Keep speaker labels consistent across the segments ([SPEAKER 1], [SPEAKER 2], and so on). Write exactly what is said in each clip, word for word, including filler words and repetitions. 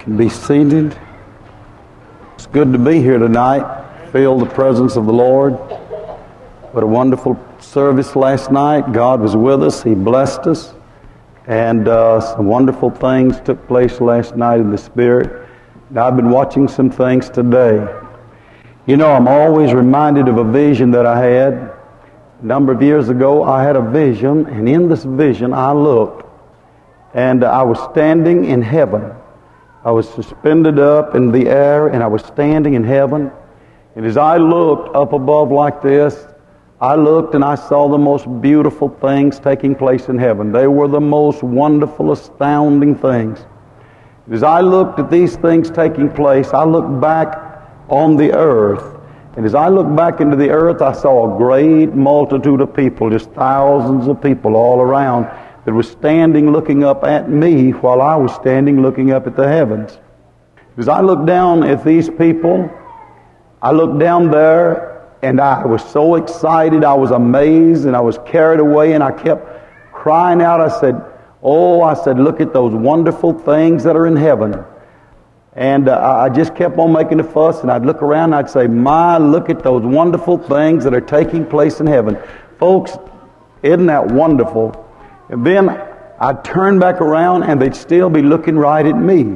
[SPEAKER 1] Can be seated. It's good to be here tonight. Feel the presence of the Lord. What a wonderful service last night. God was with us. He blessed us. And uh, some wonderful things took place last night in the Spirit. And I've been watching some things today. You know, I'm always reminded of a vision that I had. A number of years ago, I had a vision. And in this vision, I looked. And I was standing in heaven. I was suspended up in the air, and I was standing in heaven. And as I looked up above like this, I looked and I saw the most beautiful things taking place in heaven. They were the most wonderful, astounding things. As I looked at these things taking place, I looked back on the earth. And as I looked back into the earth, I saw a great multitude of people, just thousands of people all around, that was standing looking up at me while I was standing looking up at the heavens. As I looked down at these people, I looked down there and I was so excited, I was amazed and I was carried away, and I kept crying out. I said, oh, I said, look at those wonderful things that are in heaven. And uh, I just kept on making a fuss, and I'd look around and I'd say, my, look at those wonderful things that are taking place in heaven. Folks, isn't that wonderful? And then I'd turn back around and they'd still be looking right at me.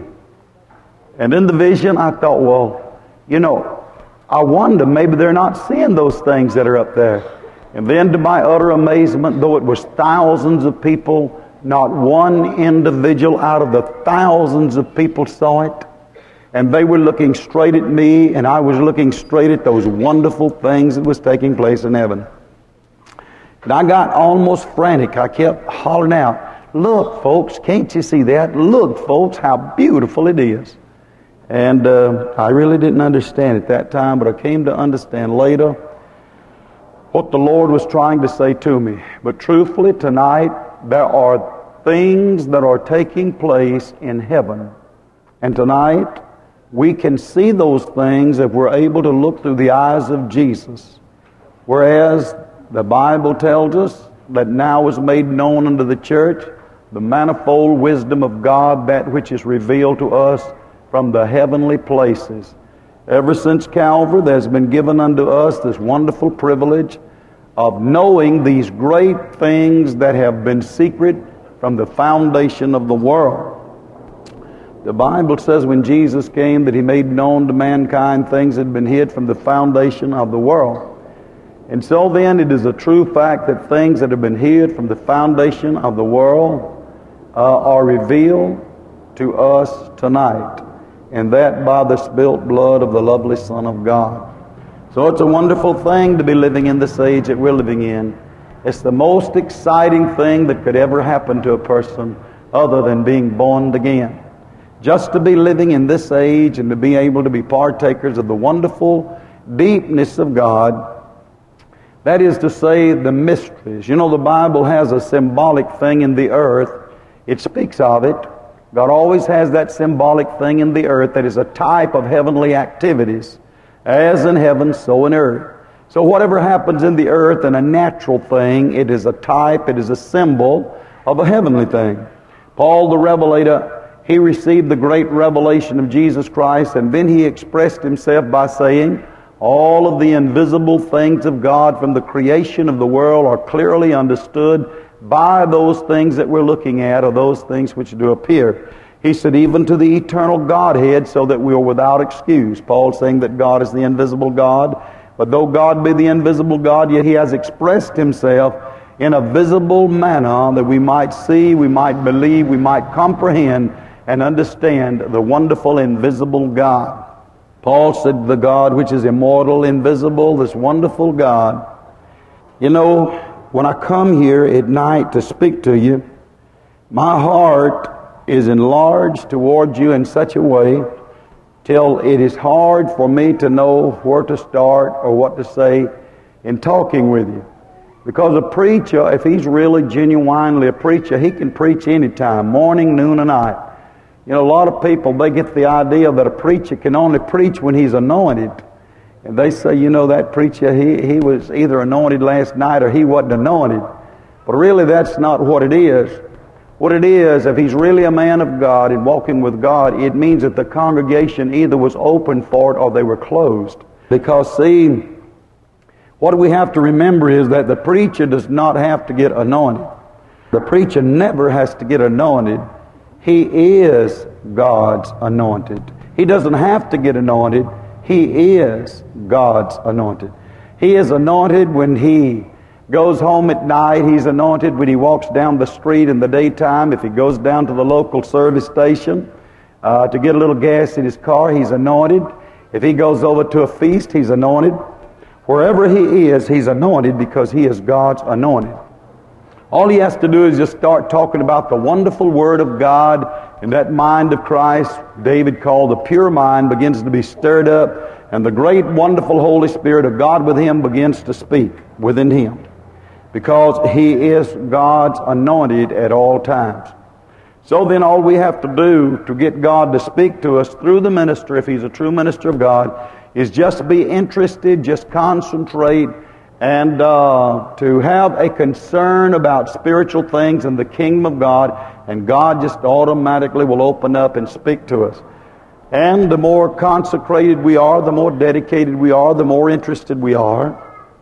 [SPEAKER 1] And in the vision, I thought, well, you know, I wonder, maybe they're not seeing those things that are up there. And then to my utter amazement, though it was thousands of people, not one individual out of the thousands of people saw it. And they were looking straight at me, and I was looking straight at those wonderful things that was taking place in heaven. And I got almost frantic. I kept hollering out, look, folks, can't you see that? Look, folks, how beautiful it is. And uh, I really didn't understand at that time, but I came to understand later what the Lord was trying to say to me. But truthfully, tonight, there are things that are taking place in heaven. And tonight, we can see those things if we're able to look through the eyes of Jesus. Whereas the Bible tells us that now is made known unto the church the manifold wisdom of God, that which is revealed to us from the heavenly places. Ever since Calvary, there's been given unto us this wonderful privilege of knowing these great things that have been secret from the foundation of the world. The Bible says when Jesus came that He made known to mankind things that had been hid from the foundation of the world. And so then it is a true fact that things that have been hid from the foundation of the world uh, are revealed to us tonight. And that by the spilt blood of the lovely Son of God. So it's a wonderful thing to be living in this age that we're living in. It's the most exciting thing that could ever happen to a person other than being born again. Just to be living in this age and to be able to be partakers of the wonderful deepness of God. That is to say, the mysteries. You know, the Bible has a symbolic thing in the earth. It speaks of it. God always has that symbolic thing in the earth that is a type of heavenly activities. As in heaven, so in earth. So whatever happens in the earth in a natural thing, it is a type, it is a symbol of a heavenly thing. Paul the Revelator, he received the great revelation of Jesus Christ, and then he expressed himself by saying, all of the invisible things of God from the creation of the world are clearly understood by those things that we're looking at, or those things which do appear. He said, even to the eternal Godhead, so that we are without excuse. Paul saying that God is the invisible God. But though God be the invisible God, yet He has expressed Himself in a visible manner that we might see, we might believe, we might comprehend and understand the wonderful invisible God. Paul said, the God which is immortal, invisible, this wonderful God. You know, when I come here at night to speak to you, my heart is enlarged towards you in such a way till it is hard for me to know where to start or what to say in talking with you. Because a preacher, if he's really genuinely a preacher, he can preach anytime, morning, noon, and night. You know, a lot of people, they get the idea that a preacher can only preach when he's anointed. And they say, you know, that preacher, he, he was either anointed last night or he wasn't anointed. But really, that's not what it is. What it is, if he's really a man of God and walking with God, it means that the congregation either was open for it or they were closed. Because, see, what we have to remember is that the preacher does not have to get anointed. The preacher never has to get anointed. He is God's anointed. He doesn't have to get anointed. He is God's anointed. He is anointed when he goes home at night. He's anointed when he walks down the street in the daytime. If he goes down to the local service station uh, to get a little gas in his car, he's anointed. If he goes over to a feast, he's anointed. Wherever he is, he's anointed because he is God's anointed. All he has to do is just start talking about the wonderful Word of God, and that mind of Christ, David called the pure mind, begins to be stirred up, and the great, wonderful Holy Spirit of God with him begins to speak within him. Because he is God's anointed at all times. So then all we have to do to get God to speak to us through the minister, if he's a true minister of God, is just be interested, just concentrate, and uh, to have a concern about spiritual things and the kingdom of God, and God just automatically will open up and speak to us. And the more consecrated we are, the more dedicated we are, the more interested we are,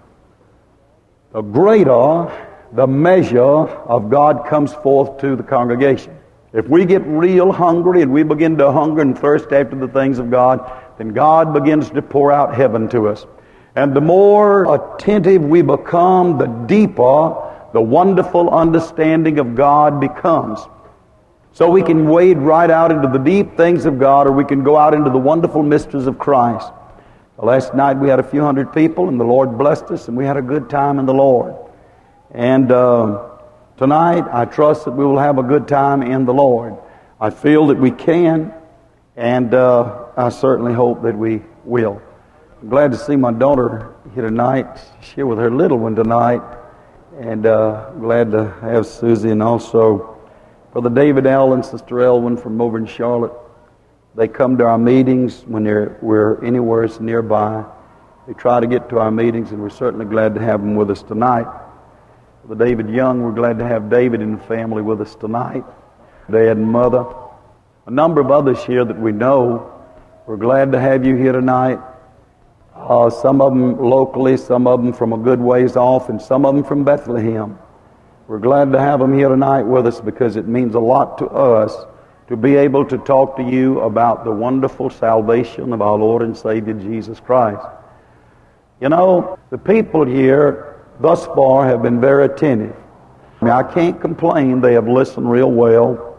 [SPEAKER 1] the greater the measure of God comes forth to the congregation. If we get real hungry and we begin to hunger and thirst after the things of God, then God begins to pour out heaven to us. And the more attentive we become, the deeper the wonderful understanding of God becomes. So we can wade right out into the deep things of God, or we can go out into the wonderful mysteries of Christ. Last night we had a few hundred people, and the Lord blessed us, and we had a good time in the Lord. And uh, tonight I trust that we will have a good time in the Lord. I feel that we can, and uh, I certainly hope that we will. I'm glad to see my daughter here tonight. She's here with her little one tonight. And uh, glad to have Susie, and also Brother David Allen, Sister Elwin from over in Charlotte. They come to our meetings when they're, we're anywhere nearby. They try to get to our meetings, and we're certainly glad to have them with us tonight. Brother David Young, we're glad to have David and the family with us tonight. Dad and Mother. A number of others here that we know. We're glad to have you here tonight. Uh, some of them locally, some of them from a good ways off, and some of them from Bethlehem. We're glad to have them here tonight with us because it means a lot to us to be able to talk to you about the wonderful salvation of our Lord and Savior Jesus Christ. You know, the people here thus far have been very attentive. I mean, I can't complain. They have listened real well,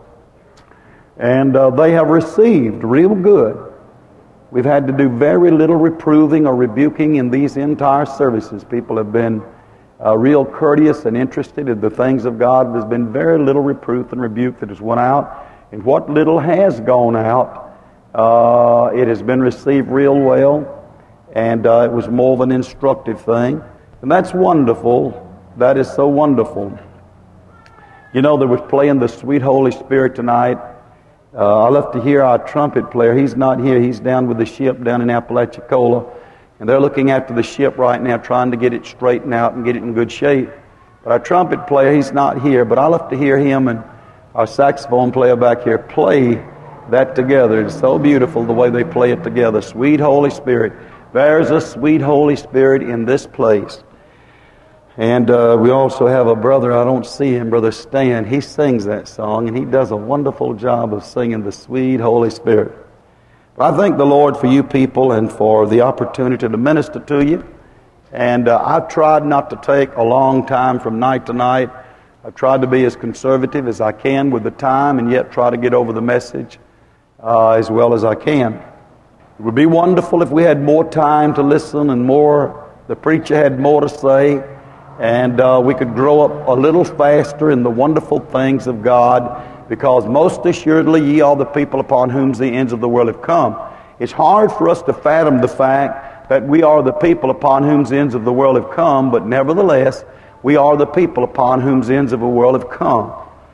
[SPEAKER 1] and uh, they have received real good. We've had to do very little reproving or rebuking in these entire services. People have been uh, real courteous and interested in the things of God. There's been very little reproof and rebuke that has went out. And what little has gone out, uh, it has been received real well. And uh, it was more of an instructive thing. And that's wonderful. That is so wonderful. You know, they was playing the Sweet Holy Spirit tonight. Uh, I love to hear our trumpet player. He's not here. He's down with the ship down in Apalachicola. And they're looking after the ship right now, trying to get it straightened out and get it in good shape. But our trumpet player, he's not here. But I love to hear him and our saxophone player back here play that together. It's so beautiful the way they play it together. Sweet Holy Spirit. There's a sweet Holy Spirit in this place. And uh, we also have a brother, I don't see him, Brother Stan. He sings that song, and he does a wonderful job of singing the sweet Holy Spirit. But I thank the Lord for you people and for the opportunity to minister to you. And uh, I've tried not to take a long time from night to night. I've tried to be as conservative as I can with the time and yet try to get over the message uh, as well as I can. It would be wonderful if we had more time to listen and more, the preacher had more to say, and uh, we could grow up a little faster in the wonderful things of God, because most assuredly ye are the people upon whom the ends of the world have come. It's hard for us to fathom the fact that we are the people upon whom the ends of the world have come, but nevertheless, we are the people upon whom the ends of the world have come.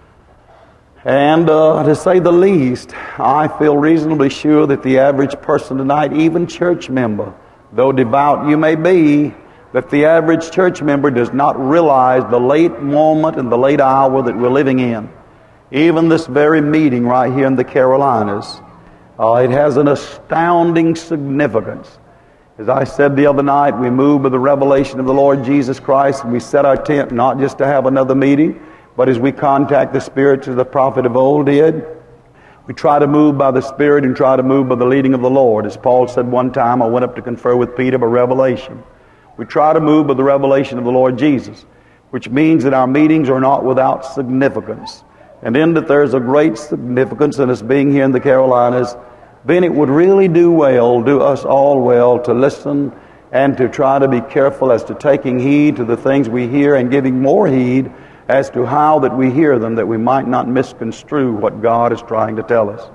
[SPEAKER 1] And uh, to say the least, I feel reasonably sure that the average person tonight, even church member, though devout you may be, that the average church member does not realize the late moment and the late hour that we're living in. Even this very meeting right here in the Carolinas, uh, it has an astounding significance. As I said the other night, we move with the revelation of the Lord Jesus Christ, and we set our tent not just to have another meeting, but as we contact the Spirit as the prophet of old did. We try to move by the Spirit and try to move by the leading of the Lord. As Paul said one time, I went up to confer with Peter by revelation. We try to move by the revelation of the Lord Jesus, which means that our meetings are not without significance. And in that there's a great significance in us being here in the Carolinas, then it would really do well, do us all well, to listen and to try to be careful as to taking heed to the things we hear and giving more heed as to how that we hear them, that we might not misconstrue what God is trying to tell us.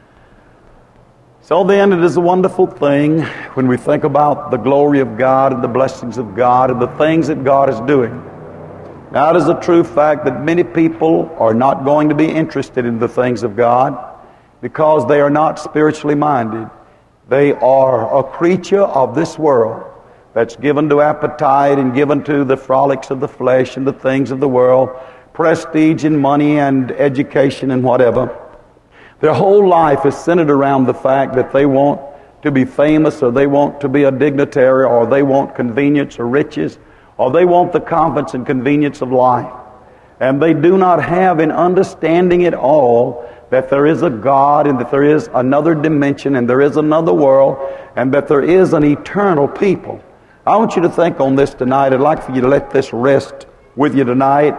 [SPEAKER 1] So then it is a wonderful thing when we think about the glory of God and the blessings of God and the things that God is doing. Now it is a true fact that many people are not going to be interested in the things of God because they are not spiritually minded. They are a creature of this world that's given to appetite and given to the frolics of the flesh and the things of the world, prestige and money and education and whatever. Their whole life is centered around the fact that they want to be famous, or they want to be a dignitary, or they want convenience or riches, or they want the comforts and convenience of life. And they do not have an understanding at all that there is a God and that there is another dimension and there is another world and that there is an eternal people. I want you to think on this tonight. I'd like for you to let this rest with you tonight.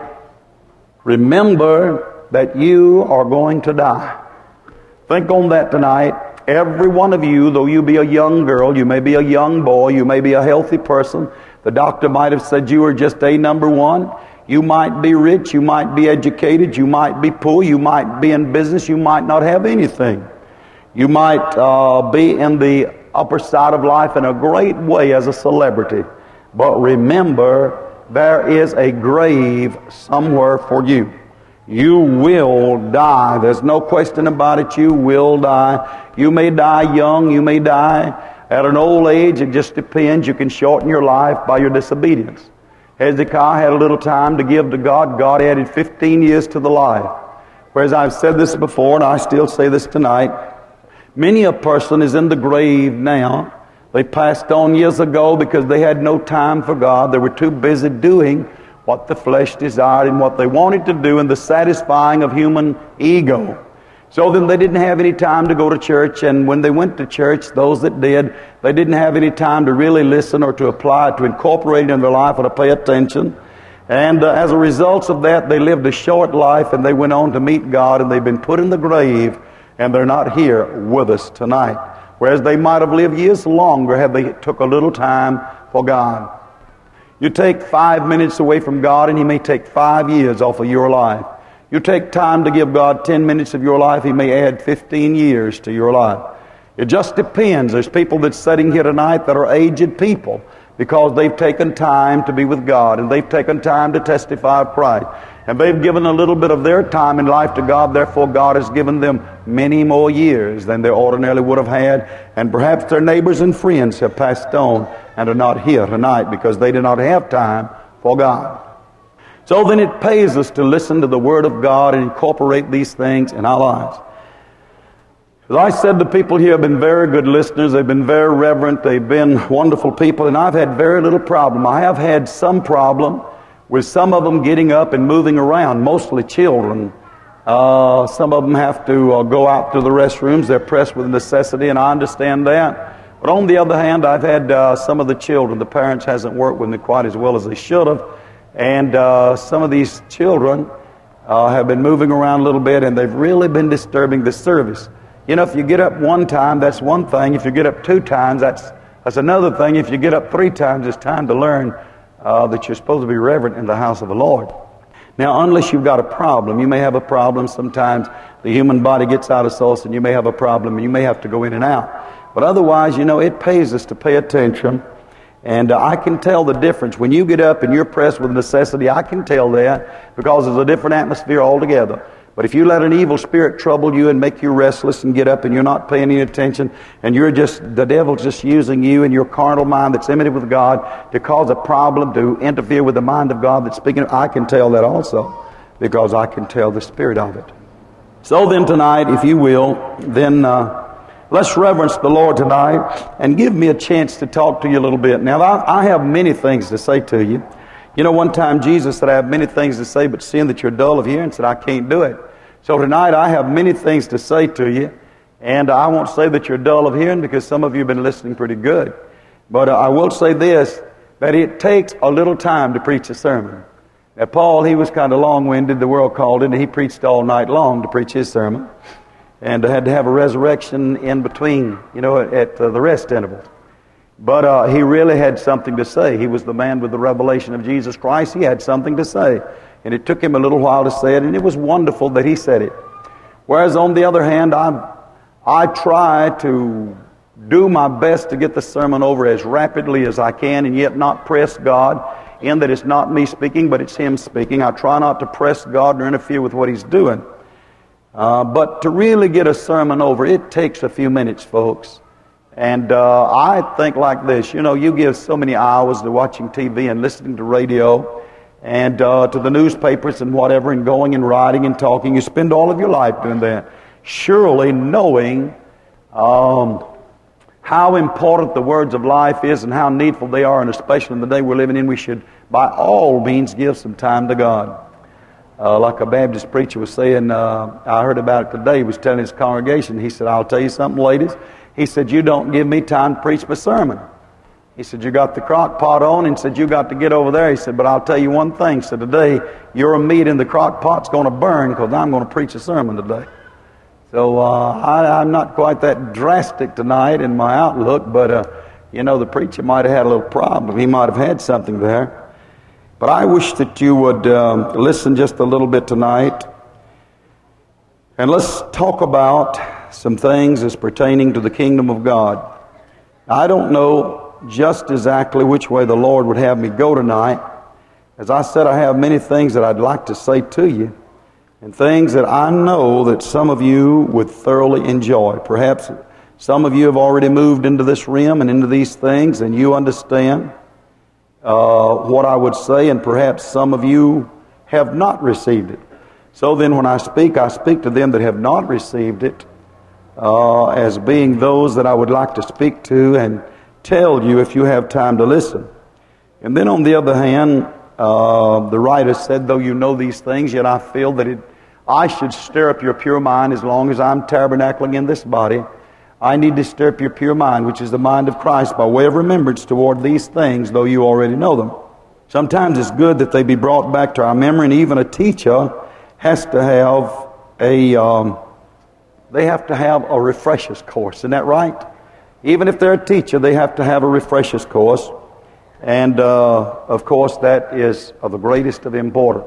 [SPEAKER 1] Remember that you are going to die. Think on that tonight. Every one of you, though you be a young girl, you may be a young boy, you may be a healthy person. The doctor might have said you were just a number one. You might be rich, you might be educated, you might be poor, you might be in business, you might not have anything. You might uh, be in the upper side of life in a great way as a celebrity. But remember, there is a grave somewhere for you. You will die. There's no question about it. You will die. You may die young. You may die at an old age. It just depends. You can shorten your life by your disobedience. Hezekiah had a little time to give to God. God added fifteen years to the life. Whereas I've said this before, and I still say this tonight, many a person is in the grave now. They passed on years ago because they had no time for God. They were too busy doing what the flesh desired and what they wanted to do and the satisfying of human ego. So then they didn't have any time to go to church, and when they went to church, those that did, they didn't have any time to really listen or to apply it, to incorporate it in their life or to pay attention. And uh, as a result of that, they lived a short life and they went on to meet God, and they've been put in the grave, and they're not here with us tonight. Whereas they might have lived years longer had they took a little time for God. You take five minutes away from God and He may take five years off of your life. You take time to give God ten minutes of your life, He may add fifteen years to your life. It just depends. There's people that's sitting here tonight that are aged people because they've taken time to be with God and they've taken time to testify of Christ. And they've given a little bit of their time in life to God. Therefore, God has given them many more years than they ordinarily would have had. And perhaps their neighbors and friends have passed on and are not here tonight because they did not have time for God. So then it pays us to listen to the Word of God and incorporate these things in our lives. As I said, the people here have been very good listeners. They've been very reverent. They've been wonderful people. And I've had very little problem. I have had some problem with some of them getting up and moving around, mostly children. Uh, some of them have to uh, go out to the restrooms. They're pressed with necessity, and I understand that. But on the other hand, I've had uh, some of the children. The parents hasn't worked with me quite as well as they should have. And uh, some of these children uh, have been moving around a little bit, and they've really been disturbing the service. You know, if you get up one time, that's one thing. If you get up two times, that's that's another thing. If you get up three times, it's time to learn uh, that you're supposed to be reverent in the house of the Lord. Now, unless you've got a problem, you may have a problem. Sometimes the human body gets out of sorts, and you may have a problem, and you may have to go in and out. But otherwise, you know, it pays us to pay attention. And uh, I can tell the difference. When you get up and you're pressed with necessity, I can tell that because there's a different atmosphere altogether. But if you let an evil spirit trouble you and make you restless and get up and you're not paying any attention and you're just, the devil's just using you and your carnal mind that's enmity with God to cause a problem, to interfere with the mind of God that's speaking, I can tell that also because I can tell the spirit of it. So then tonight, if you will, then uh, let's reverence the Lord tonight and give me a chance to talk to you a little bit. Now, I, I have many things to say to you. You know, one time Jesus said, I have many things to say, but seeing that you're dull of hearing, said, I can't do it. So tonight, I have many things to say to you, and I won't say that you're dull of hearing because some of you have been listening pretty good. But uh, I will say this, that it takes a little time to preach a sermon. Now, Paul, he was kind of long-winded, the world called it, and he preached all night long to preach his sermon. And had to have a resurrection in between, you know, at uh, the rest interval. But uh, he really had something to say. He was the man with the revelation of Jesus Christ. He had something to say. And it took him a little while to say it, and it was wonderful that he said it. Whereas on the other hand, I, I try to do my best to get the sermon over as rapidly as I can, and yet not press God, in that it's not me speaking, but it's Him speaking. I try not to press God or interfere with what He's doing. Uh, but to really get a sermon over, it takes a few minutes, folks. And uh, I think like this, you know, you give so many hours to watching T V and listening to radio and uh, to the newspapers and whatever, and going and writing and talking. You spend all of your life doing that. Surely knowing um, how important the words of life is and how needful they are, and especially in the day we're living in, we should by all means give some time to God. Uh, like a Baptist preacher was saying, uh, I heard about it today. He was telling his congregation, he said, I'll tell you something, ladies. He said, you don't give me time to preach my sermon. He said, you got the crock pot on, and said, you got to get over there. He said, but I'll tell you one thing. He said, today, your meat in the crock pot's going to burn because I'm going to preach a sermon today. So uh, I, I'm not quite that drastic tonight in my outlook, but, uh, you know, the preacher might have had a little problem. He might have had something there. But I wish that you would um, listen just a little bit tonight. And let's talk about some things as pertaining to the kingdom of God. I don't know just exactly which way the Lord would have me go tonight. As I said, I have many things that I'd like to say to you, and things that I know that some of you would thoroughly enjoy. Perhaps some of you have already moved into this realm and into these things, and you understand Uh, what I would say, and perhaps some of you have not received it. So then when I speak, I speak to them that have not received it uh, as being those that I would like to speak to and tell you if you have time to listen. And then on the other hand, uh, the writer said, though you know these things, yet I feel that it, I should stir up your pure mind as long as I'm tabernacling in this body. I need to stir up your pure mind, which is the mind of Christ, by way of remembrance toward these things, though you already know them. Sometimes it's good that they be brought back to our memory, and even a teacher has to have a, um, they have to have a refreshers course. Isn't that right? Even if they're a teacher, they have to have a refreshers course. And, uh, of course, that is of the greatest of importance.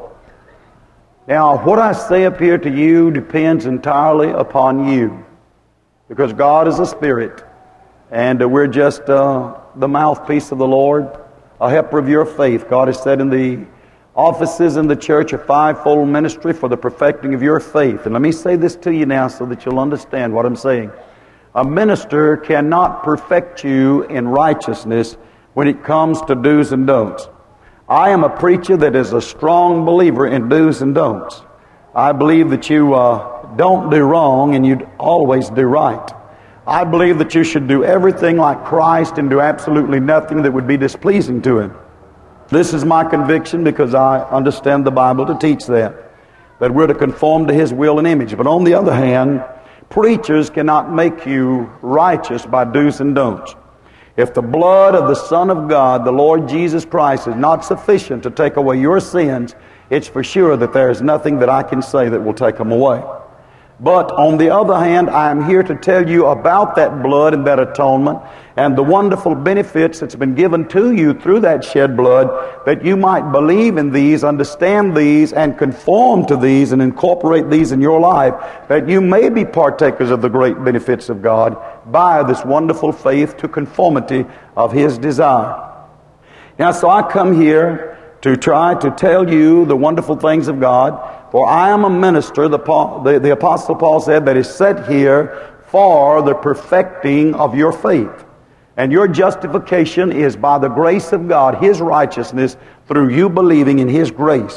[SPEAKER 1] Now, what I say up here to you depends entirely upon you. Because God is a spirit, and uh, we're just uh, the mouthpiece of the Lord, a helper of your faith. God has said in the offices in the church a fivefold ministry for the perfecting of your faith. And let me say this to you now so that you'll understand what I'm saying. A minister cannot perfect you in righteousness when it comes to do's and don'ts. I am a preacher that is a strong believer in do's and don'ts. I believe that you uh, don't do wrong and you always do right. I believe that you should do everything like Christ and do absolutely nothing that would be displeasing to Him. This is my conviction because I understand the Bible to teach that, that we're to conform to His will and image. But on the other hand, preachers cannot make you righteous by do's and don'ts. If the blood of the Son of God, the Lord Jesus Christ, is not sufficient to take away your sins, it's for sure that there is nothing that I can say that will take them away. But on the other hand, I am here to tell you about that blood and that atonement and the wonderful benefits that's been given to you through that shed blood, that you might believe in these, understand these, and conform to these and incorporate these in your life, that you may be partakers of the great benefits of God by this wonderful faith to conformity of His desire. Now, so I come here to try to tell you the wonderful things of God. For I am a minister, the, Paul, the, the Apostle Paul said, that is set here for the perfecting of your faith. And your justification is by the grace of God, His righteousness, through you believing in His grace.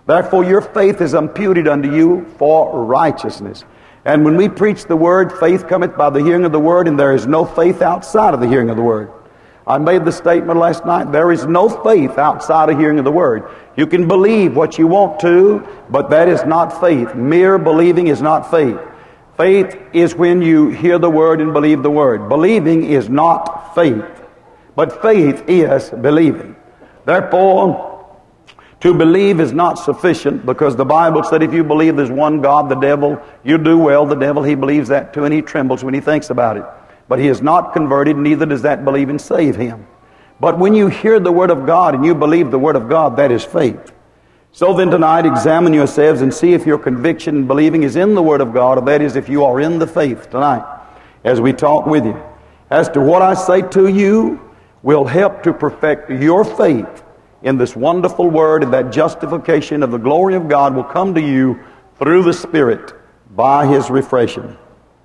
[SPEAKER 1] Therefore your faith is imputed unto you for righteousness. And when we preach the word, faith cometh by the hearing of the word, and there is no faith outside of the hearing of the word. I made the statement last night, there is no faith outside of hearing of the word. You can believe what you want to, but that is not faith. Mere believing is not faith. Faith is when you hear the word and believe the word. Believing is not faith, but faith is believing. Therefore, to believe is not sufficient, because the Bible said if you believe there's one God, the devil, you do well. The devil, he believes that too, and he trembles when he thinks about it. But he is not converted, neither does that believing save him. But when you hear the Word of God and you believe the Word of God, that is faith. So then tonight, examine yourselves and see if your conviction and believing is in the Word of God, or that is, if you are in the faith tonight, as we talk with you. As to what I say to you will help to perfect your faith in this wonderful Word, and that justification of the glory of God will come to you through the Spirit by His refreshing.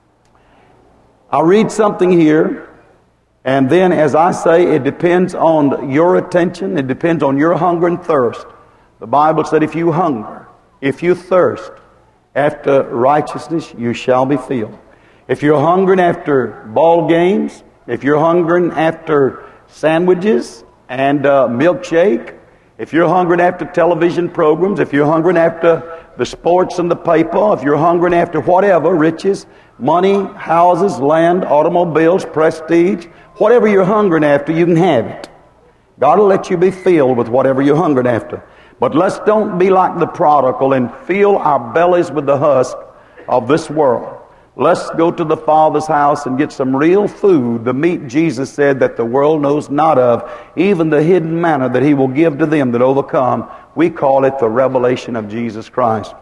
[SPEAKER 1] I'll read something here, and then, as I say, it depends on your attention. It depends on your hunger and thirst. The Bible said if you hunger, if you thirst after righteousness, you shall be filled. If you're hungering after ball games, if you're hungering after sandwiches and uh, milkshake, if you're hungering after television programs, if you're hungering after the sports and the paper, if you're hungering after whatever, riches, money, houses, land, automobiles, prestige, whatever you're hungering after, you can have it. God will let you be filled with whatever you're hungering after. But let's don't be like the prodigal and fill our bellies with the husk of this world. Let's go to the Father's house and get some real food, the meat Jesus said that the world knows not of, even the hidden manna that He will give to them that overcome. We call it the revelation of Jesus Christ.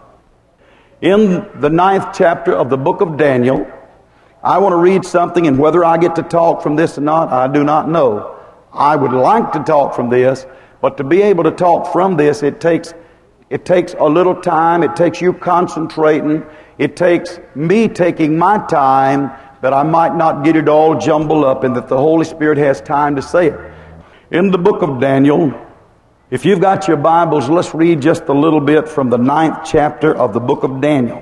[SPEAKER 1] In the ninth chapter of the book of Daniel, I want to read something, and whether I get to talk from this or not, I do not know. I would like to talk from this, but to be able to talk from this, it takes it takes a little time. It takes you concentrating. It takes me taking my time, that I might not get it all jumbled up, and that the Holy Spirit has time to say it. In the book of Daniel, if you've got your Bibles, let's read just a little bit from the ninth chapter of the book of Daniel.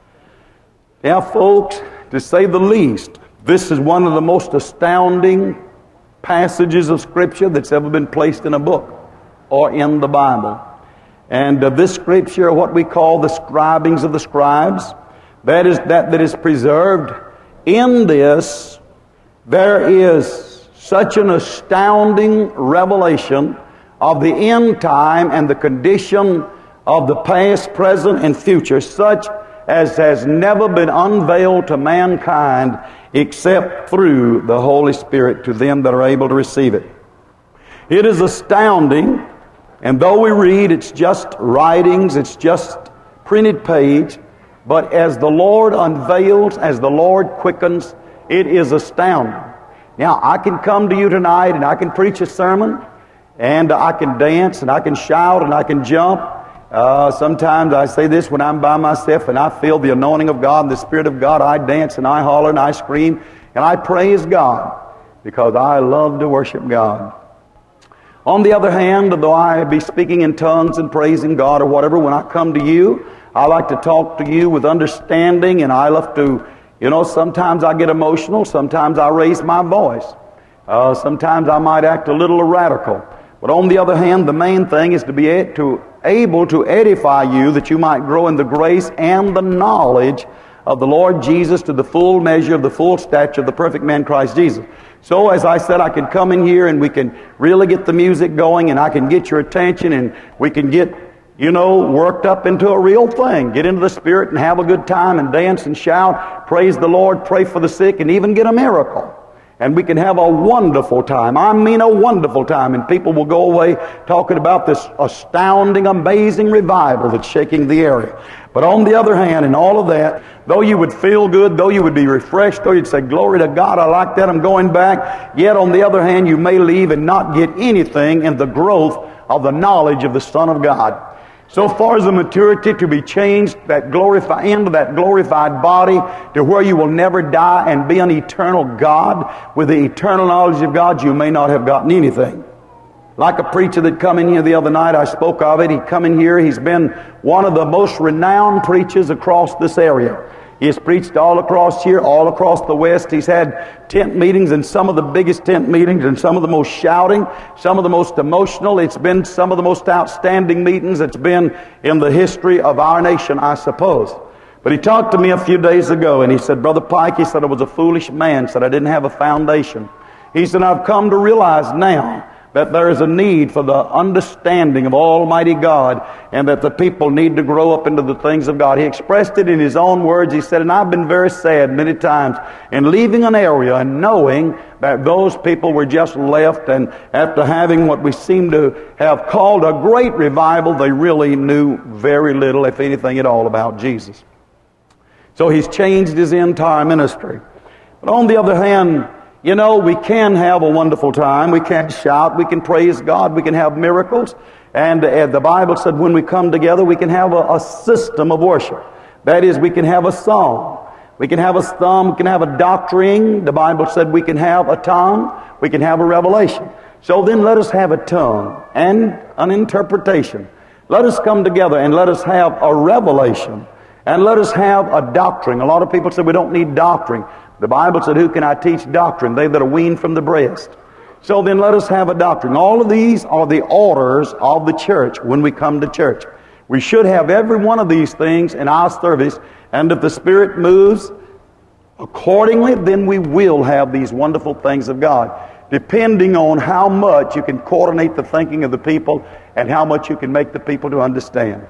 [SPEAKER 1] Now, folks, to say the least, this is one of the most astounding passages of Scripture that's ever been placed in a book or in the Bible. And uh, this Scripture, what we call the scribings of the scribes, that is that that is preserved. In this, there is such an astounding revelation of the end time and the condition of the past, present, and future, such as has never been unveiled to mankind except through the Holy Spirit to them that are able to receive it. It is astounding, and though we read, it's just writings, it's just printed page, but as the Lord unveils, as the Lord quickens, it is astounding. Now, I can come to you tonight and I can preach a sermon, and I can dance and I can shout and I can jump. Uh, sometimes I say this when I'm by myself and I feel the anointing of God and the Spirit of God. I dance and I holler and I scream and I praise God, because I love to worship God. On the other hand, though I be speaking in tongues and praising God or whatever, when I come to you, I like to talk to you with understanding, and I love to, you know, sometimes I get emotional, sometimes I raise my voice. Uh, sometimes I might act a little radical. But on the other hand, the main thing is to be a- to able to edify you, that you might grow in the grace and the knowledge of the Lord Jesus, to the full measure of the full stature of the perfect man Christ Jesus. So as I said, I can come in here and we can really get the music going, and I can get your attention, and we can get, you know, worked up into a real thing. Get into the Spirit and have a good time and dance and shout, praise the Lord, pray for the sick, and even get a miracle. And we can have a wonderful time. I mean a wonderful time. And people will go away talking about this astounding, amazing revival that's shaking the area. But on the other hand, in all of that, though you would feel good, though you would be refreshed, though you'd say, glory to God, I like that, I'm going back. Yet on the other hand, you may leave and not get anything in the growth of the knowledge of the Son of God. So far as the maturity to be changed, that glorify, into that glorified body, to where you will never die and be an eternal God with the eternal knowledge of God, you may not have gotten anything. Like a preacher that come in here the other night, I spoke of it. He come in here. He's been one of the most renowned preachers across this area. He has preached all across here, all across the West. He's had tent meetings, and some of the biggest tent meetings, and some of the most shouting, some of the most emotional. It's been some of the most outstanding meetings it's been in the history of our nation, I suppose. But he talked to me a few days ago, and he said, Brother Pike, he said, I was a foolish man, said I didn't have a foundation. He said, I've come to realize now that there is a need for the understanding of Almighty God, and that the people need to grow up into the things of God. He expressed it in his own words. He said, and I've been very sad many times in leaving an area and knowing that those people were just left, and after having what we seem to have called a great revival, they really knew very little, if anything at all, about Jesus. So he's changed his entire ministry. But on the other hand, you know, we can have a wonderful time. We can shout. We can praise God. We can have miracles. And uh, the Bible said when we come together, we can have a, a system of worship. That is, we can have a song. We can have a thumb. We can have a doctrine. The Bible said we can have a tongue. We can have a revelation. So then let us have a tongue and an interpretation. Let us come together and let us have a revelation. And let us have a doctrine. A lot of people say we don't need doctrine. The Bible said, who can I teach doctrine? They that are weaned from the breast. So then let us have a doctrine. All of these are the orders of the church when we come to church. We should have every one of these things in our service. And if the Spirit moves accordingly, then we will have these wonderful things of God. Depending on how much you can coordinate the thinking of the people and how much you can make the people to understand.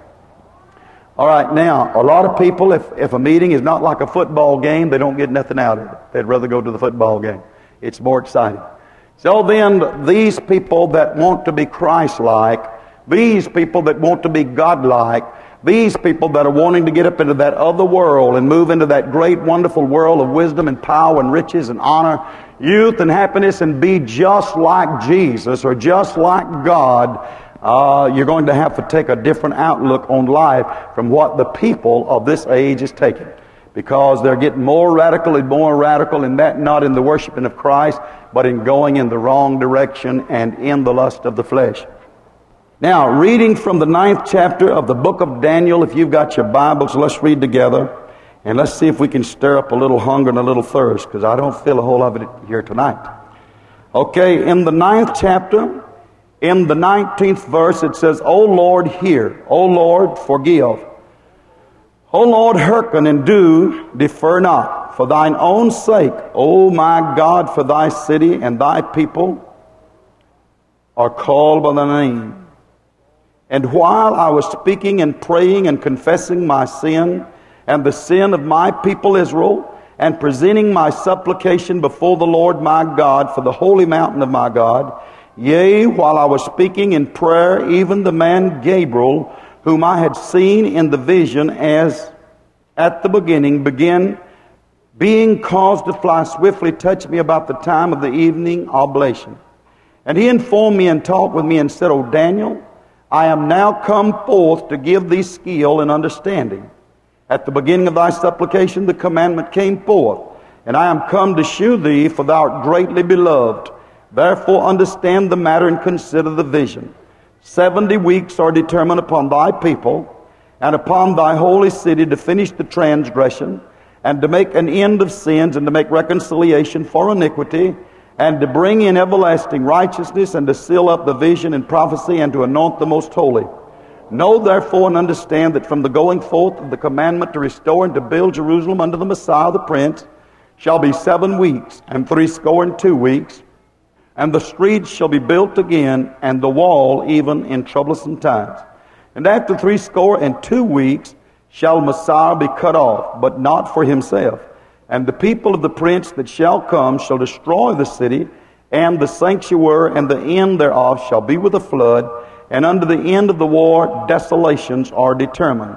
[SPEAKER 1] All right, now, a lot of people, if, if a meeting is not like a football game, they don't get nothing out of it. They'd rather go to the football game. It's more exciting. So then, these people that want to be Christ-like, these people that want to be God-like, these people that are wanting to get up into that other world and move into that great, wonderful world of wisdom and power and riches and honor, youth and happiness, and be just like Jesus or just like God, Uh, you're going to have to take a different outlook on life from what the people of this age is taking. Because they're getting more radical and more radical, and that not in the worshiping of Christ, but in going in the wrong direction and in the lust of the flesh. Now, reading from the ninth chapter of the book of Daniel, if you've got your Bibles, let's read together. And let's see if we can stir up a little hunger and a little thirst, because I don't feel a whole lot of it here tonight. Okay, in the ninth chapter, in the nineteenth verse, it says, O Lord, hear. O Lord, forgive. O Lord, hearken and do, defer not. For thine own sake, O my God, for thy city and thy people are called by thy name. And while I was speaking and praying and confessing my sin and the sin of my people Israel, and presenting my supplication before the Lord my God for the holy mountain of my God, yea, while I was speaking in prayer, even the man Gabriel, whom I had seen in the vision as at the beginning, began being caused to fly swiftly, touched me about the time of the evening oblation. And he informed me and talked with me and said, O Daniel, I am now come forth to give thee skill and understanding. At the beginning of thy supplication the commandment came forth, and I am come to shew thee, for thou art greatly beloved. Therefore understand the matter and consider the vision. Seventy weeks are determined upon thy people and upon thy holy city to finish the transgression, and to make an end of sins, and to make reconciliation for iniquity, and to bring in everlasting righteousness, and to seal up the vision and prophecy, and to anoint the most holy. Know therefore and understand that from the going forth of the commandment to restore and to build Jerusalem unto the Messiah the Prince shall be seven weeks, and threescore and two weeks. And the streets shall be built again, and the wall even in troublesome times. And after threescore and two weeks shall Messiah be cut off, but not for himself. And the people of the prince that shall come shall destroy the city, and the sanctuary, and the end thereof shall be with a flood, and unto the end of the war desolations are determined.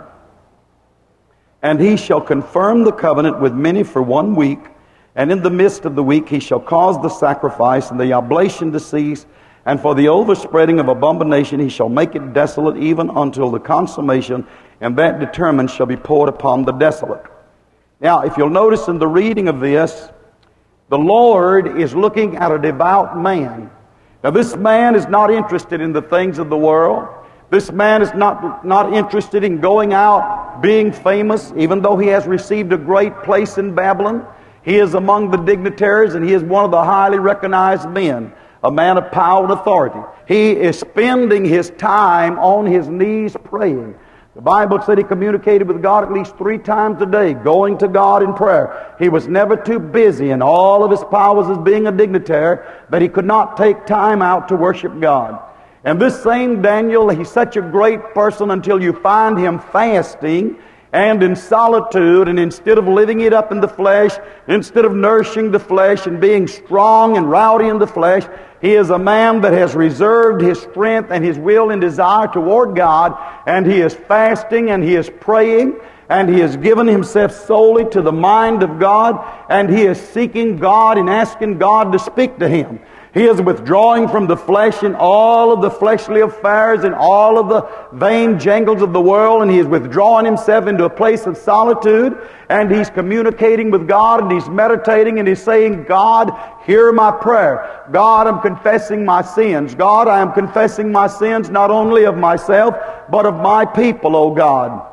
[SPEAKER 1] And he shall confirm the covenant with many for one week, and in the midst of the week he shall cause the sacrifice and the oblation to cease, and for the overspreading of abomination he shall make it desolate even until the consummation, and that determined shall be poured upon the desolate. Now, if you'll notice in the reading of this, the Lord is looking at a devout man. Now this man is not interested in the things of the world. This man is not, not interested in going out, being famous, even though he has received a great place in Babylon. He is among the dignitaries, and he is one of the highly recognized men, a man of power and authority. He is spending his time on his knees praying. The Bible said he communicated with God at least three times a day, going to God in prayer. He was never too busy in all of his powers as being a dignitary that he could not take time out to worship God. And this same Daniel, he's such a great person until you find him fasting and in solitude, and instead of living it up in the flesh, instead of nourishing the flesh and being strong and rowdy in the flesh, he is a man that has reserved his strength and his will and desire toward God, and he is fasting and he is praying, and he has given himself solely to the mind of God, and he is seeking God and asking God to speak to him. He is withdrawing from the flesh and all of the fleshly affairs and all of the vain jangles of the world, and he is withdrawing himself into a place of solitude, and he's communicating with God, and he's meditating, and he's saying, God, hear my prayer. God, I'm confessing my sins. God, I am confessing my sins not only of myself, but of my people, O God.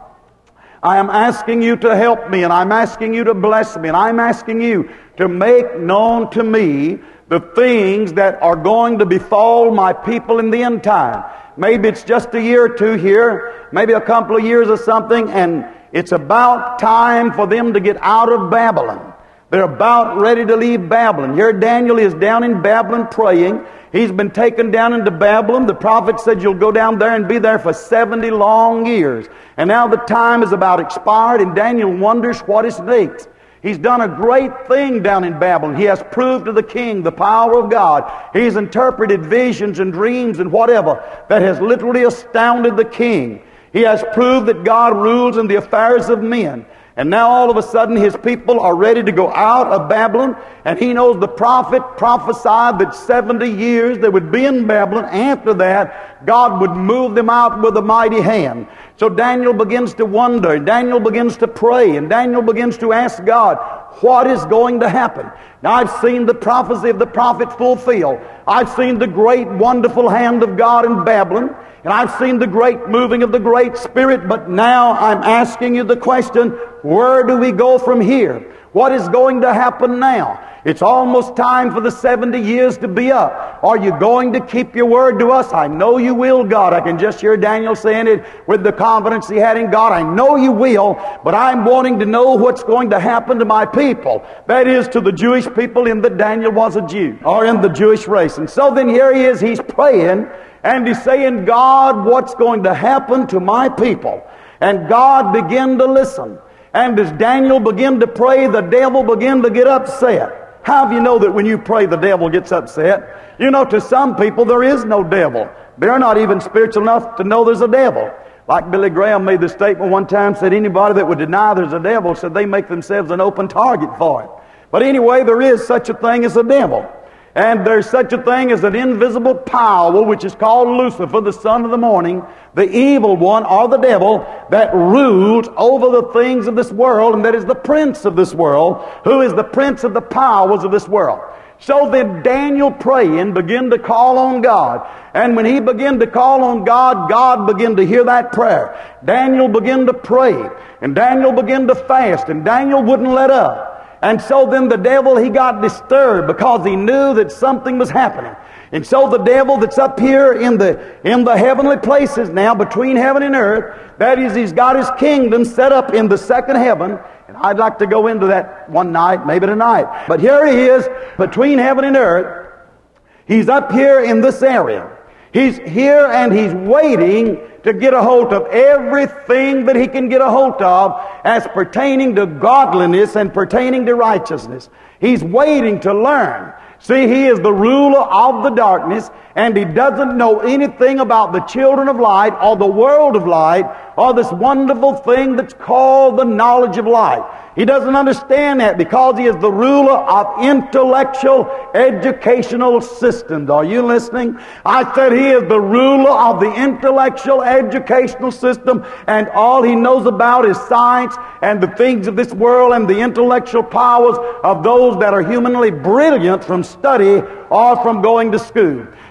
[SPEAKER 1] I am asking you to help me, and I'm asking you to bless me, and I'm asking you to make known to me the things that are going to befall my people in the end time. Maybe it's just a year or two here, maybe a couple of years or something, and it's about time for them to get out of Babylon. They're about ready to leave Babylon. Here Daniel is down in Babylon praying. He's been taken down into Babylon. The prophet said you'll go down there and be there for seventy long years. And now the time is about expired, and Daniel wonders what is next. He's done a great thing down in Babylon. He has proved to the king the power of God. He's interpreted visions and dreams and whatever that has literally astounded the king. He has proved that God rules in the affairs of men. And now all of a sudden his people are ready to go out of Babylon, and he knows the prophet prophesied that seventy years they would be in Babylon. After that, God would move them out with a mighty hand. So Daniel begins to wonder, Daniel begins to pray, and Daniel begins to ask God, what is going to happen? Now I've seen the prophecy of the prophet fulfilled. I've seen the great wonderful hand of God in Babylon, and I've seen the great moving of the great Spirit, but now I'm asking you the question, where do we go from here? What is going to happen now? It's almost time for the seventy years to be up. Are you going to keep your word to us? I know you will, God. I can just hear Daniel saying it with the confidence he had in God. I know you will, but I'm wanting to know what's going to happen to my people. That is, to the Jewish people in that Daniel was a Jew, or in the Jewish race. And so then here he is, he's praying, and he's saying, God, what's going to happen to my people? And God began to listen. And as Daniel began to pray, the devil began to get upset. How do you know that when you pray the devil gets upset? You know, to some people there is no devil. They're not even spiritual enough to know there's a devil. Like Billy Graham made the statement one time, said anybody that would deny there's a devil, said they make themselves an open target for it. But anyway, there is such a thing as a devil. And there's such a thing as an invisible power, which is called Lucifer, the son of the morning, the evil one, or the devil, that rules over the things of this world, and that is the prince of this world, who is the prince of the powers of this world. So then Daniel, praying, began to call on God. And when he began to call on God, God began to hear that prayer. Daniel began to pray, and Daniel began to fast, and Daniel wouldn't let up. And so then the devil, he got disturbed because he knew that something was happening. And so the devil that's up here in the in the heavenly places now, between heaven and earth, that is, he's got his kingdom set up in the second heaven. And I'd like to go into that one night, maybe tonight. But here he is, between heaven and earth. He's up here in this area. He's here and he's waiting to get a hold of everything that he can get a hold of as pertaining to godliness and pertaining to righteousness. He's waiting to learn. See, he is the ruler of the darkness, and he doesn't know anything about the children of light or the world of light or this wonderful thing that's called the knowledge of light. He doesn't understand that because he is the ruler of intellectual educational systems. Are you listening? I said he is the ruler of the intellectual educational system, and all he knows about is science and the things of this world and the intellectual powers of those that are humanly brilliant from study or from going to school.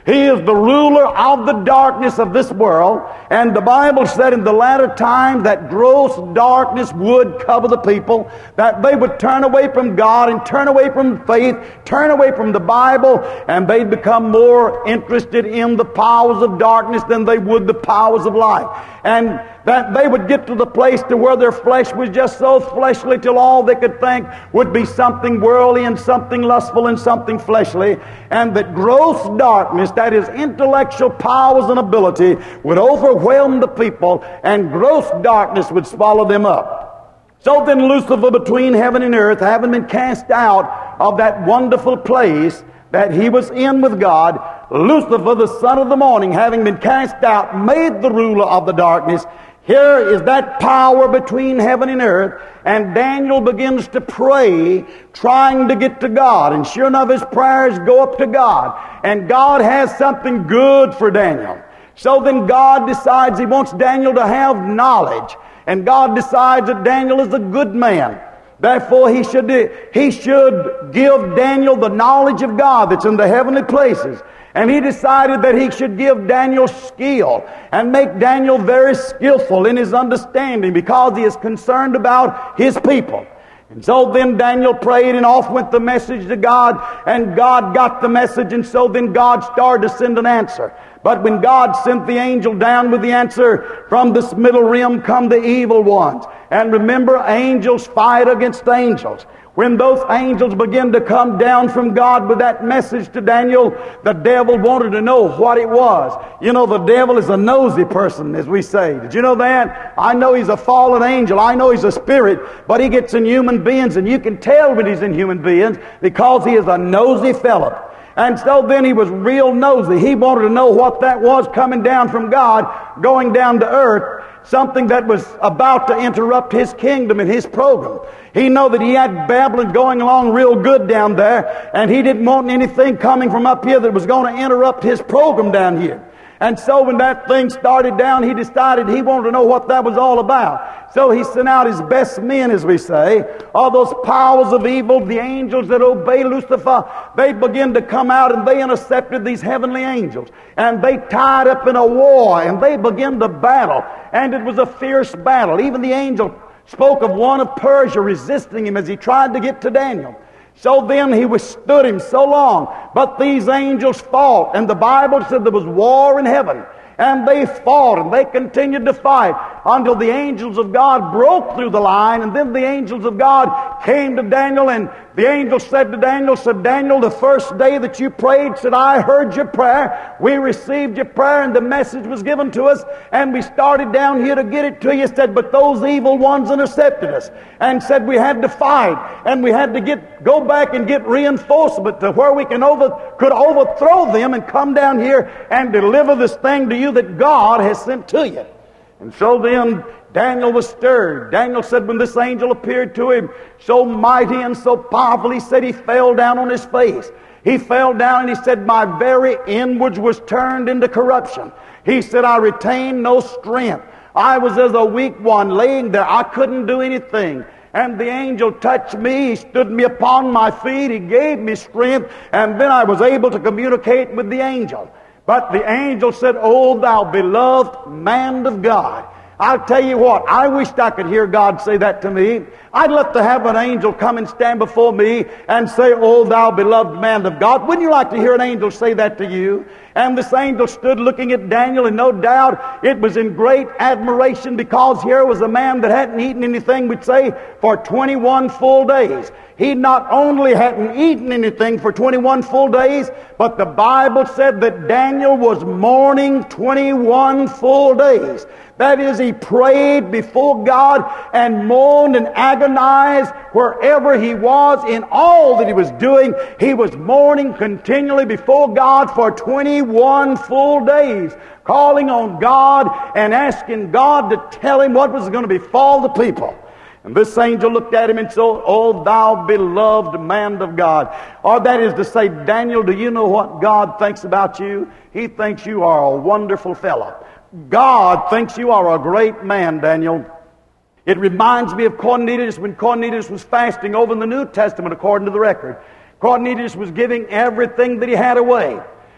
[SPEAKER 1] He is the ruler of the darkness of this world. And the Bible said in the latter time that gross darkness would cover the people, that they would turn away from God and turn away from faith, turn away from the Bible, and they'd become more interested in the powers of darkness than they would the powers of light. And that they would get to the place to where their flesh was just so fleshly till all they could think would be something worldly and something lustful and something fleshly, and that gross darkness, that is intellectual powers and ability, would overwhelm the people, and gross darkness would swallow them up. So then Lucifer, between heaven and earth, having been cast out of that wonderful place that he was in with God, Lucifer, the son of the morning, having been cast out, made the ruler of the darkness. Here is that power between heaven and earth, and Daniel begins to pray, trying to get to God. And sure enough, his prayers go up to God. And God has something good for Daniel. So then God decides he wants Daniel to have knowledge. And God decides that Daniel is a good man. Therefore, he should, he should give Daniel the knowledge of God that's in the heavenly places. And he decided that he should give Daniel skill and make Daniel very skillful in his understanding, because he is concerned about his people. And so then Daniel prayed, and off went the message to God, and God got the message, and so then God started to send an answer. But when God sent the angel down with the answer, from this middle rim come the evil ones. And remember, angels fight against angels. When those angels began to come down from God with that message to Daniel, the devil wanted to know what it was. You know, the devil is a nosy person, as we say. Did you know that? I know he's a fallen angel. I know he's a spirit, but he gets in human beings, and you can tell when he's in human beings because he is a nosy fellow. And so then he was real nosy. He wanted to know what that was coming down from God, going down to earth, something that was about to interrupt his kingdom and his program. He knew that he had Babylon going along real good down there, and he didn't want anything coming from up here that was going to interrupt his program down here. And so when that thing started down, he decided he wanted to know what that was all about. So he sent out his best men, as we say, all those powers of evil, the angels that obey Lucifer. They began to come out, and they intercepted these heavenly angels. And they tied up in a war, and they began to battle. And it was a fierce battle. Even the angel spoke of one of Persia resisting him as he tried to get to Daniel. So then he withstood him so long. But these angels fought, and the Bible said there was war in heaven. And they fought, and they continued to fight until the angels of God broke through the line. And then the angels of God came to Daniel, and the angel said to Daniel, said, Daniel, the first day that you prayed, said, I heard your prayer. We received your prayer, and the message was given to us, and we started down here to get it to you. Said, but those evil ones intercepted us, and said we had to fight, and we had to get go back and get reinforcement to where we can over could overthrow them and come down here and deliver this thing to you that God has sent to you. And so then Daniel was stirred. Daniel said when this angel appeared to him so mighty and so powerful, he said he fell down on his face. He fell down and he said, my very inwards was turned into corruption. He said, I retained no strength. I was as a weak one laying there. I couldn't do anything. And the angel touched me. He stood me upon my feet. He gave me strength. And then I was able to communicate with the angel. But the angel said, O thou beloved man of God. I'll tell you what, I wished I could hear God say that to me. I'd love to have an angel come and stand before me and say, O thou beloved man of God. Wouldn't you like to hear an angel say that to you? And this angel stood looking at Daniel, and no doubt it was in great admiration, because here was a man that hadn't eaten anything, we'd say, for twenty-one full days. He not only hadn't eaten anything for twenty-one full days, but the Bible said that Daniel was mourning twenty-one full days. That is, he prayed before God and mourned and agonized wherever he was in all that he was doing. He was mourning continually before God for twenty-one full days, calling on God and asking God to tell him what was going to befall the people. And this angel looked at him and said, O thou beloved man of God. Or that is to say, Daniel, do you know what God thinks about you? He thinks you are a wonderful fellow. God thinks you are a great man, Daniel. It reminds me of Cornelius when Cornelius was fasting over in the New Testament, according to the record. Cornelius was giving everything that he had away.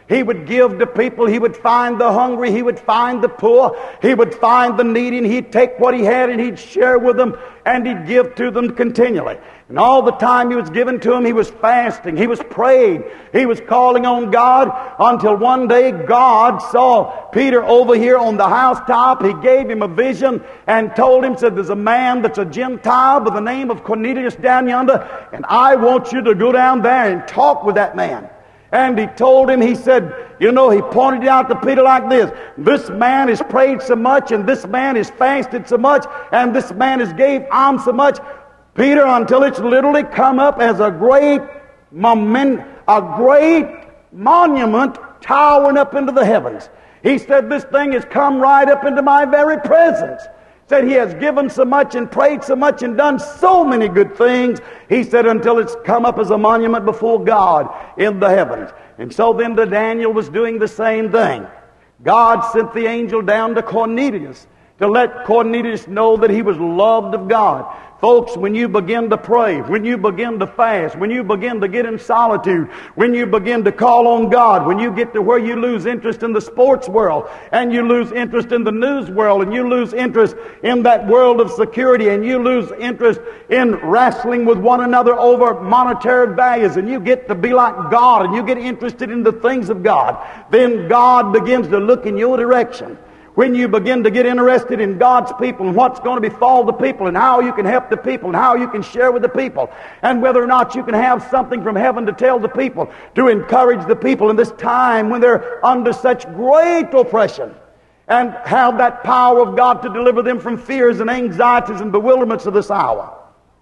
[SPEAKER 1] He would give to people. He would find the hungry. He would find the poor. He would find the needy, and he'd take what he had and he'd share with them, and he'd give to them continually. And all the time he was given to them, he was fasting. He was praying. He was calling on God until one day God saw Peter over here on the housetop. He gave him a vision and told him, said, there's a man that's a Gentile by the name of Cornelius down yonder, and I want you to go down there and talk with that man. And he told him, he said, you know, he pointed out to Peter like this, this man has prayed so much, and this man has fasted so much, and this man has gave alms so much, Peter, until it's literally come up as a great moment, a great monument towering up into the heavens. He said, this thing has come right up into my very presence. Said he has given so much and prayed so much and done so many good things. He said, until it's come up as a monument before God in the heavens. And so then the Daniel was doing the same thing. God sent the angel down to Cornelius to let Cornelius know that he was loved of God. Folks, when you begin to pray, when you begin to fast, when you begin to get in solitude, when you begin to call on God, when you get to where you lose interest in the sports world, and you lose interest in the news world, and you lose interest in that world of security, and you lose interest in wrestling with one another over monetary values, and you get to be like God, and you get interested in the things of God, then God begins to look in your direction. When you begin to get interested in God's people and what's going to befall the people and how you can help the people and how you can share with the people and whether or not you can have something from heaven to tell the people, to encourage the people in this time when they're under such great oppression, and have that power of God to deliver them from fears and anxieties and bewilderments of this hour.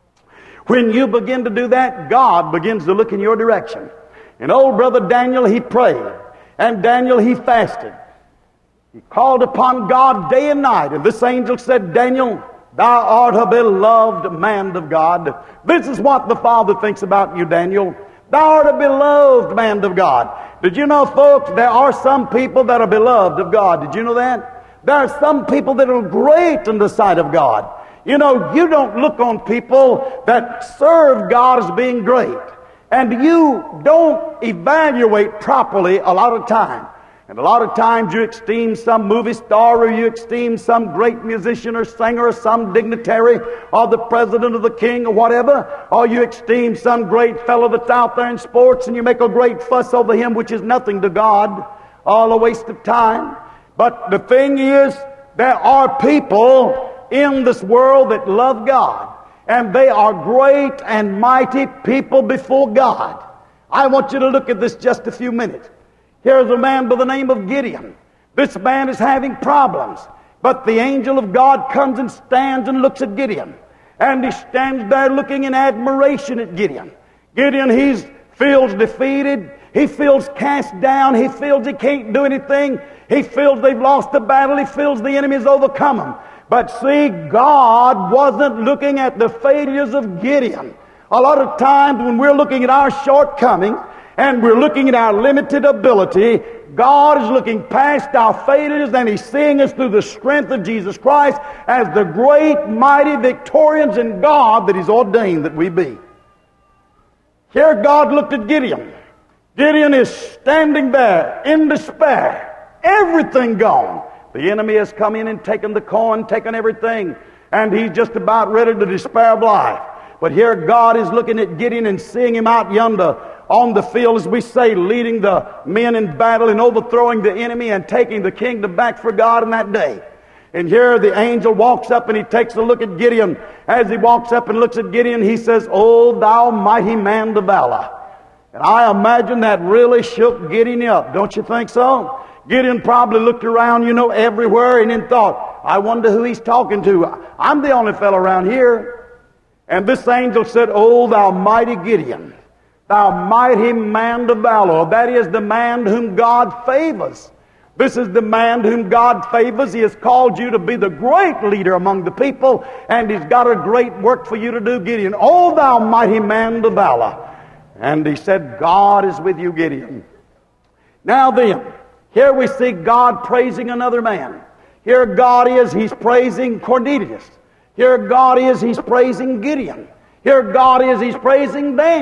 [SPEAKER 1] When you begin to do that, God begins to look in your direction. And old brother Daniel, he prayed, and Daniel, he fasted. He called upon God day and night. And this angel said, Daniel, thou art a beloved man of God. This is what the Father thinks about you, Daniel. Thou art a beloved man of God. Did you know, folks, there are some people that are beloved of God. Did you know that? There are some people that are great in the sight of God. You know, you don't look on people that serve God as being great. And you don't evaluate properly a lot of time. And a lot of times you esteem some movie star, or you esteem some great musician or singer or some dignitary or the president or the king or whatever, or you esteem some great fellow that's out there in sports and you make a great fuss over him, which is nothing to God, all a waste of time. But the thing is, there are people in this world that love God, and they are great and mighty people before God. I want you to look at this just a few minutes. Here's a man by the name of Gideon. This man is having problems. But the angel of God comes and stands and looks at Gideon. And he stands there looking in admiration at Gideon. Gideon, he feels defeated. He feels cast down. He feels he can't do anything. He feels they've lost the battle. He feels the enemy's overcome him. But see, God wasn't looking at the failures of Gideon. A lot of times when we're looking at our shortcomings, and we're looking at our limited ability, God is looking past our failures, and He's seeing us through the strength of Jesus Christ as the great, mighty victorians in God that He's ordained that we be. Here God looked at Gideon. Gideon is standing there in despair. Everything gone. The enemy has come in and taken the coin, taken everything, and he's just about ready to despair of life. But here God is looking at Gideon and seeing him out yonder on the field, as we say, leading the men in battle and overthrowing the enemy and taking the kingdom back for God in that day. And here the angel walks up and he takes a look at Gideon. As he walks up and looks at Gideon, he says, "O thou mighty man of valor." And I imagine that really shook Gideon up. Don't you think so? Gideon probably looked around, you know, everywhere, and then thought, I wonder who he's talking to. I'm the only fellow around here. And this angel said, "O thou mighty Gideon, thou mighty man of valor." That is the man whom God favors. This is the man whom God favors. He has called you to be the great leader among the people, and He's got a great work for you to do, Gideon. "O thou mighty man of valor." And he said, God is with you, Gideon. Now then, here we see God praising another man. Here God is, He's praising Cornelius. Here God is, He's praising Gideon. Here God is, He's praising Daniel.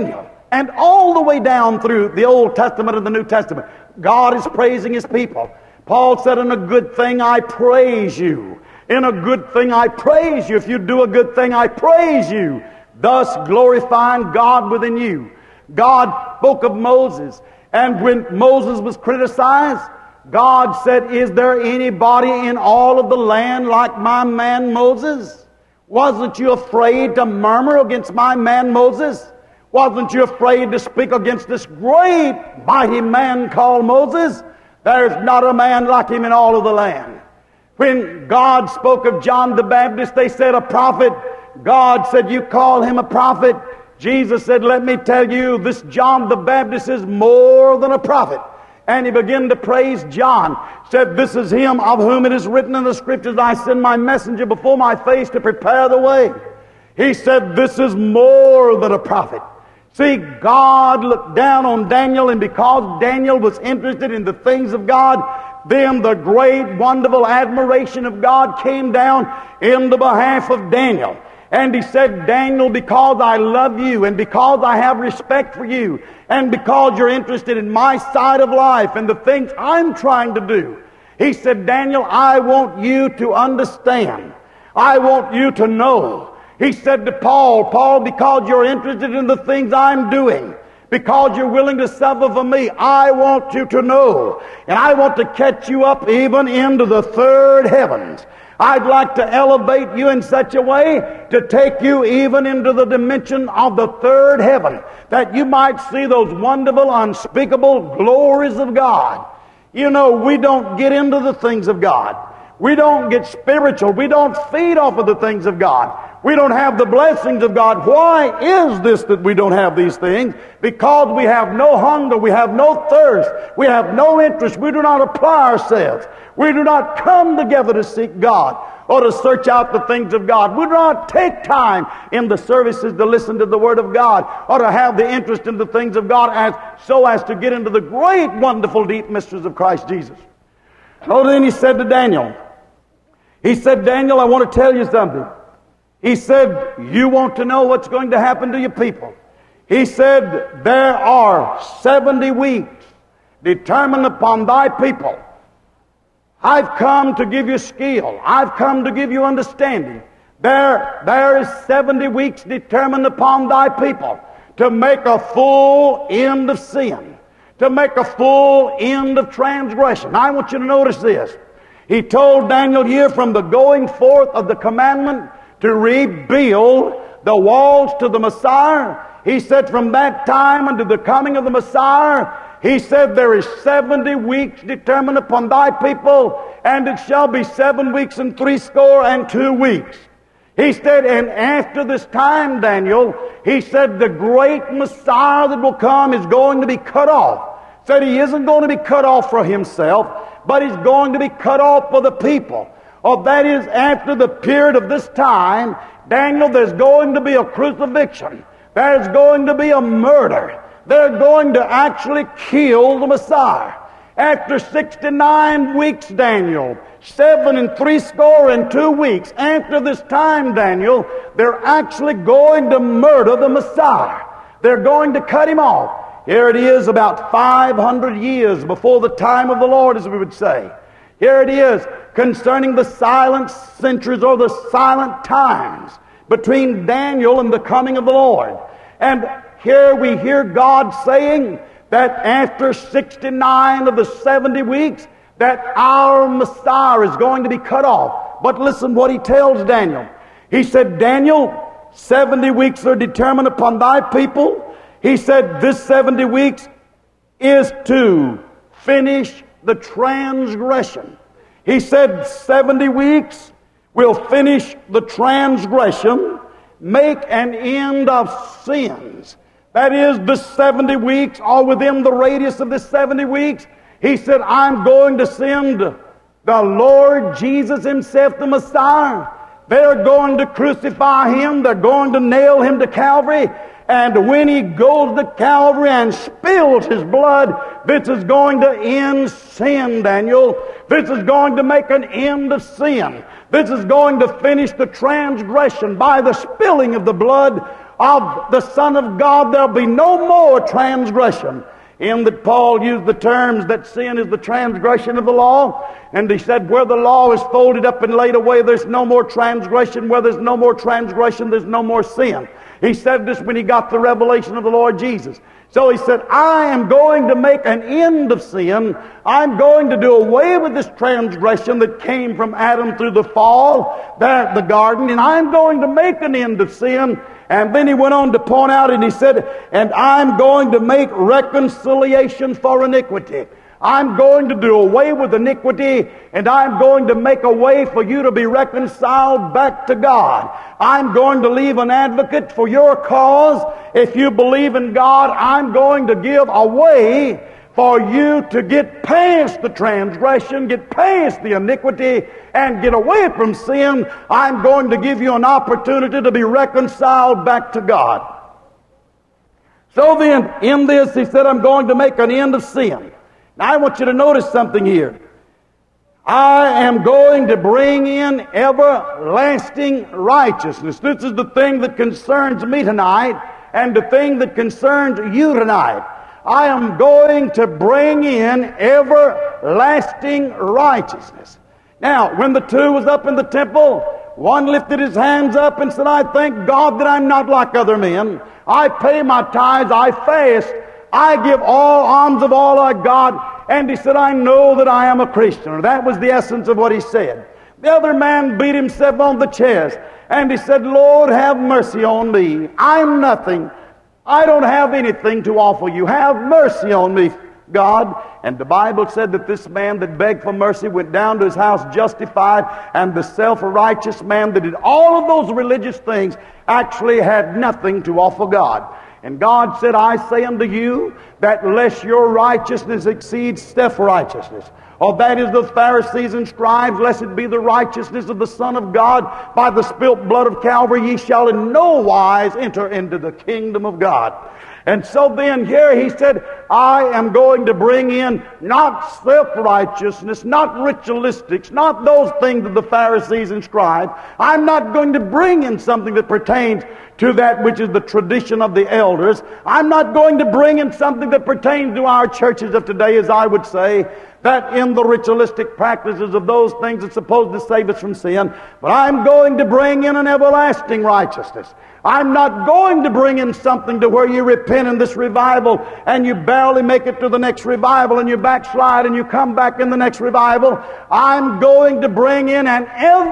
[SPEAKER 1] And all the way down through the Old Testament and the New Testament, God is praising His people. Paul said, in a good thing I praise you. In a good thing I praise you. If you do a good thing, I praise you. Thus glorifying God within you. God spoke of Moses. And when Moses was criticized, God said, is there anybody in all of the land like my man Moses? Wasn't you afraid to murmur against my man Moses? Wasn't you afraid to speak against this great, mighty man called Moses? There's not a man like him in all of the land. When God spoke of John the Baptist, they said a prophet. God said, you call him a prophet. Jesus said, let me tell you, this John the Baptist is more than a prophet. And he began to praise John. Said, this is him of whom it is written in the Scriptures, I send my messenger before my face to prepare the way. He said, this is more than a prophet. See, God looked down on Daniel, and because Daniel was interested in the things of God, then the great, wonderful admiration of God came down in the behalf of Daniel. And he said, Daniel, because I love you, and because I have respect for you, and because you're interested in my side of life and the things I'm trying to do, he said, Daniel, I want you to understand. I want you to know. He said to Paul, Paul, because you're interested in the things I'm doing, because you're willing to suffer for me, I want you to know. And I want to catch you up even into the third heavens. I'd like to elevate you in such a way to take you even into the dimension of the third heaven, that you might see those wonderful, unspeakable glories of God. You know, we don't get into the things of God. We don't get spiritual. We don't feed off of the things of God. We don't have the blessings of God. Why is this that we don't have these things? Because we have no hunger, we have no thirst, we have no interest, we do not apply ourselves. We do not come together to seek God or to search out the things of God. We do not take time in the services to listen to the Word of God or to have the interest in the things of God as so as to get into the great, wonderful, deep mysteries of Christ Jesus. Oh, then he said to Daniel, he said, Daniel, I want to tell you something. He said, you want to know what's going to happen to your people. He said, there are seventy weeks determined upon thy people. I've come to give you skill. I've come to give you understanding. There, there is seventy weeks determined upon thy people to make a full end of sin, to make a full end of transgression. I want you to notice this. He told Daniel here from the going forth of the commandment to rebuild the walls to the Messiah. He said from that time unto the coming of the Messiah, he said there is seventy weeks determined upon thy people, and it shall be seven weeks and three score and two weeks. He said, and after this time, Daniel, he said the great Messiah that will come is going to be cut off. Said he isn't going to be cut off for himself, but he's going to be cut off for the people. Or that is, after the period of this time, Daniel, there's going to be a crucifixion. There's going to be a murder. They're going to actually kill the Messiah. After sixty-nine weeks, Daniel, seven and three score and two weeks, after this time, Daniel, they're actually going to murder the Messiah. They're going to cut him off. Here it is about five hundred years before the time of the Lord, as we would say. Here it is concerning the silent centuries or the silent times between Daniel and the coming of the Lord. And here we hear God saying that after sixty-nine of the seventy weeks, that our Messiah is going to be cut off. But listen what he tells Daniel. He said, Daniel, seventy weeks are determined upon thy people. He said, this seventy weeks is to finish the transgression. He said seventy weeks will finish the transgression, make an end of sins. That is, the seventy weeks, or within the radius of the seventy weeks, he said, I'm going to send the Lord Jesus himself, the Messiah. They're going to crucify him. They're going to nail him to Calvary. And when he goes to Calvary and spills his blood, this is going to end sin, Daniel. This is going to make an end of sin. This is going to finish the transgression by the spilling of the blood of the Son of God, there'll be no more transgression. In that Paul used the terms that sin is the transgression of the law. And he said where the law is folded up and laid away, there's no more transgression. Where there's no more transgression, there's no more sin. He said this when he got the revelation of the Lord Jesus. So he said, I am going to make an end of sin. I'm going to do away with this transgression that came from Adam through the fall there at the garden. And I'm going to make an end of sin. And then he went on to point out and he said, and I'm going to make reconciliation for iniquity. I'm going to do away with iniquity, and I'm going to make a way for you to be reconciled back to God. I'm going to leave an advocate for your cause. If you believe in God, I'm going to give a way for you to get past the transgression, get past the iniquity, and get away from sin. I'm going to give you an opportunity to be reconciled back to God. So then, in this, he said, I'm going to make an end of sin. Now, I want you to notice something here. I am going to bring in everlasting righteousness. This is the thing that concerns me tonight, and the thing that concerns you tonight. I am going to bring in everlasting righteousness. Now, when the two was up in the temple, one lifted his hands up and said, I thank God that I'm not like other men. I pay my tithes, I fast, I give all alms of all I got. And he said, I know that I am a Christian. That was the essence of what he said. The other man beat himself on the chest, and he said, Lord, have mercy on me. I'm nothing. I don't have anything to offer you. Have mercy on me, God. And the Bible said that this man that begged for mercy went down to his house justified, and the self-righteous man that did all of those religious things actually had nothing to offer God. And God said, I say unto you that lest your righteousness exceeds self-righteousness, or that is the Pharisees and scribes, lest it be the righteousness of the Son of God by the spilt blood of Calvary, ye shall in no wise enter into the kingdom of God. And so then here he said, I am going to bring in not self-righteousness, not ritualistics, not those things of the Pharisees and scribes. I'm not going to bring in something that pertains to that which is the tradition of the elders. I'm not going to bring in something that pertains to our churches of today, as I would say, that in the ritualistic practices of those things that's supposed to save us from sin. But I'm going to bring in an everlasting righteousness. I'm not going to bring in something to where you repent in this revival and you barely make it to the next revival and you backslide and you come back in the next revival. I'm going to bring in an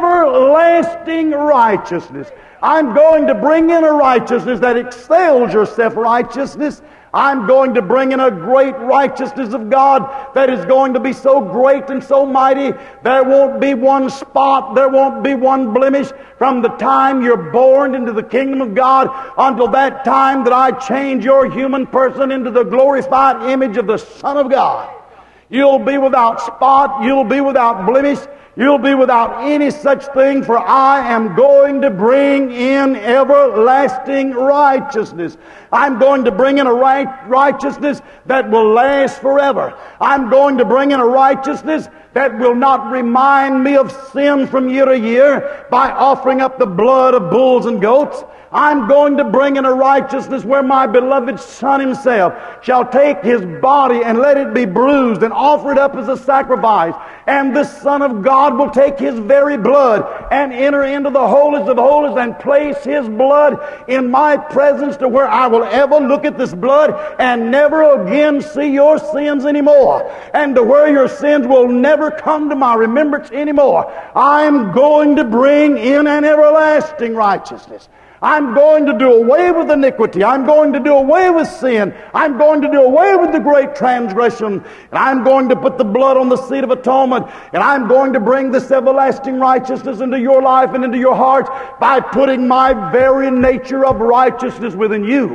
[SPEAKER 1] everlasting righteousness. I'm going to bring in a righteousness that excels your self-righteousness. I'm going to bring in a great righteousness of God that is going to be so great and so mighty, there won't be one spot, there won't be one blemish from the time you're born into the kingdom of God until that time that I change your human person into the glorified image of the Son of God. You'll be without spot, you'll be without blemish, you'll be without any such thing, for I am going to bring in everlasting righteousness. I'm going to bring in a right righteousness that will last forever. I'm going to bring in a righteousness that will not remind me of sin from year to year by offering up the blood of bulls and goats. I'm going to bring in a righteousness where my beloved Son himself shall take his body and let it be bruised and offer it up as a sacrifice. And this Son of God will take his very blood and enter into the holiest of holies and place his blood in my presence to where I will ever look at this blood and never again see your sins anymore. And to where your sins will never come to my remembrance anymore. I'm going to bring in an everlasting righteousness. I'm going to do away with iniquity. I'm going to do away with sin. I'm going to do away with the great transgression. And I'm going to put the blood on the seat of atonement. And I'm going to bring this everlasting righteousness into your life and into your heart by putting my very nature of righteousness within you.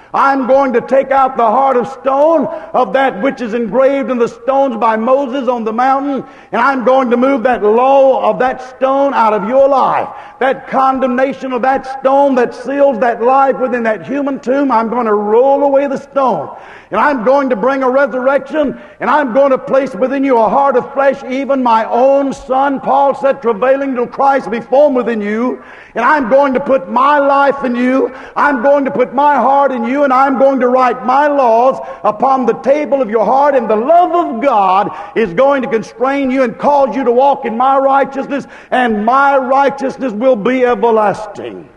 [SPEAKER 1] I'm going to take out the heart of stone of that which is engraved in the stones by Moses on the mountain, and I'm going to move that law of that stone out of your life. That condemnation of that stone that seals that life within that human tomb, I'm going to roll away the stone. And I'm going to bring a resurrection, and I'm going to place within you a heart of flesh, even my own son, Paul said, travailing till Christ be formed within you. And I'm going to put my life in you. I'm going to put my heart in you, and I'm going to write my laws upon the table of your heart, and the love of God is going to constrain you and cause you to walk in my righteousness, and my righteousness will be everlasting.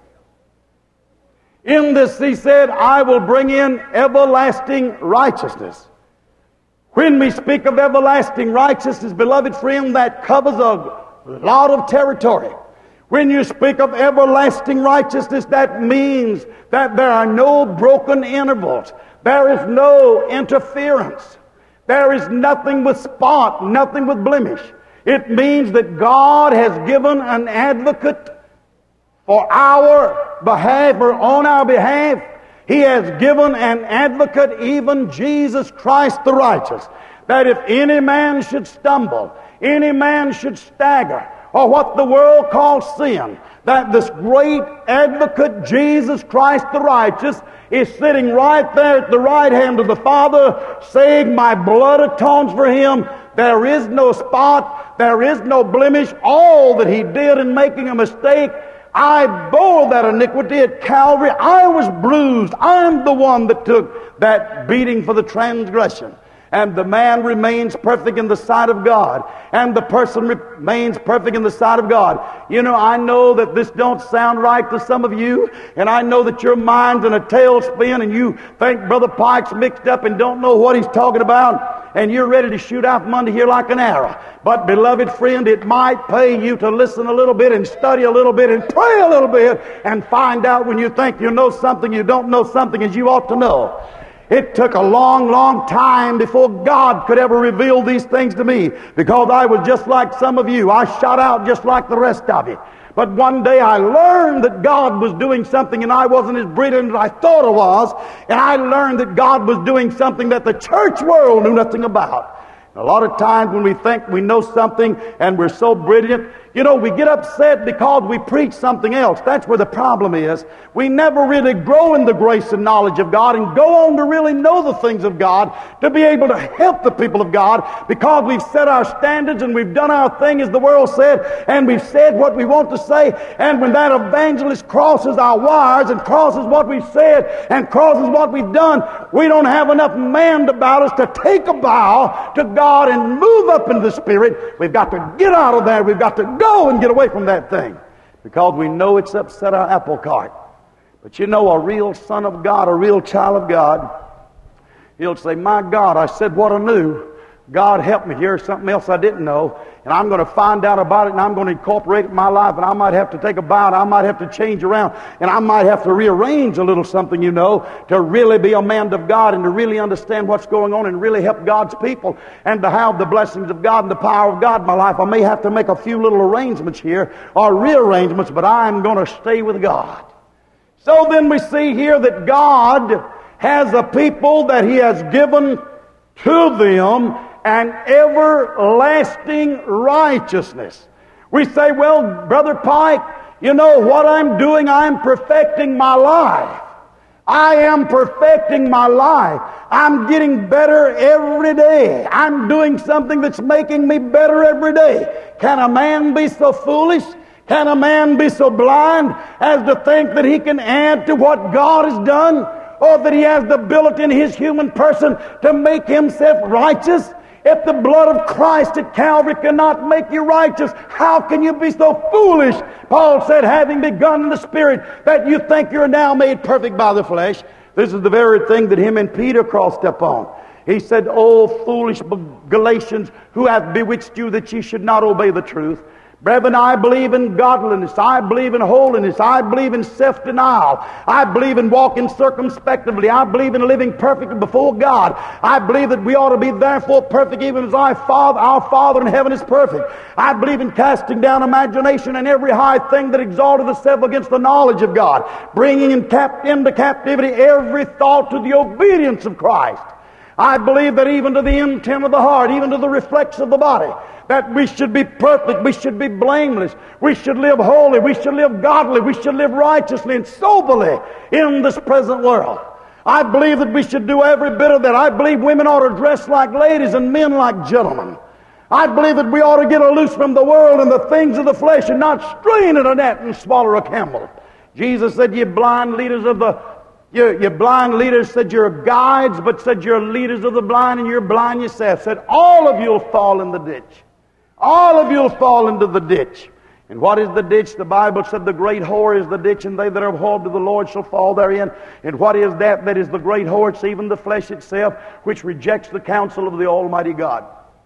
[SPEAKER 1] In this, he said, I will bring in everlasting righteousness. When we speak of everlasting righteousness, beloved friend, that covers a lot of territory. When you speak of everlasting righteousness, that means that there are no broken intervals. There is no interference. There is nothing with spot, nothing with blemish. It means that God has given an advocate for our behalf or on our behalf. He has given an advocate, even Jesus Christ the righteous, that if any man should stumble, any man should stagger, or what the world calls sin, that this great advocate, Jesus Christ the righteous, is sitting right there at the right hand of the Father, saying, my blood atones for him. There is no spot, there is no blemish. All that he did in making a mistake, I bore that iniquity at Calvary. I was bruised. I'm the one that took that beating for the transgression. And the man remains perfect in the sight of God. And the person remains perfect in the sight of God. You know, I know that this don't sound right to some of you. And I know that your mind's in a tailspin and you think Brother Pike's mixed up and don't know what he's talking about. And you're ready to shoot out from under here like an arrow. But, beloved friend, it might pay you to listen a little bit and study a little bit and pray a little bit and find out when you think you know something, you don't know something as you ought to know. It took a long, long time before God could ever reveal these things to me, because I was just like some of you. I shot out just like the rest of you. But one day I learned that God was doing something, and I wasn't as brilliant as I thought I was. And I learned that God was doing something that the church world knew nothing about. A lot of times when we think we know something and we're so brilliant, you know, we get upset because we preach something else. That's where the problem is. We never really grow in the grace and knowledge of God and go on to really know the things of God, to be able to help the people of God, because we've set our standards and we've done our thing as the world said, and we've said what we want to say. And when that evangelist crosses our wires and crosses what we've said and crosses what we've done, we don't have enough man about us to take a bow to God and move up in the Spirit. We've got to get out of there. We've got to go and get away from that thing, because we know it's upset our apple cart. But you know, a real son of God, a real child of God, he'll say, my God, I said what I knew. God help me, here's something else I didn't know, and I'm going to find out about it, and I'm going to incorporate it in my life, and I might have to take a bow, and I might have to change around, and I might have to rearrange a little something, you know, to really be a man of God and to really understand what's going on and really help God's people and to have the blessings of God and the power of God in my life. I may have to make a few little arrangements here or rearrangements, but I'm going to stay with God. So then we see here that God has a people that He has given to them an everlasting righteousness. We say, well, Brother Pike, you know what I'm doing? I'm perfecting my life. I am perfecting my life. I'm getting better every day. I'm doing something that's making me better every day. Can a man be so foolish? Can a man be so blind as to think that he can add to what God has done? Or that he has the ability in his human person to make himself righteous? If the blood of Christ at Calvary cannot make you righteous, how can you be so foolish? Paul said, having begun in the Spirit, that you think you're now made perfect by the flesh. This is the very thing that him and Peter crossed up on. He said, O foolish Galatians, who hath bewitched you that ye should not obey the truth? Brethren, I believe in godliness. I believe in holiness. I believe in self-denial. I believe in walking circumspectively. I believe in living perfectly before God. I believe that we ought to be therefore perfect even as our Father, our Father in heaven is perfect. I believe in casting down imagination and every high thing that exalteth itself against the knowledge of God, bringing in cap- into captivity every thought to the obedience of Christ. I believe that even to the intent of the heart, even to the reflex of the body, that we should be perfect, we should be blameless, we should live holy, we should live godly, we should live righteously and soberly in this present world. I believe that we should do every bit of that. I believe women ought to dress like ladies and men like gentlemen. I believe that we ought to get loose from the world and the things of the flesh and not strain at a net and swallow a camel. Jesus said, ye blind leaders of the You, you blind leaders, said you're guides, but said you're leaders of the blind and you're blind yourself. Said all of you'll fall in the ditch. All of you'll fall into the ditch. And what is the ditch? The Bible said the great whore is the ditch, and they that are abhorred to the Lord shall fall therein. And what is that? That is the great whore. It's even the flesh itself, which rejects the counsel of the Almighty God.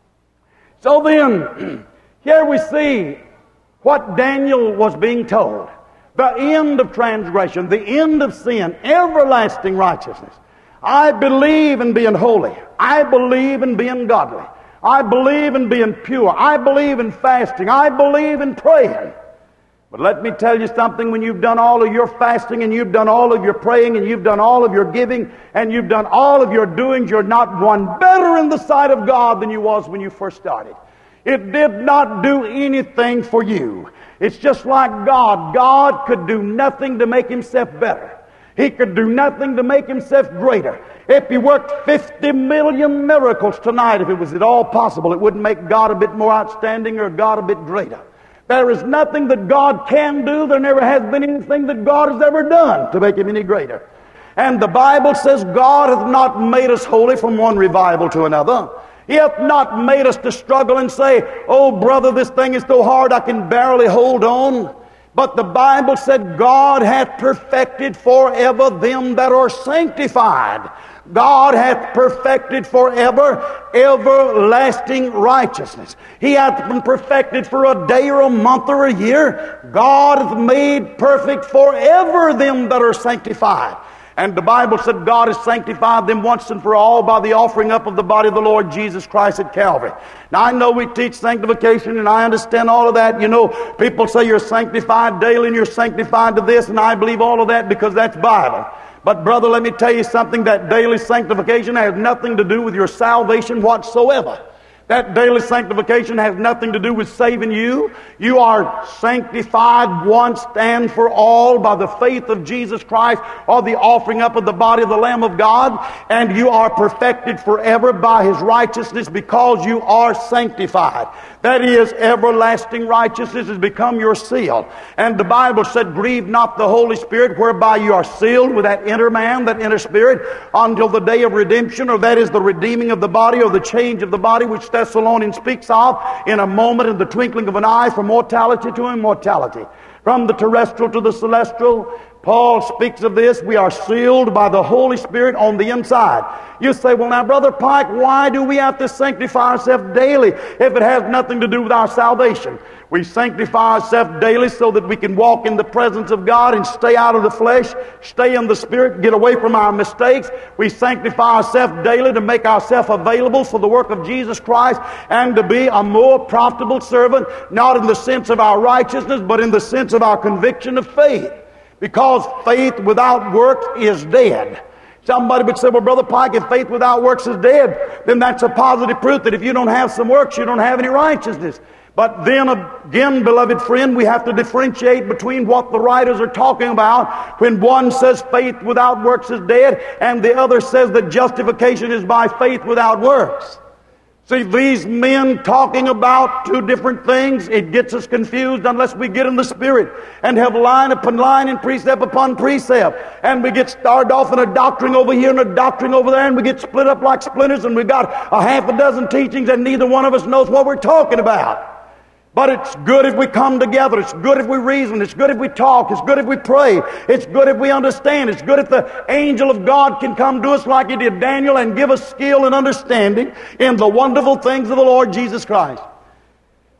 [SPEAKER 1] So then, here we see what Daniel was being told. The end of transgression, the end of sin, everlasting righteousness. I believe in being holy. I believe in being godly. I believe in being pure. I believe in fasting. I believe in praying. But let me tell you something, when you've done all of your fasting and you've done all of your praying and you've done all of your giving and you've done all of your doings, you're not one better in the sight of God than you was when you first started. It did not do anything for you. It's just like God. God could do nothing to make Himself better. He could do nothing to make Himself greater. If He worked fifty million miracles tonight, if it was at all possible, it wouldn't make God a bit more outstanding or God a bit greater. There is nothing that God can do. There never has been anything that God has ever done to make Him any greater. And the Bible says God hath not made us holy from one revival to another. He hath not made us to struggle and say, oh brother, this thing is so hard I can barely hold on. But the Bible said God hath perfected forever them that are sanctified. God hath perfected forever everlasting righteousness. He hath been perfected for a day or a month or a year. God hath made perfect forever them that are sanctified. And the Bible said God has sanctified them once and for all by the offering up of the body of the Lord Jesus Christ at Calvary. Now I know we teach sanctification and I understand all of that. You know, people say you're sanctified daily and you're sanctified to this, and I believe all of that because that's Bible. But brother, let me tell you something, that daily sanctification has nothing to do with your salvation whatsoever. That daily sanctification has nothing to do with saving you. You are sanctified once and for all by the faith of Jesus Christ or the offering up of the body of the Lamb of God. And you are perfected forever by His righteousness because you are sanctified. That is, everlasting righteousness has become your seal. And the Bible said, grieve not the Holy Spirit, whereby you are sealed with that inner man, that inner spirit, until the day of redemption, or that is the redeeming of the body, or the change of the body, which Thessalonians speaks of in a moment, in the twinkling of an eye, from mortality to immortality. From the terrestrial to the celestial, Paul speaks of this. We are sealed by the Holy Spirit on the inside. You say, well now, Brother Pike, why do we have to sanctify ourselves daily if it has nothing to do with our salvation? We sanctify ourselves daily so that we can walk in the presence of God and stay out of the flesh, stay in the Spirit, get away from our mistakes. We sanctify ourselves daily to make ourselves available for the work of Jesus Christ and to be a more profitable servant, not in the sense of our righteousness, but in the sense of our conviction of faith. Because faith without works is dead. Somebody would say, well, Brother Pike, if faith without works is dead, then that's a positive proof that if you don't have some works, you don't have any righteousness. But then again, beloved friend, we have to differentiate between what the writers are talking about when one says faith without works is dead and the other says that justification is by faith without works. See, these men talking about two different things, it gets us confused unless we get in the Spirit and have line upon line and precept upon precept. And we get started off in a doctrine over here and a doctrine over there, and we get split up like splinters, and we've got a half a dozen teachings and neither one of us knows what we're talking about. But it's good if we come together. It's good if we reason. It's good if we talk. It's good if we pray. It's good if we understand. It's good if the angel of God can come to us like he did Daniel and give us skill and understanding in the wonderful things of the Lord Jesus Christ.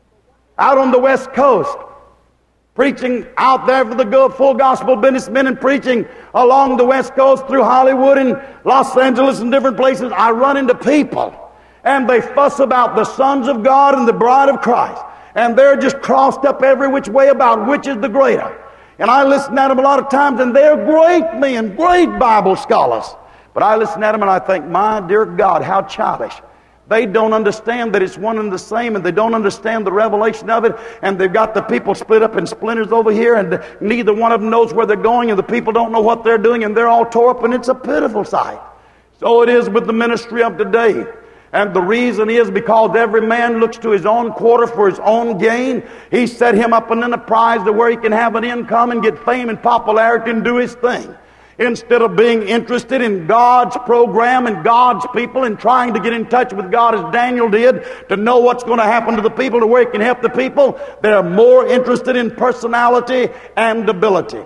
[SPEAKER 1] out on the West Coast, preaching out there for the good, full gospel businessmen and preaching along the West Coast through Hollywood and Los Angeles and different places, I run into people and they fuss about the sons of God and the bride of Christ. And they're just crossed up every which way about which is the greater. And I listen at them a lot of times, and they're great men, great Bible scholars. But I listen at them and I think, my dear God, how childish. They don't understand that it's one and the same, and they don't understand the revelation of it, and they've got the people split up in splinters over here, and neither one of them knows where they're going, and the people don't know what they're doing, and they're all tore up, and it's a pitiful sight. So it is with the ministry of today. And the reason is because every man looks to his own quarter for his own gain. He set him up an enterprise to where he can have an income and get fame and popularity and do his thing, instead of being interested in God's program and God's people and trying to get in touch with God as Daniel did to know what's going to happen to the people, to where he can help the people. They're more interested in personality and ability.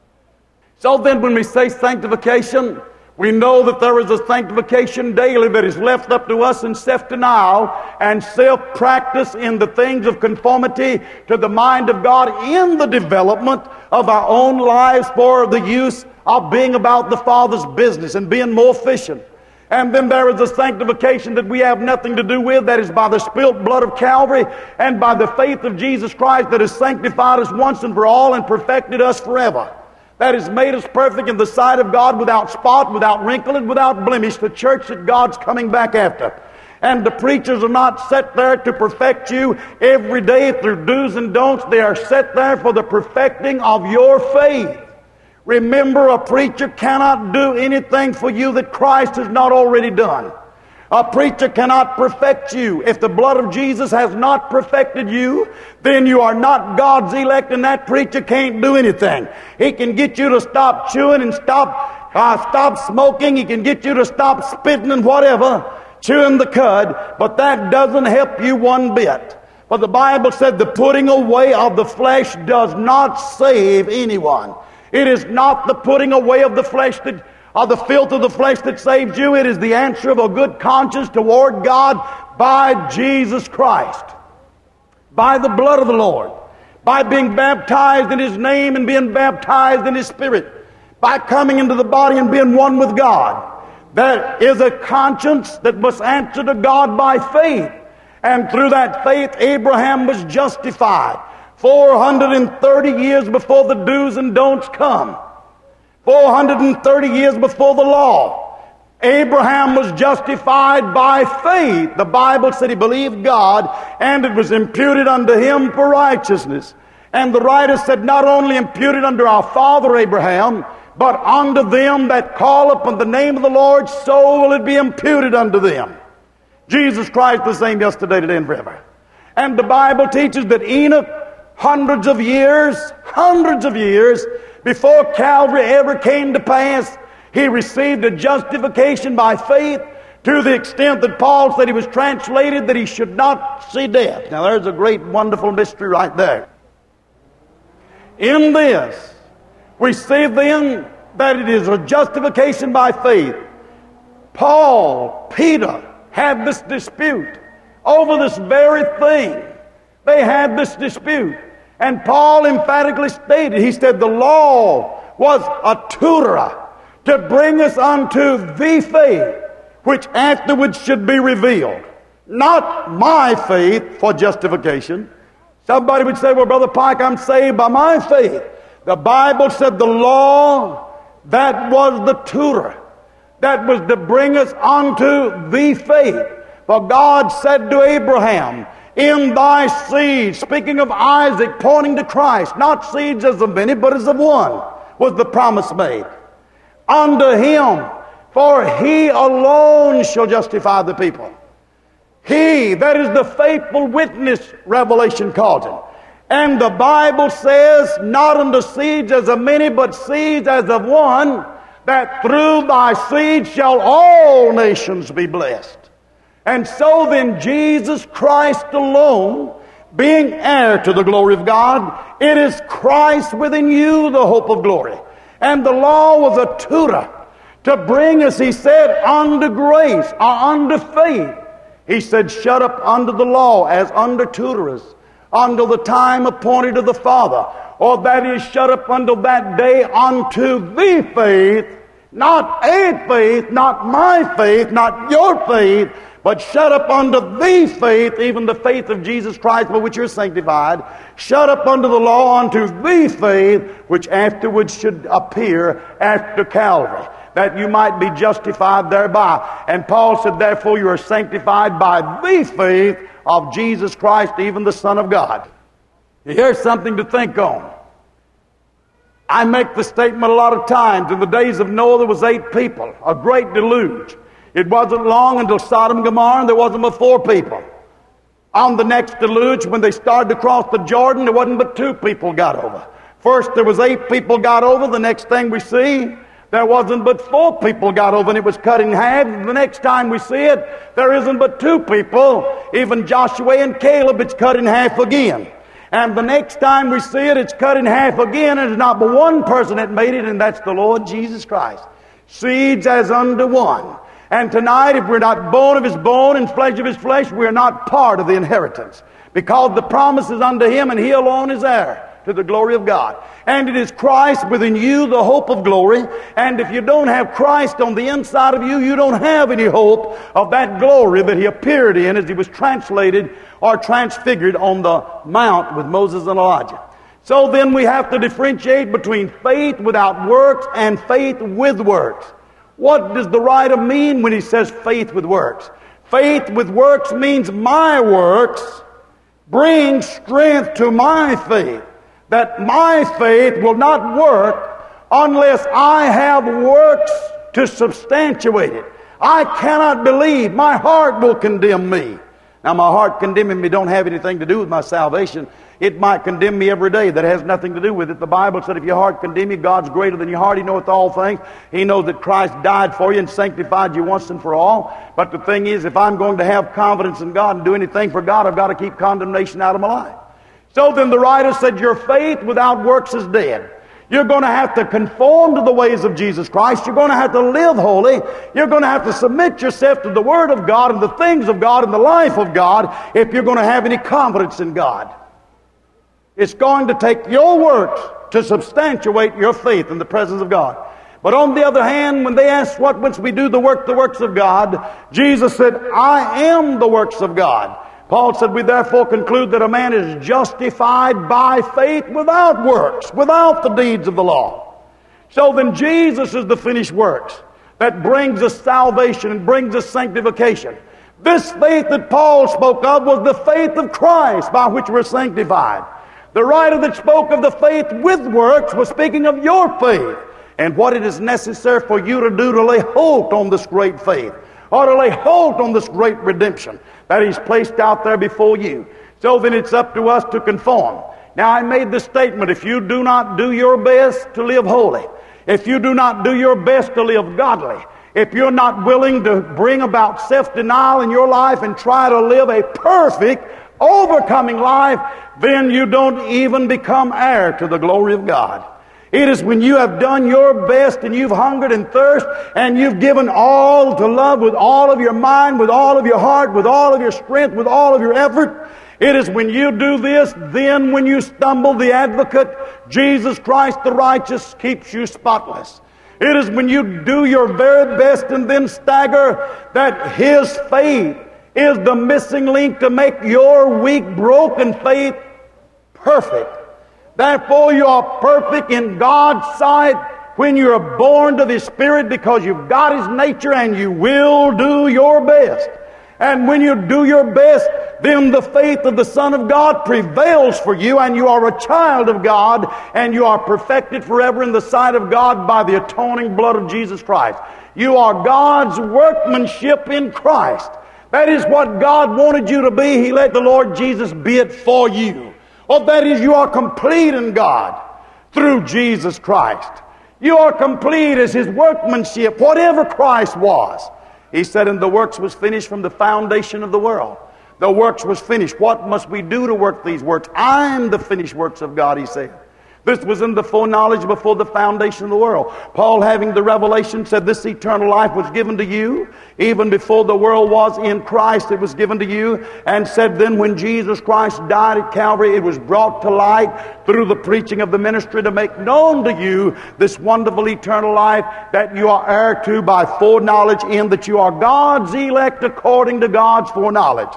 [SPEAKER 1] So then when we say sanctification, we know that there is a sanctification daily that is left up to us in self-denial and self-practice in the things of conformity to the mind of God in the development of our own lives for the use of being about the Father's business and being more efficient. And then there is a sanctification that we have nothing to do with, that is by the spilt blood of Calvary and by the faith of Jesus Christ that has sanctified us once and for all and perfected us forever. That has made us perfect in the sight of God, without spot, without wrinkle, and without blemish, the church that God's coming back after. And the preachers are not set there to perfect you every day through do's and don'ts. They are set there for the perfecting of your faith. Remember, a preacher cannot do anything for you that Christ has not already done. A preacher cannot perfect you. If the blood of Jesus has not perfected you, then you are not God's elect, and that preacher can't do anything. He can get you to stop chewing and stop uh, stop smoking. He can get you to stop spitting and whatever, chewing the cud, but that doesn't help you one bit. But the Bible said the putting away of the flesh does not save anyone. It is not the putting away of the flesh that of the filth of the flesh that saves you. It is the answer of a good conscience toward God by Jesus Christ, by the blood of the Lord, by being baptized in His name and being baptized in His Spirit, by coming into the body and being one with God. There is a conscience that must answer to God by faith. And through that faith, Abraham was justified four hundred thirty years before the do's and don'ts come. four hundred thirty years before the law, Abraham was justified by faith. The Bible said he believed God, and it was imputed unto him for righteousness. And the writer said, not only imputed unto our father Abraham, but unto them that call upon the name of the Lord, so will it be imputed unto them. Jesus Christ the same yesterday, today, and forever. And the Bible teaches that Enoch, hundreds of years, hundreds of years, before Calvary ever came to pass, he received a justification by faith to the extent that Paul said he was translated that he should not see death. Now there's a great, wonderful mystery right there. In this, we see then that it is a justification by faith. Paul, Peter, had this dispute over this very thing. They had this dispute. And Paul emphatically stated, he said, the law was a tutor to bring us unto the faith which afterwards should be revealed. Not my faith for justification. Somebody would say, well, Brother Pike, I'm saved by my faith. The Bible said the law, that was the tutor. That was to bring us unto the faith. For God said to Abraham, in thy seed, speaking of Isaac, pointing to Christ, not seeds as of many, but as of one, was the promise made. Unto him, for he alone shall justify the people. He, that is the faithful witness, Revelation calls him. And the Bible says, not unto seeds as of many, but seeds as of one, that through thy seed shall all nations be blessed. And so then Jesus Christ alone, being heir to the glory of God, it is Christ within you, the hope of glory. And the law was a tutor to bring us, he said, unto grace, or unto faith. He said, shut up under the law as under tutors, until the time appointed of the Father, or that is shut up until that day unto the faith, not a faith, not my faith, not your faith, but shut up unto the faith, even the faith of Jesus Christ by which you're sanctified, shut up unto the law unto the faith which afterwards should appear after Calvary, that you might be justified thereby. And Paul said, therefore you are sanctified by the faith of Jesus Christ, even the Son of God. Here's something to think on. I make the statement a lot of times. In the days of Noah, there was eight people, a great deluge. It wasn't long until Sodom and Gomorrah, and there wasn't but four people. On the next deluge, when they started to cross the Jordan, there wasn't but two people got over. First, there was eight people got over. The next thing we see, there wasn't but four people got over, and it was cut in half. The next time we see it, there isn't but two people. Even Joshua and Caleb, it's cut in half again. And the next time we see it, it's cut in half again, and there's not but one person that made it, and that's the Lord Jesus Christ. Seeds as unto one. And tonight, if we're not bone of his bone and flesh of his flesh, we're not part of the inheritance. Because the promise is unto him, and he alone is heir to the glory of God. And it is Christ within you, the hope of glory. And if you don't have Christ on the inside of you, you don't have any hope of that glory that he appeared in as he was translated or transfigured on the mount with Moses and Elijah. So then we have to differentiate between faith without works and faith with works. What does the writer mean when he says faith with works? Faith with works means my works bring strength to my faith. That my faith will not work unless I have works to substantiate it. I cannot believe. My heart will condemn me. Now, my heart condemning me don't have anything to do with my salvation. It might condemn me every day. That has nothing to do with it. The Bible said if your heart condemn you, God's greater than your heart. He knoweth all things. He knows that Christ died for you and sanctified you once and for all. But the thing is, if I'm going to have confidence in God and do anything for God, I've got to keep condemnation out of my life. So then the writer said, your faith without works is dead. You're going to have to conform to the ways of Jesus Christ. You're going to have to live holy. You're going to have to submit yourself to the Word of God and the things of God and the life of God if you're going to have any confidence in God. It's going to take your works to substantiate your faith in the presence of God. But on the other hand, when they asked what once we do the work, the works of God, Jesus said, I am the works of God. Paul said, we therefore conclude that a man is justified by faith without works, without the deeds of the law. So then Jesus is the finished works that brings us salvation and brings us sanctification. This faith that Paul spoke of was the faith of Christ by which we're sanctified. The writer that spoke of the faith with works was speaking of your faith and what it is necessary for you to do to lay hold on this great faith, or to lay hold on this great redemption that he's placed out there before you. So then it's up to us to conform. Now I made the statement, if you do not do your best to live holy, if you do not do your best to live godly, if you're not willing to bring about self-denial in your life and try to live a perfect, overcoming life, then you don't even become heir to the glory of God. It is when you have done your best and you've hungered and thirst and you've given all to love with all of your mind, with all of your heart, with all of your strength, with all of your effort. It is when you do this, then when you stumble, the advocate, Jesus Christ the righteous, keeps you spotless. It is when you do your very best and then stagger that his faith is the missing link to make your weak, broken faith perfect. Therefore, you are perfect in God's sight when you are born to the Spirit, because you've got his nature and you will do your best. And when you do your best, then the faith of the Son of God prevails for you, and you are a child of God, and you are perfected forever in the sight of God by the atoning blood of Jesus Christ. You are God's workmanship in Christ. That is what God wanted you to be. He let the Lord Jesus be it for you. Well, that is, you are complete in God through Jesus Christ. You are complete as his workmanship, whatever Christ was. He said, and the works was finished from the foundation of the world. The works was finished. What must we do to work these works? I am the finished works of God, he said. This was in the foreknowledge before the foundation of the world. Paul, having the revelation, said this eternal life was given to you. Even before the world was in Christ, it was given to you. And said then when Jesus Christ died at Calvary, it was brought to light through the preaching of the ministry to make known to you this wonderful eternal life that you are heir to by foreknowledge, in that you are God's elect according to God's foreknowledge.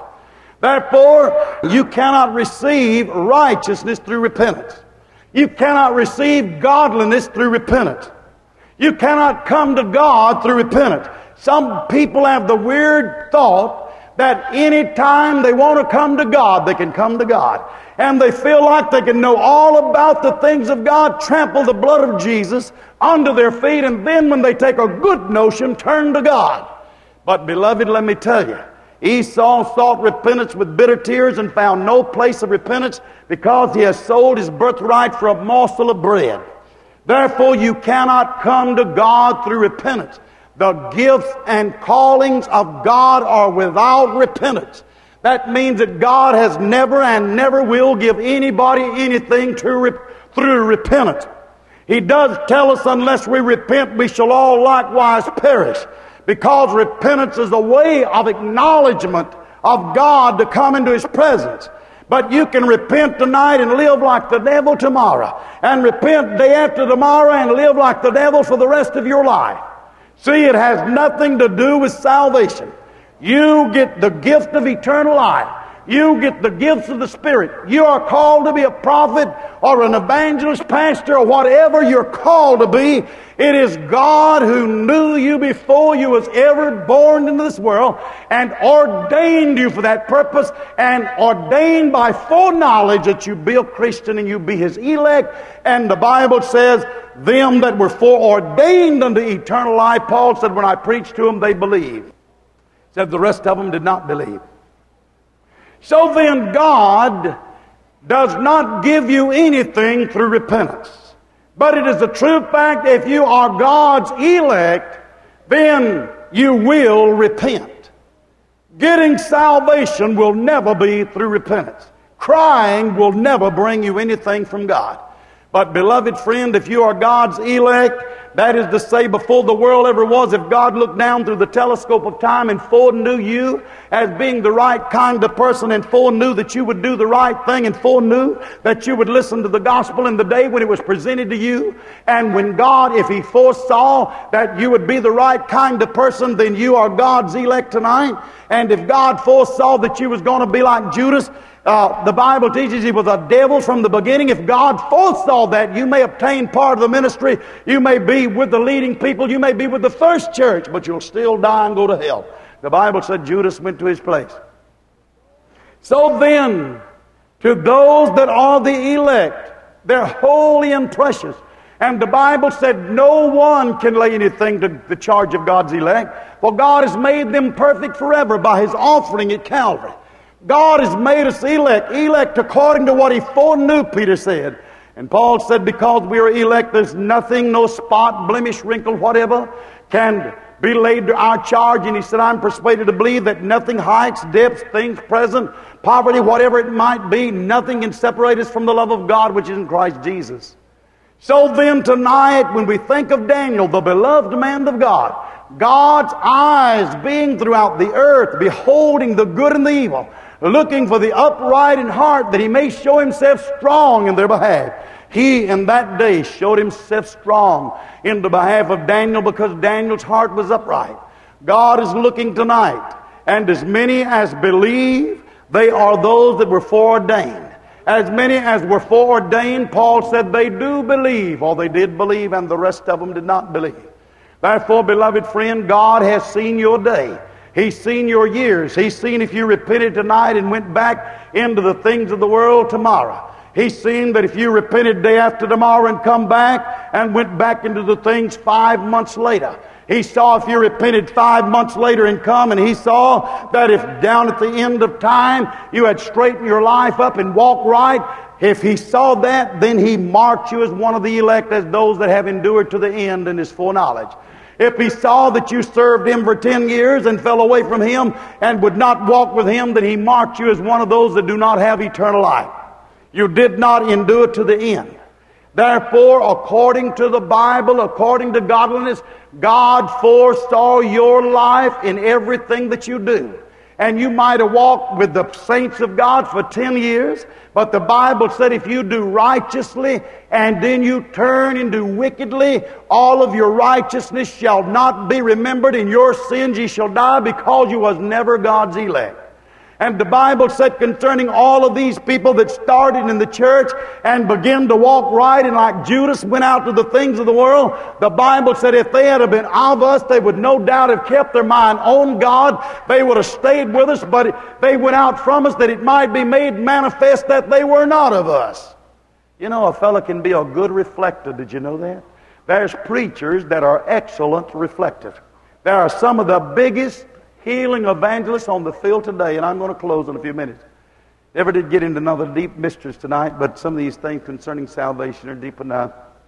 [SPEAKER 1] Therefore, you cannot receive righteousness through repentance. You cannot receive godliness through repentance. You cannot come to God through repentance. Some people have the weird thought that any time they want to come to God, they can come to God. And they feel like they can know all about the things of God, trample the blood of Jesus under their feet, and then when they take a good notion, turn to God. But beloved, let me tell you, Esau sought repentance with bitter tears and found no place of repentance because he has sold his birthright for a morsel of bread. Therefore, you cannot come to God through repentance. The gifts and callings of God are without repentance. That means that God has never and never will give anybody anything to re- through repentance. He does tell us, unless we repent, we shall all likewise perish. Because repentance is a way of acknowledgement of God to come into His presence. But you can repent tonight and live like the devil tomorrow. And repent day after tomorrow and live like the devil for the rest of your life. See, it has nothing to do with salvation. You get the gift of eternal life. You get the gifts of the Spirit. You are called to be a prophet or an evangelist, pastor, or whatever you're called to be. It is God who knew you before you was ever born into this world and ordained you for that purpose, and ordained by foreknowledge that you be a Christian and you be His elect. And the Bible says, them that were foreordained unto eternal life, Paul said, when I preached to them, they believed. Said the rest of them did not believe. So then God does not give you anything through repentance. But it is a true fact, if you are God's elect, then you will repent. Getting salvation will never be through repentance. Crying will never bring you anything from God. But beloved friend, if you are God's elect, that is to say, before the world ever was, if God looked down through the telescope of time and foreknew you as being the right kind of person, and foreknew that you would do the right thing, and foreknew that you would listen to the gospel in the day when it was presented to you, and when God, if He foresaw that you would be the right kind of person, then you are God's elect tonight. And if God foresaw that you was going to be like Judas, Uh, the Bible teaches he was a devil from the beginning. If God foresaw that, you may obtain part of the ministry. You may be with the leading people. You may be with the first church, but you'll still die and go to hell. The Bible said Judas went to his place. So then, to those that are the elect, they're holy and precious. And the Bible said no one can lay anything to the charge of God's elect, for God has made them perfect forever by His offering at Calvary. God has made us elect, elect according to what He foreknew, Peter said. And Paul said, because we are elect, there's nothing, no spot, blemish, wrinkle, whatever, can be laid to our charge. And he said, I'm persuaded to believe that nothing, heights, depths, things present, poverty, whatever it might be, nothing can separate us from the love of God which is in Christ Jesus. So then tonight, when we think of Daniel, the beloved man of God, God's eyes being throughout the earth, beholding the good and the evil, looking for the upright in heart, that He may show Himself strong in their behalf. He in that day showed Himself strong in the behalf of Daniel, because Daniel's heart was upright. God is looking tonight, and as many as believe, they are those that were foreordained. As many as were foreordained, Paul said they do believe, or they did believe, and the rest of them did not believe. Therefore, beloved friend, God has seen your day. He's seen your years. He's seen if you repented tonight and went back into the things of the world tomorrow. He's seen that if you repented day after tomorrow and come back and went back into the things five months later. He saw if you repented five months later and come, and He saw that if down at the end of time you had straightened your life up and walked right, if He saw that, then He marked you as one of the elect, as those that have endured to the end in His foreknowledge. If He saw that you served Him for ten years and fell away from Him and would not walk with Him, then He marked you as one of those that do not have eternal life. You did not endure to the end. Therefore, according to the Bible, according to godliness, God foresaw your life in everything that you do. And you might have walked with the saints of God for ten years, but the Bible said if you do righteously and then you turn and do wickedly, all of your righteousness shall not be remembered, and your sins ye shall die, because you was never God's elect. And the Bible said concerning all of these people that started in the church and began to walk right, and like Judas went out to the things of the world, the Bible said if they had been of us, they would no doubt have kept their mind on God. They would have stayed with us, but they went out from us that it might be made manifest that they were not of us. You know, a fellow can be a good reflector. Did you know that? There's preachers that are excellent reflectors. There are some of the biggest healing evangelists on the field today, and I'm going to close in a few minutes. Never did get into another deep mysteries tonight, but some of these things concerning salvation are deep enough.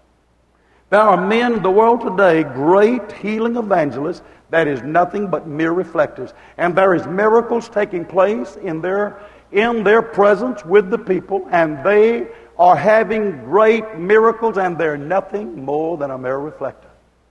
[SPEAKER 1] There are men in the world today, great healing evangelists, that is nothing but mere reflectors. And there is miracles taking place in their, in their presence with the people, and they are having great miracles, and they're nothing more than a mere reflector.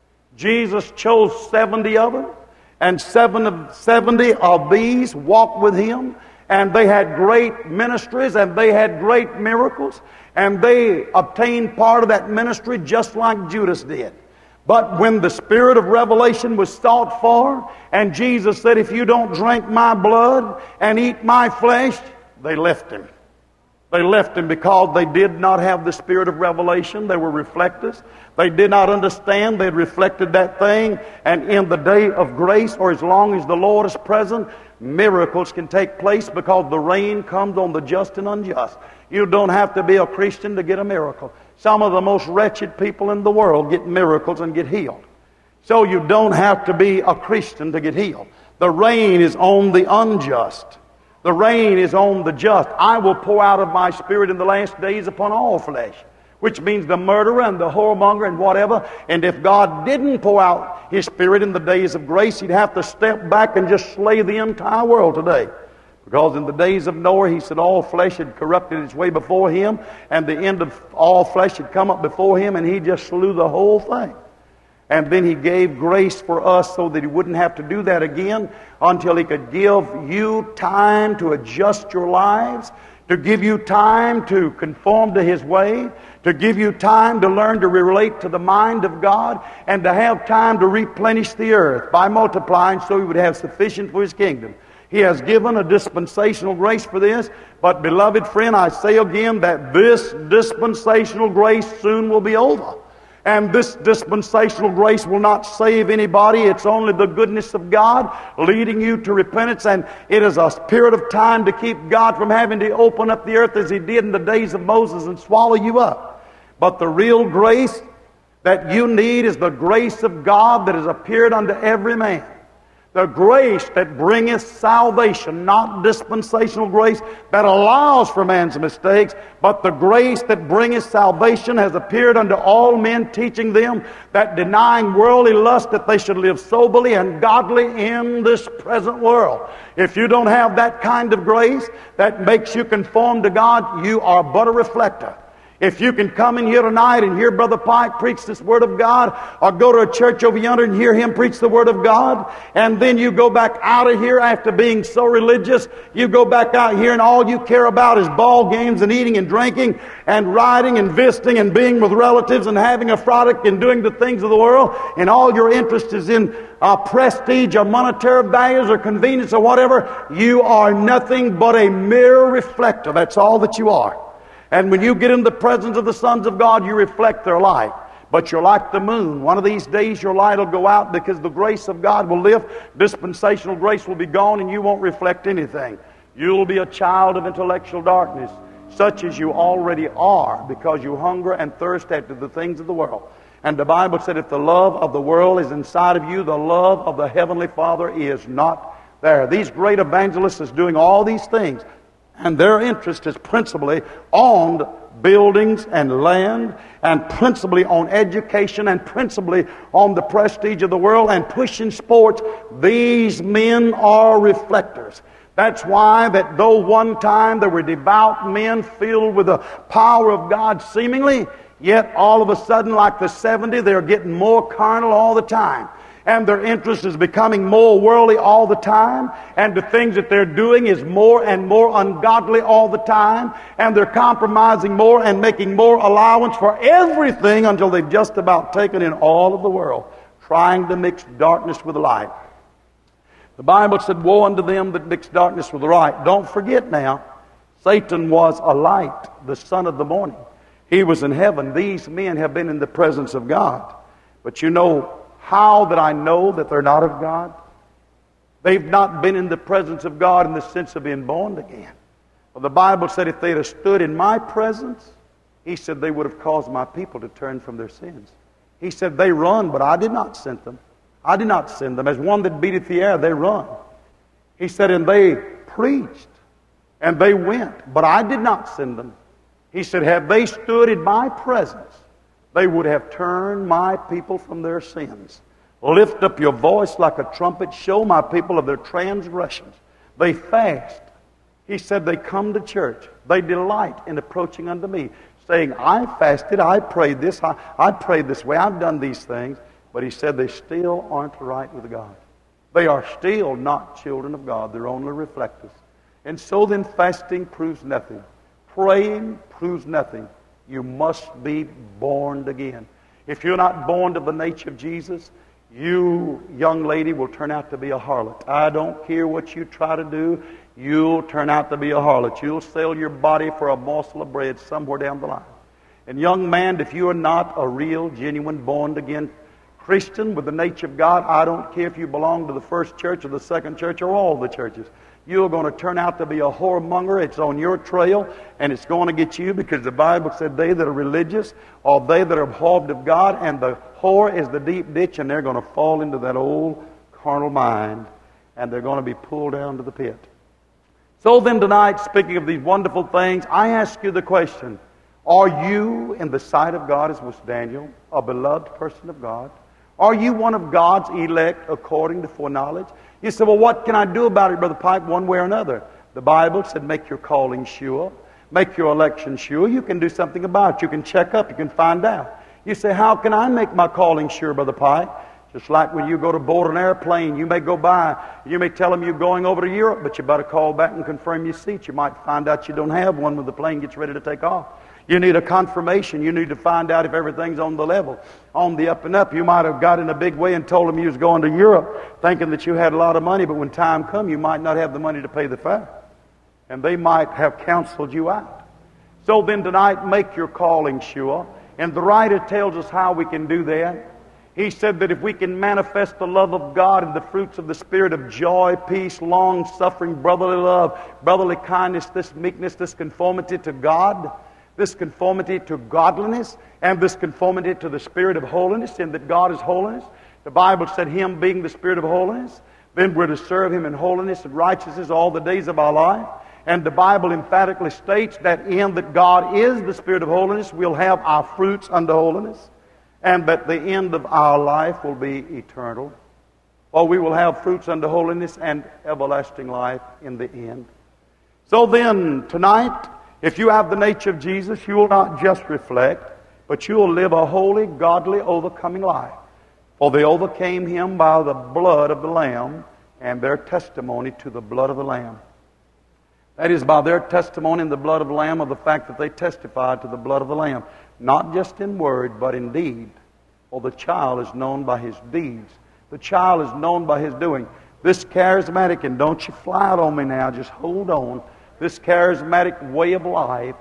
[SPEAKER 1] Jesus chose seventy of them, and seven of, seventy of these walked with Him, and they had great ministries, and they had great miracles, and they obtained part of that ministry just like Judas did. But when the spirit of revelation was sought for, and Jesus said, if you don't drink my blood and eat my flesh, they left Him. They left Him because they did not have the spirit of revelation. They were reflectors. They did not understand. They had reflected that thing. And in the day of grace, or as long as the Lord is present, miracles can take place, because the rain comes on the just and unjust. You don't have to be a Christian to get a miracle. Some of the most wretched people in the world get miracles and get healed. So you don't have to be a Christian to get healed. The rain is on the unjust. The rain is on the just. I will pour out of my Spirit in the last days upon all flesh. Which means the murderer and the whoremonger and whatever. And if God didn't pour out His Spirit in the days of grace, He'd have to step back and just slay the entire world today. Because in the days of Noah, He said all flesh had corrupted its way before Him, and the end of all flesh had come up before Him, and He just slew the whole thing. And then He gave grace for us so that He wouldn't have to do that again, until He could give you time to adjust your lives, to give you time to conform to His way, to give you time to learn to relate to the mind of God, and to have time to replenish the earth by multiplying, so He would have sufficient for His kingdom. He has given a dispensational grace for this, but beloved friend, I say again that this dispensational grace soon will be over. And this dispensational grace will not save anybody. It's only the goodness of God leading you to repentance. And it is a period of time to keep God from having to open up the earth as He did in the days of Moses and swallow you up. But the real grace that you need is the grace of God that has appeared unto every man. The grace that bringeth salvation, not dispensational grace that allows for man's mistakes, but the grace that bringeth salvation has appeared unto all men, teaching them that denying worldly lust, that they should live soberly and godly in this present world. If you don't have that kind of grace that makes you conform to God, you are but a reflector. If you can come in here tonight and hear Brother Pike preach this Word of God, or go to a church over yonder and hear him preach the Word of God, and then you go back out of here after being so religious, you go back out here and all you care about is ball games and eating and drinking and riding and visiting and being with relatives and having a frolic and doing the things of the world, and all your interest is in uh, prestige or monetary values or convenience or whatever, you are nothing but a mere reflector. That's all that you are. And when you get in the presence of the sons of God, you reflect their light. But you're like the moon. One of these days your light will go out, because the grace of God will lift. Dispensational grace will be gone, and you won't reflect anything. You'll be a child of intellectual darkness, such as you already are, because you hunger and thirst after the things of the world. And the Bible said if the love of the world is inside of you, the love of the Heavenly Father is not there. These great evangelists is doing all these things. And their interest is principally on buildings and land, and principally on education, and principally on the prestige of the world, and pushing sports. These men are reflectors. That's why that though one time there were devout men filled with the power of God seemingly, Yet all of a sudden, like the seventy, they're getting more carnal all the time. And their interest is becoming more worldly all the time. And the things that they're doing is more and more ungodly all the time. And they're compromising more and making more allowance for everything until they've just about taken in all of the world, trying to mix darkness with light. The Bible said, woe unto them that mix darkness with light. Don't forget now, Satan was a light, the son of the morning. He was in heaven. These men have been in the presence of God. But you know how that I know that they're not of God? They've not been in the presence of God in the sense of being born again. Well, the Bible said if they'd have stood in my presence, he said they would have caused my people to turn from their sins. He said they run, but I did not send them. I did not send them. As one that beateth the air, they run. He said, and they preached, and they went, but I did not send them. He said, had they stood in my presence, they would have turned my people from their sins. Lift up your voice like a trumpet. Show my people of their transgressions. They fast. He said they come to church. They delight in approaching unto me, saying, I fasted, I prayed this, I, I prayed this way, I've done these things. But he said they still aren't right with God. They are still not children of God. They're only reflectors. And so then fasting proves nothing. Praying proves nothing. You must be born again. If you're not born to the nature of Jesus, you, young lady, will turn out to be a harlot. I don't care what you try to do. You'll turn out to be a harlot. You'll sell your body for a morsel of bread somewhere down the line. And young man, if you are not a real, genuine, born-again Christian with the nature of God, I don't care if you belong to the first church or the second church or all the churches. You're going to turn out to be a whoremonger. It's on your trail, and it's going to get you, because the Bible said they that are religious are they that are abhorred of God, and the whore is the deep ditch, and they're going to fall into that old carnal mind, and they're going to be pulled down to the pit. So then tonight, speaking of these wonderful things, I ask you the question, are you in the sight of God, as was Daniel, a beloved person of God? Are you one of God's elect according to foreknowledge? You say, well, what can I do about it, Brother Pike, one way or another? The Bible said make your calling sure. Make your election sure. You can do something about it. You can check up. You can find out. You say, how can I make my calling sure, Brother Pike? Just like when you go to board an airplane, you may go by, you may tell them you're going over to Europe, but you better call back and confirm your seat. You might find out you don't have one when the plane gets ready to take off. You need a confirmation. You need to find out if everything's on the level, on the up and up. You might have got in a big way and told them you was going to Europe, thinking that you had a lot of money, but when time come, you might not have the money to pay the fare. And they might have counseled you out. So then tonight, make your calling sure. And the writer tells us how we can do that. He said that if we can manifest the love of God and the fruits of the Spirit of joy, peace, long-suffering, brotherly love, brotherly kindness, this meekness, this conformity to God, this conformity to godliness, and this conformity to the Spirit of holiness, in that God is holiness. The Bible said Him being the Spirit of holiness, then we're to serve Him in holiness and righteousness all the days of our life. And the Bible emphatically states that in that God is the Spirit of holiness, we'll have our fruits unto holiness, and that the end of our life will be eternal. Or we will have fruits unto holiness and everlasting life in the end. So then, tonight, if you have the nature of Jesus, you will not just reflect, but you will live a holy, godly, overcoming life. For they overcame Him by the blood of the Lamb and their testimony to the blood of the Lamb. That is, by their testimony in the blood of the Lamb, of the fact that they testified to the blood of the Lamb. Not just in word, but in deed. For the child is known by his deeds. The child is known by his doing. This charismatic, and don't you fly out on me now, just hold on. This charismatic way of life,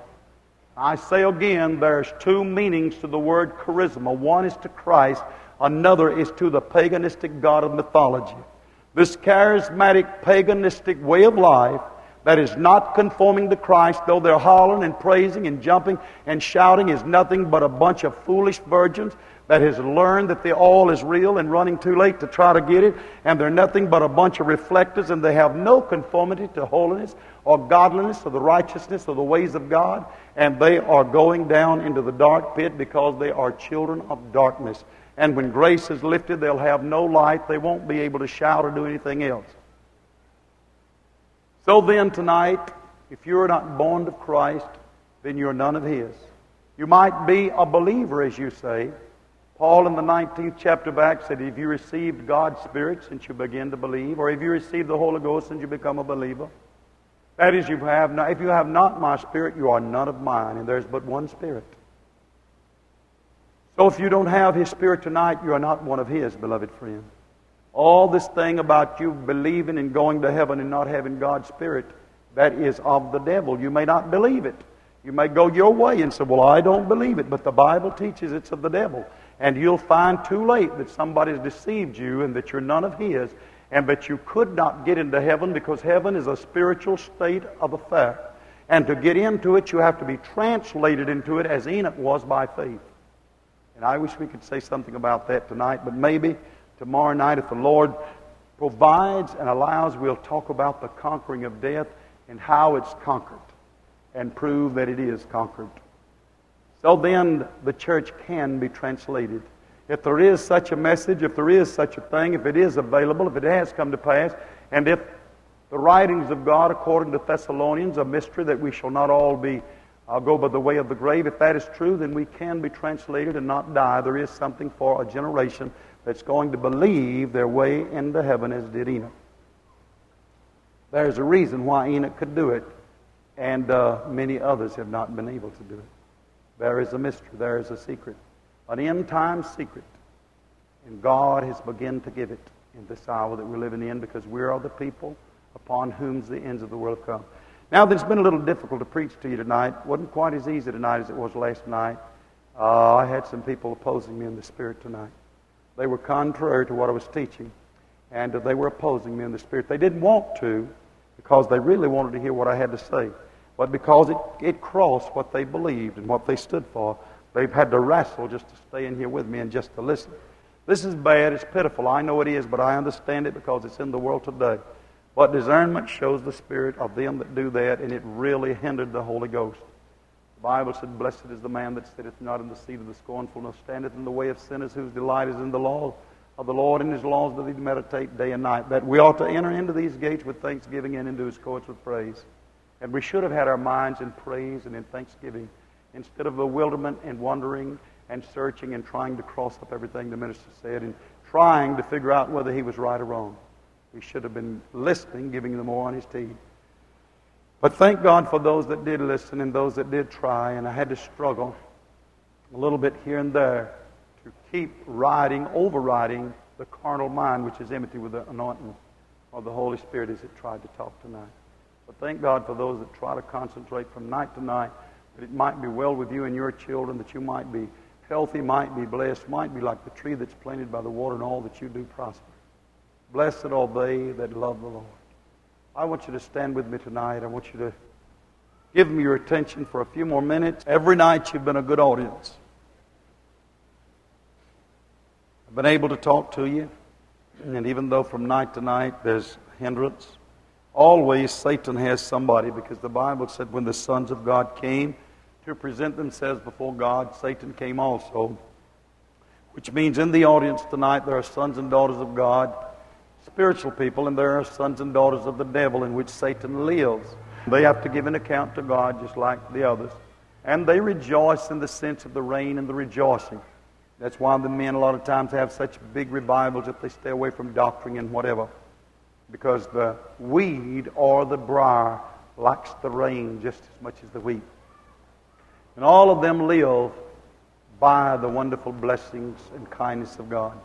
[SPEAKER 1] I say again, there's two meanings to the word charisma. One is to Christ, another is to the paganistic god of mythology. This charismatic, paganistic way of life that is not conforming to Christ, though they're hollering and praising and jumping and shouting, is nothing but a bunch of foolish virgins that has learned that the oil is real and running too late to try to get it, and they're nothing but a bunch of reflectors, and they have no conformity to holiness or godliness or the righteousness or the ways of God, and they are going down into the dark pit because they are children of darkness. And when grace is lifted, they'll have no light. They won't be able to shout or do anything else. So then tonight, if you're not born of Christ, then you're none of His. You might be a believer, as you say. Paul in the nineteenth chapter of Acts said, "If you received God's Spirit since you begin to believe, or if you received the Holy Ghost since you become a believer, that is, you have not, if you have not my Spirit, you are none of mine, and there's but one Spirit." So if you don't have His Spirit tonight, you are not one of His, beloved friend. All this thing about you believing and going to heaven and not having God's Spirit, that is of the devil. You may not believe it. You may go your way and say, "Well, I don't believe it," but the Bible teaches it's of the devil. And you'll find too late that somebody's deceived you and that you're none of His, and that you could not get into heaven, because heaven is a spiritual state of affair. And to get into it, you have to be translated into it as Enoch was by faith. And I wish we could say something about that tonight, but maybe tomorrow night, if the Lord provides and allows, we'll talk about the conquering of death and how it's conquered, and prove that it is conquered. So then the church can be translated. If there is such a message, if there is such a thing, if it is available, if it has come to pass, and if the writings of God, according to Thessalonians, a mystery that we shall not all be uh, go by the way of the grave, if that is true, then we can be translated and not die. There is something for a generation that's going to believe their way into heaven, as did Enoch. There's a reason why Enoch could do it, and uh, many others have not been able to do it. There is a mystery, there is a secret, an end-time secret, and God has begun to give it in this hour that we're living in, because we are the people upon whom the ends of the world come. Now, it's been a little difficult to preach to you tonight. It wasn't quite as easy tonight as it was last night. Uh, I had some people opposing me in the Spirit tonight. They were contrary to what I was teaching, and uh, they were opposing me in the Spirit. They didn't want to, because they really wanted to hear what I had to say. But because it, it crossed what they believed and what they stood for, they've had to wrestle just to stay in here with me and just to listen. This is bad, it's pitiful, I know it is, but I understand it because it's in the world today. But discernment shows the spirit of them that do that, and it really hindered the Holy Ghost. The Bible said, "Blessed is the man that sitteth not in the seat of the scornful, nor standeth in the way of sinners, whose delight is in the law of the Lord, and His laws doth he meditate day and night." That we ought to enter into these gates with thanksgiving and into His courts with praise. And we should have had our minds in praise and in thanksgiving, instead of bewilderment and wondering and searching and trying to cross up everything the minister said and trying to figure out whether he was right or wrong. We should have been listening, giving them more on his heed. But thank God for those that did listen and those that did try, and I had to struggle a little bit here and there to keep riding, overriding the carnal mind, which is enmity with the anointing of the Holy Spirit, as it tried to talk tonight. But thank God for those that try to concentrate from night to night, that it might be well with you and your children, that you might be healthy, might be blessed, might be like the tree that's planted by the water, and all that you do prosper. Blessed are they that love the Lord. I want you to stand with me tonight. I want you to give me your attention for a few more minutes. Every night you've been a good audience. I've been able to talk to you, and even though from night to night there's hindrance, always Satan has somebody, because the Bible said when the sons of God came to present themselves before God, Satan came also. Which means in the audience tonight there are sons and daughters of God, spiritual people, and there are sons and daughters of the devil, in which Satan lives. They have to give an account to God just like the others. And they rejoice in the sense of the rain and the rejoicing. That's why the men a lot of times have such big revivals if they stay away from doctrine and whatever. Because the weed or the briar likes the rain just as much as the wheat. And all of them live by the wonderful blessings and kindness of God.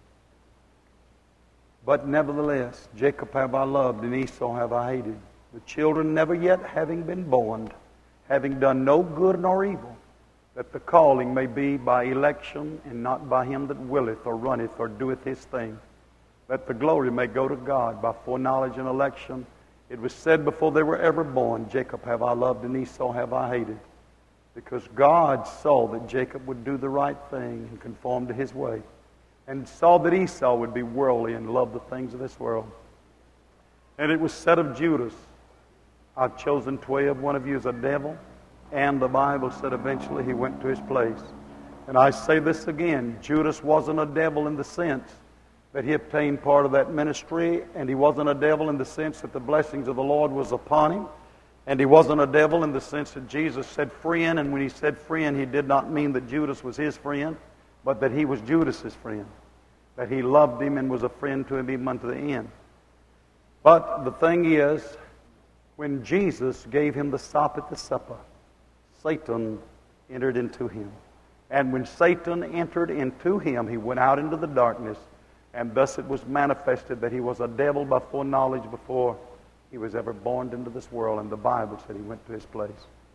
[SPEAKER 1] But nevertheless, Jacob have I loved, and Esau have I hated. The children never yet having been born, having done no good nor evil, that the calling may be by election, and not by him that willeth, or runneth, or doeth his thing. That the glory may go to God by foreknowledge and election. It was said before they were ever born, Jacob have I loved, and Esau have I hated. Because God saw that Jacob would do the right thing and conform to his way, and saw that Esau would be worldly and love the things of this world. And it was said of Judas, I've chosen twelve, one of you is a devil. And the Bible said eventually he went to his place. And I say this again, Judas wasn't a devil in the sense that he obtained part of that ministry, and he wasn't a devil in the sense that the blessings of the Lord was upon him, And he wasn't a devil in the sense that Jesus said friend, and when he said friend, he did not mean that Judas was his friend, but that he was Judas's friend, that he loved him and was a friend to him even unto the end. But the thing is, when Jesus gave him the sop at the supper, Satan entered into him. And when Satan entered into him, he went out into the darkness, and thus it was manifested that he was a devil by foreknowledge before he was ever born into this world, and the Bible said he went to his place.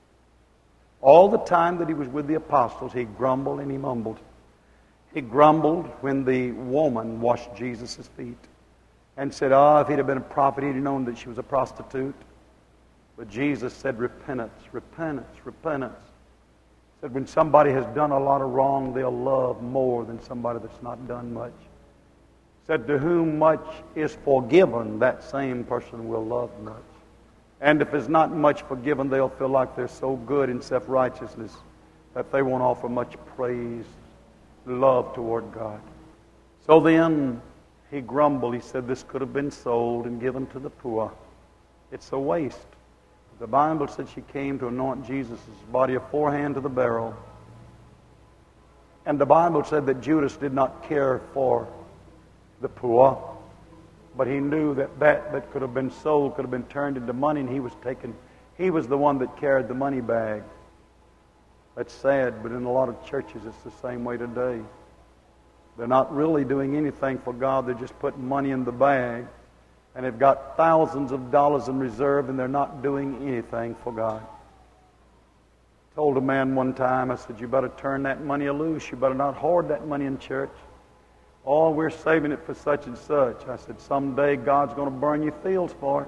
[SPEAKER 1] All the time that he was with the apostles, he grumbled and he mumbled. He grumbled when the woman washed Jesus' feet and said, oh, if he'd have been a prophet, he'd have known that she was a prostitute. But Jesus said, repentance, repentance, repentance. He said, when somebody has done a lot of wrong, they'll love more than somebody that's not done much. Said, to whom much is forgiven, that same person will love much. And if there's not much forgiven, they'll feel like they're so good in self-righteousness that they won't offer much praise, love toward God. So then he grumbled. He said, this could have been sold and given to the poor. It's a waste. The Bible said she came to anoint Jesus' body aforehand to the barrel. And the Bible said that Judas did not care for the poor, but he knew that that that could have been sold could have been turned into money, and he was taken. He was the one that carried the money bag. That's sad, but in a lot of churches it's the same way today. They're not really doing anything for God. They're just putting money in the bag, and they've got thousands of dollars in reserve, and they're not doing anything for God. I told a man one time, I said, you better turn that money loose. You better not hoard that money in church. Oh, we're saving it for such and such. I said, someday God's going to burn your fields for it.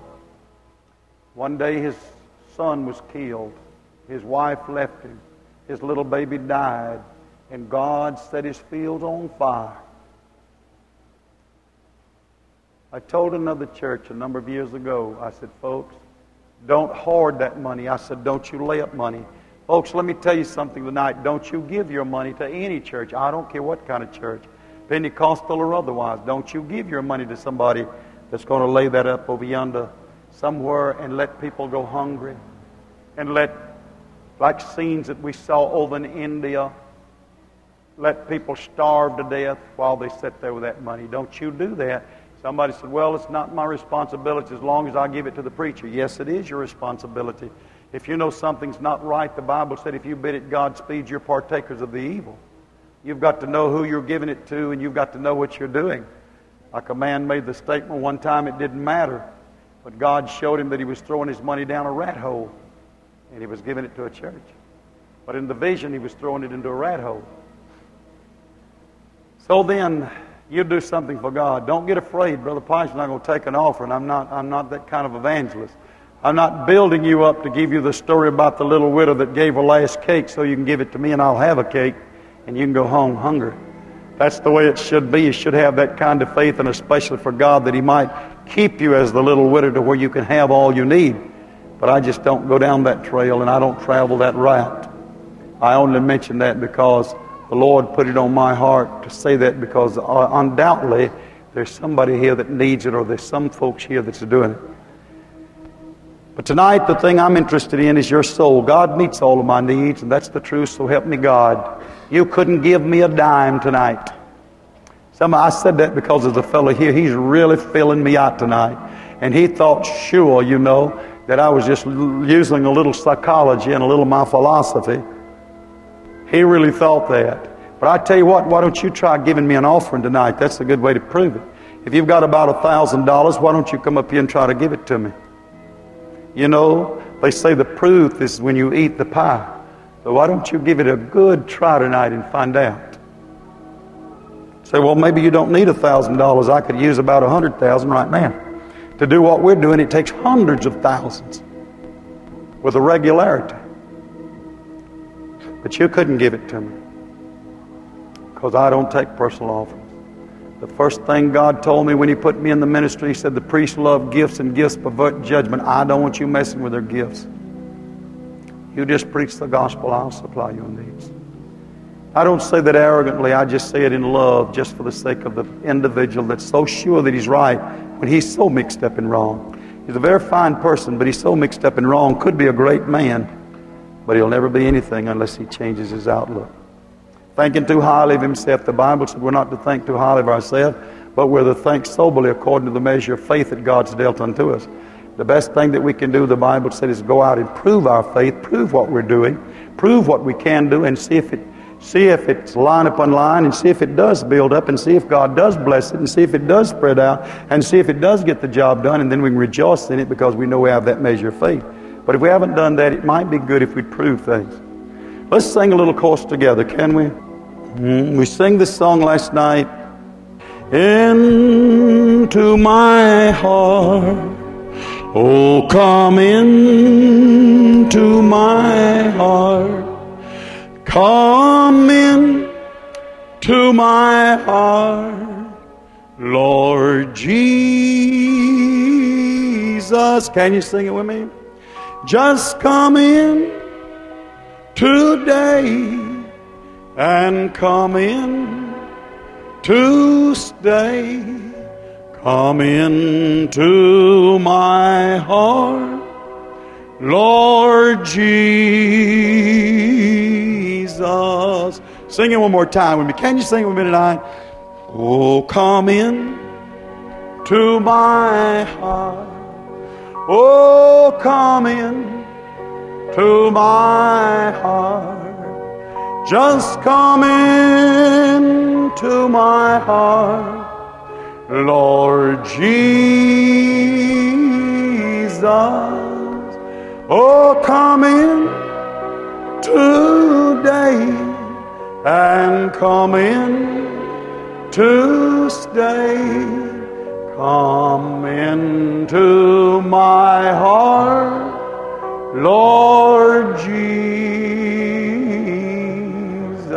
[SPEAKER 1] One day his son was killed. His wife left him. His little baby died. And God set his fields on fire. I told another church a number of years ago, I said, folks, don't hoard that money. I said, don't you lay up money. Folks, let me tell you something tonight. Don't you give your money to any church. I don't care what kind of church. Pentecostal or otherwise, don't you give your money to somebody that's going to lay that up over yonder somewhere and let people go hungry and let, like scenes that we saw over in India, let people starve to death while they sit there with that money. Don't you do that. Somebody said, well, it's not my responsibility as long as I give it to the preacher. Yes, it is your responsibility. If you know something's not right, the Bible said if you bid it Godspeed, you're partakers of the evil. You've got to know who you're giving it to, and you've got to know what you're doing. Like a man made the statement one time, it didn't matter. But God showed him that he was throwing his money down a rat hole, and he was giving it to a church. But in the vision, he was throwing it into a rat hole. So then, you do something for God. Don't get afraid. Brother Piper's not going to take an offering. I'm not, I'm not that kind of evangelist. I'm not building you up to give you the story about the little widow that gave her last cake so you can give it to me and I'll have a cake. And you can go home hungry. That's the way it should be. You should have that kind of faith, and especially for God, that He might keep you as the little widow to where you can have all you need. But I just don't go down that trail, and I don't travel that route. I only mention that because the Lord put it on my heart to say that, because undoubtedly there's somebody here that needs it, or there's some folks here that's doing it. But tonight, the thing I'm interested in is your soul. God meets all of my needs, and that's the truth, so help me God. You couldn't give me a dime tonight. Some, I said that because there's a fellow here, he's really filling me out tonight. And he thought, sure, you know, that I was just using a little psychology and a little of my philosophy. He really thought that. But I tell you what, why don't you try giving me an offering tonight? That's a good way to prove it. If you've got about a thousand dollars, why don't you come up here and try to give it to me? You know, they say the proof is when you eat the pie. So why don't you give it a good try tonight and find out? Say, well, maybe you don't need a thousand dollars. I could use about a hundred thousand right now. To do what we're doing, it takes hundreds of thousands with a regularity. But you couldn't give it to me because I don't take personal offerings. The first thing God told me when He put me in the ministry, He said, the priests love gifts and gifts pervert judgment. I don't want you messing with their gifts. You just preach the gospel, I'll supply your needs. I don't say that arrogantly, I just say it in love, just for the sake of the individual that's so sure that he's right when he's so mixed up in wrong. He's a very fine person, but he's so mixed up and wrong. Could be a great man, but he'll never be anything unless he changes his outlook. Thinking too highly of himself. The Bible said we're not to think too highly of ourselves, but we're to think soberly according to the measure of faith that God's dealt unto us. The best thing that we can do, the Bible said, is go out and prove our faith, prove what we're doing, prove what we can do, and see if it see if it's line upon line, and see if it does build up, and see if God does bless it, and see if it does spread out, and see if it does get the job done, and then we can rejoice in it because we know we have that measure of faith. But if we haven't done that, it might be good if we'd prove things. Let's sing a little chorus together, can we? Mm, we sang this song last night. Into my heart, oh, come into my heart. Come in to my heart, Lord Jesus. Can you sing it with me? Just come in today and come in to stay. Come into my heart, Lord Jesus. Sing it one more time with me. Can you sing it with me tonight? Oh, come in to my heart. Oh, come in to my heart. Just come in to my heart, Lord Jesus. Oh, come in today and come in to stay. Come into my heart, Lord Jesus.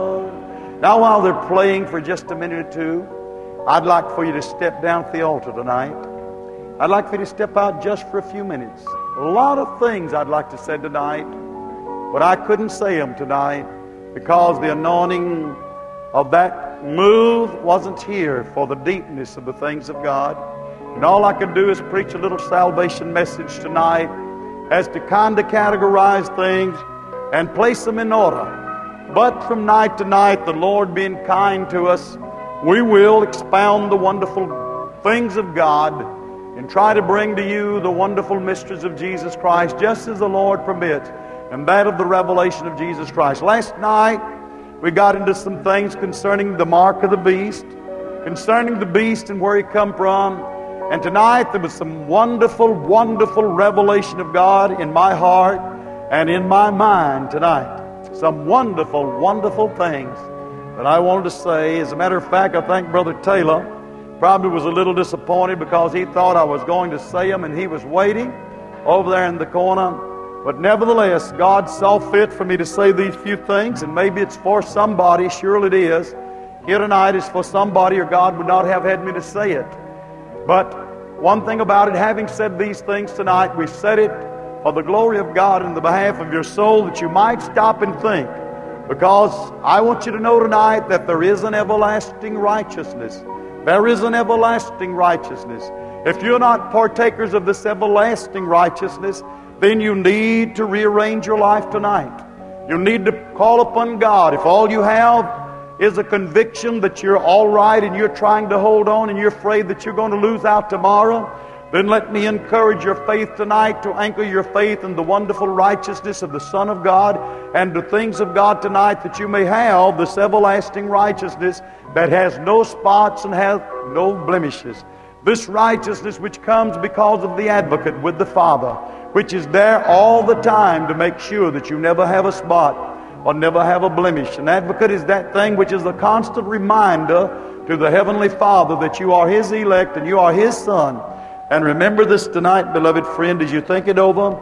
[SPEAKER 1] Now, while they're playing for just a minute or two, I'd like for you to step down at the altar tonight. I'd like for you to step out just for a few minutes. A lot of things I'd like to say tonight, but I couldn't say them tonight because the anointing of that move wasn't here for the deepness of the things of God. And all I could do is preach a little salvation message tonight as to kind of categorize things and place them in order. But from night to night, the Lord being kind to us, we will expound the wonderful things of God and try to bring to you the wonderful mysteries of Jesus Christ, just as the Lord permits, and that of the revelation of Jesus Christ. Last night, we got into some things concerning the mark of the beast, concerning the beast and where he come from. And tonight, there was some wonderful, wonderful revelation of God in my heart and in my mind tonight. Some wonderful, wonderful things that I wanted to say. As a matter of fact, I think Brother Taylor probably was a little disappointed because he thought I was going to say them and he was waiting over there in the corner. But nevertheless, God saw fit for me to say these few things, and maybe it's for somebody, surely it is. Here tonight is for somebody, or God would not have had me to say it. But one thing about it, having said these things tonight, we said it for the glory of God and the behalf of your soul, that you might stop and think. Because I want you to know tonight that there is an everlasting righteousness. There is an everlasting righteousness. If you're not partakers of this everlasting righteousness, then you need to rearrange your life tonight. You need to call upon God. If all you have is a conviction that you're all right and you're trying to hold on and you're afraid that you're going to lose out tomorrow, then let me encourage your faith tonight to anchor your faith in the wonderful righteousness of the Son of God and the things of God tonight, that you may have this everlasting righteousness that has no spots and has no blemishes. This righteousness which comes because of the advocate with the Father, which is there all the time to make sure that you never have a spot or never have a blemish. An advocate is that thing which is a constant reminder to the Heavenly Father that you are His elect and you are His Son. And remember this tonight, beloved friend, as you think it over.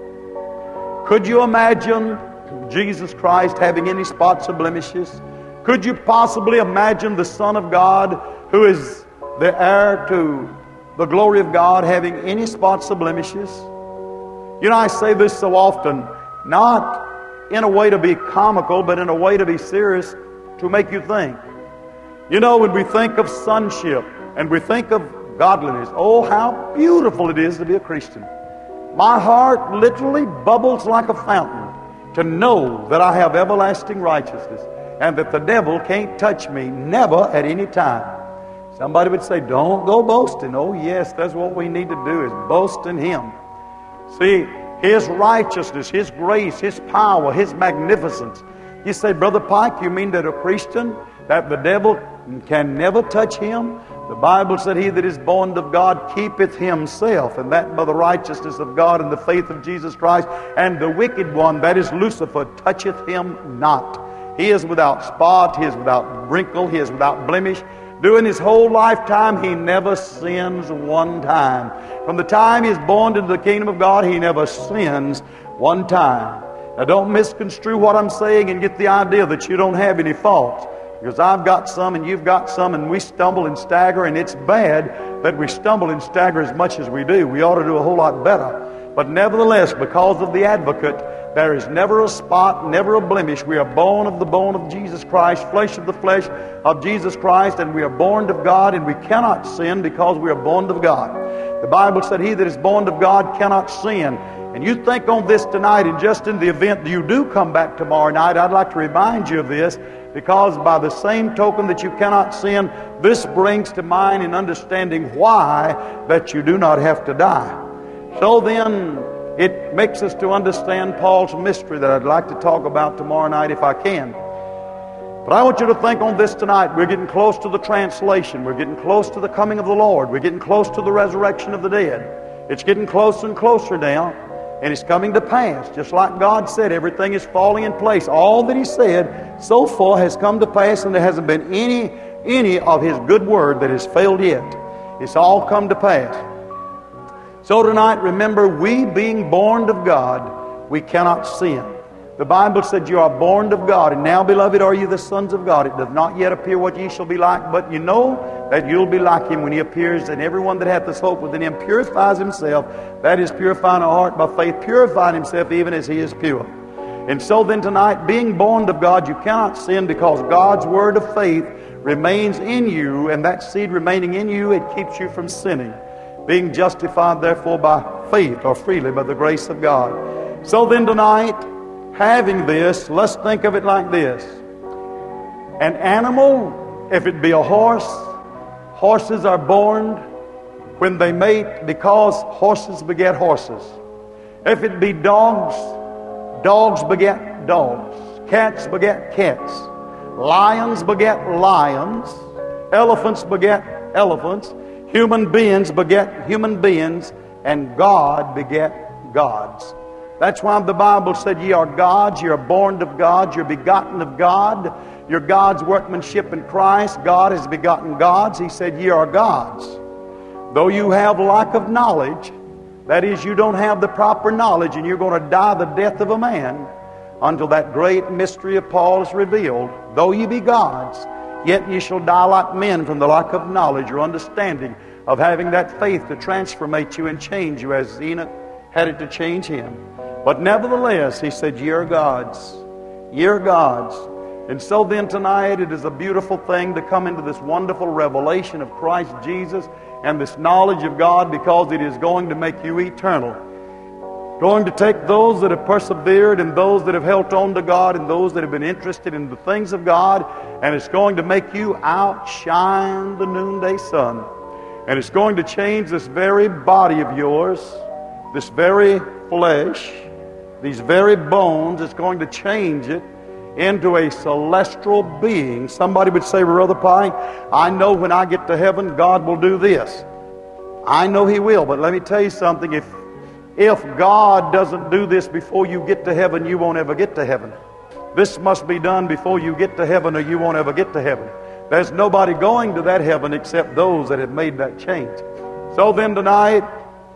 [SPEAKER 1] Could you imagine Jesus Christ having any spots or blemishes? Could you possibly imagine the Son of God, who is the heir to the glory of God, having any spots or blemishes? You know, I say this so often, not in a way to be comical, but in a way to be serious, to make you think. You know, when we think of sonship, and we think of godliness. Oh, how beautiful it is to be a Christian. My heart literally bubbles like a fountain to know that I have everlasting righteousness and that the devil can't touch me, never at any time. Somebody would say, don't go boasting. Oh, yes, that's what we need to do, is boast in Him. See, His righteousness, His grace, His power, His magnificence. You say, Brother Pike, you mean that a Christian, that the devil can never touch him? The Bible said, he that is born of God keepeth himself, and that by the righteousness of God and the faith of Jesus Christ. And the wicked one, that is Lucifer, toucheth him not. He is without spot, he is without wrinkle, he is without blemish. During his whole lifetime, he never sins one time. From the time he is born into the kingdom of God, he never sins one time. Now don't misconstrue what I'm saying and get the idea that you don't have any faults. Because I've got some and you've got some, and we stumble and stagger, and it's bad that we stumble and stagger as much as we do. We ought to do a whole lot better. But nevertheless, because of the advocate, there is never a spot, never a blemish. We are born of the bone of Jesus Christ, flesh of the flesh of Jesus Christ, and we are born of God, and we cannot sin because we are born of God. The Bible said, he that is born of God cannot sin. And you think on this tonight, and just in the event you do come back tomorrow night, I'd like to remind you of this, because by the same token that you cannot sin, this brings to mind an understanding why that you do not have to die. So then, it makes us to understand Paul's mystery that I'd like to talk about tomorrow night if I can. But I want you to think on this tonight. We're getting close to the translation. We're getting close to the coming of the Lord. We're getting close to the resurrection of the dead. It's getting closer and closer now. And it's coming to pass. Just like God said, everything is falling in place. All that He said so far has come to pass, and there hasn't been any, any of His good word that has failed yet. It's all come to pass. So tonight, remember, we being born of God, we cannot sin. The Bible said you are born of God, and now, beloved, are you the sons of God. It does not yet appear what ye shall be like, but you know that you'll be like Him when He appears, and everyone that hath this hope within him purifies himself. That is, purifying our heart by faith, purifying himself even as he is pure. And so then tonight, being born of God, you cannot sin because God's word of faith remains in you, and that seed remaining in you, it keeps you from sinning. Being justified, therefore, by faith, or freely by the grace of God. So then tonight, having this, let's think of it like this. An animal, if it be a horse, horses are born when they mate because horses beget horses. If it be dogs, dogs beget dogs. Cats beget cats. Lions beget lions. Elephants beget elephants. Human beings beget human beings. And God beget gods. That's why the Bible said, ye are gods, ye are born of God, you're begotten of God, you're God's workmanship in Christ. God has begotten gods. He said, ye are gods. Though you have lack of knowledge, that is, you don't have the proper knowledge, and you're going to die the death of a man until that great mystery of Paul is revealed. Though ye be gods, yet ye shall die like men from the lack of knowledge or understanding of having that faith to transformate you and change you as Enoch had it to change him. But nevertheless, he said, ye are gods. Ye are gods. And so then tonight, it is a beautiful thing to come into this wonderful revelation of Christ Jesus and this knowledge of God, because it is going to make you eternal. Going to take those that have persevered and those that have held on to God and those that have been interested in the things of God, and it's going to make you outshine the noonday sun. And it's going to change this very body of yours, this very flesh, these very bones. It's going to change it into a celestial being. Somebody would say, Brother Pike, I know when I get to heaven, God will do this. I know He will, but let me tell you something. If, if God doesn't do this before you get to heaven, you won't ever get to heaven. This must be done before you get to heaven, or you won't ever get to heaven. There's nobody going to that heaven except those that have made that change. So then tonight,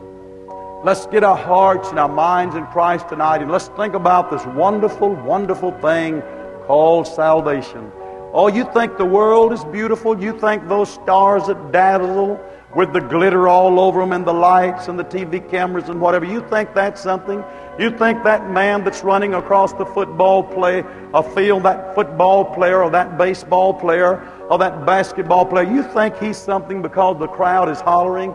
[SPEAKER 1] let's get our hearts and our minds in Christ tonight, and let's think about this wonderful, wonderful thing called salvation. Oh, you think the world is beautiful? You think those stars that dazzle with the glitter all over them and the lights and the T V cameras and whatever. You think that's something? You think that man that's running across the football play, a field, that football player or that baseball player or that basketball player, you think he's something because the crowd is hollering?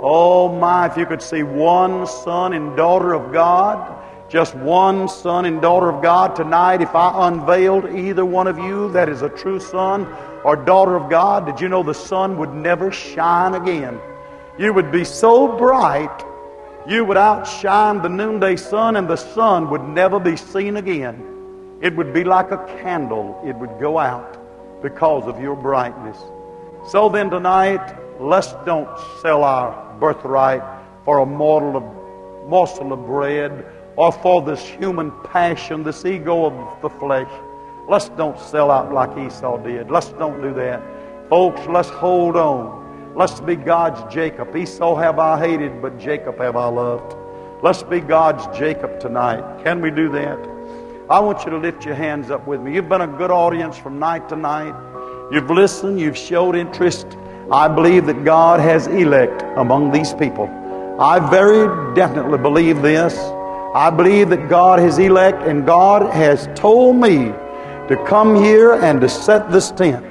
[SPEAKER 1] Oh my, if you could see one son and daughter of God, just one son and daughter of God tonight, if I unveiled either one of you that is a true son or daughter of God, did you know the sun would never shine again? You would be so bright, you would outshine the noonday sun, and the sun would never be seen again. It would be like a candle. It would go out because of your brightness. So then tonight, let's don't sell our birthright for a mortal of, morsel of bread, or for this human passion, this ego of the flesh. Let's don't sell out like Esau did. Let's don't do that. Folks, let's hold on. Let's be God's Jacob. Esau have I hated, but Jacob have I loved. Let's be God's Jacob tonight. Can we do that? I want you to lift your hands up with me. You've been a good audience from night to night. You've listened. You've showed interest. I believe that God has elect among these people. I very definitely believe this. I believe that God has elect, and God has told me to come here and to set this tent.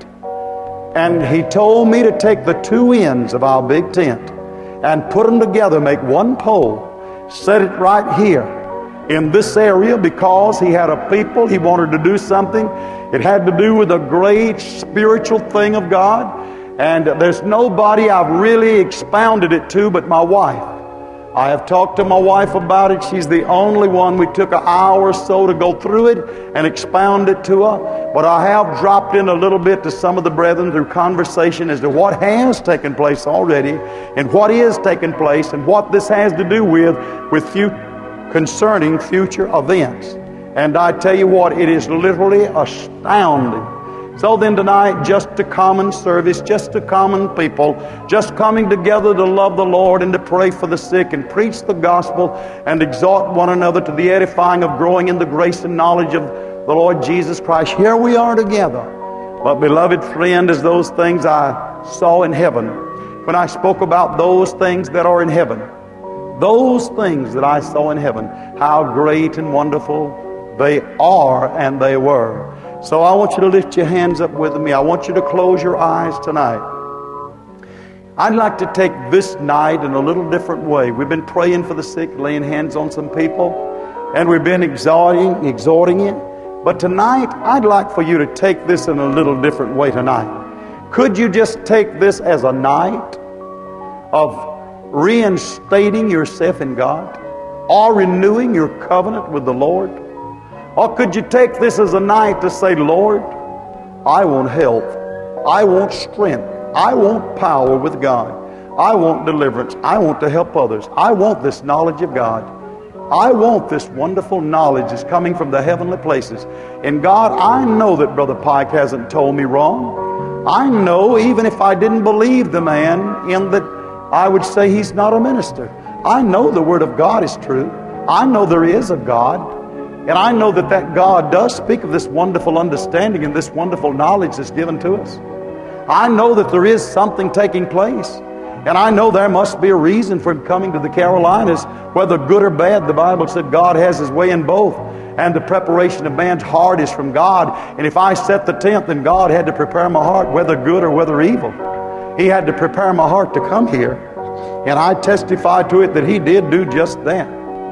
[SPEAKER 1] And He told me to take the two ends of our big tent and put them together, make one pole, set it right here in this area, because He had a people, He wanted to do something. It had to do with a great spiritual thing of God. And there's nobody I've really expounded it to but my wife. I have talked to my wife about it. She's the only one. We took an hour or so to go through it and expound it to her. But I have dropped in a little bit to some of the brethren through conversation as to what has taken place already and what is taking place and what this has to do with, with few, concerning future events. And I tell you what, it is literally astounding. So then tonight, just a common service, just a common people, just coming together to love the Lord and to pray for the sick and preach the gospel and exhort one another to the edifying of growing in the grace and knowledge of the Lord Jesus Christ. Here we are together. But beloved friend, as those things I saw in heaven, when I spoke about those things that are in heaven, those things that I saw in heaven, how great and wonderful they are and they were. So I want you to lift your hands up with me. I want you to close your eyes tonight. I'd like to take this night in a little different way. We've been praying for the sick, laying hands on some people, and we've been exhorting, exhorting it. But tonight, I'd like for you to take this in a little different way tonight. Could you just take this as a night of reinstating yourself in God, or renewing your covenant with the Lord? Or could you take this as a night to say, Lord, I want help. I want strength. I want power with God. I want deliverance. I want to help others. I want this knowledge of God. I want this wonderful knowledge that's coming from the heavenly places. And God, I know that Brother Pike hasn't told me wrong. I know even if I didn't believe the man in that, I would say he's not a minister. I know the Word of God is true. I know there is a God. And I know that that God does speak of this wonderful understanding and this wonderful knowledge that's given to us. I know that there is something taking place. And I know there must be a reason for Him coming to the Carolinas. Whether good or bad, the Bible said God has His way in both. And the preparation of man's heart is from God. And if I set the tent, then God had to prepare my heart, whether good or whether evil. He had to prepare my heart to come here. And I testify to it that He did do just that.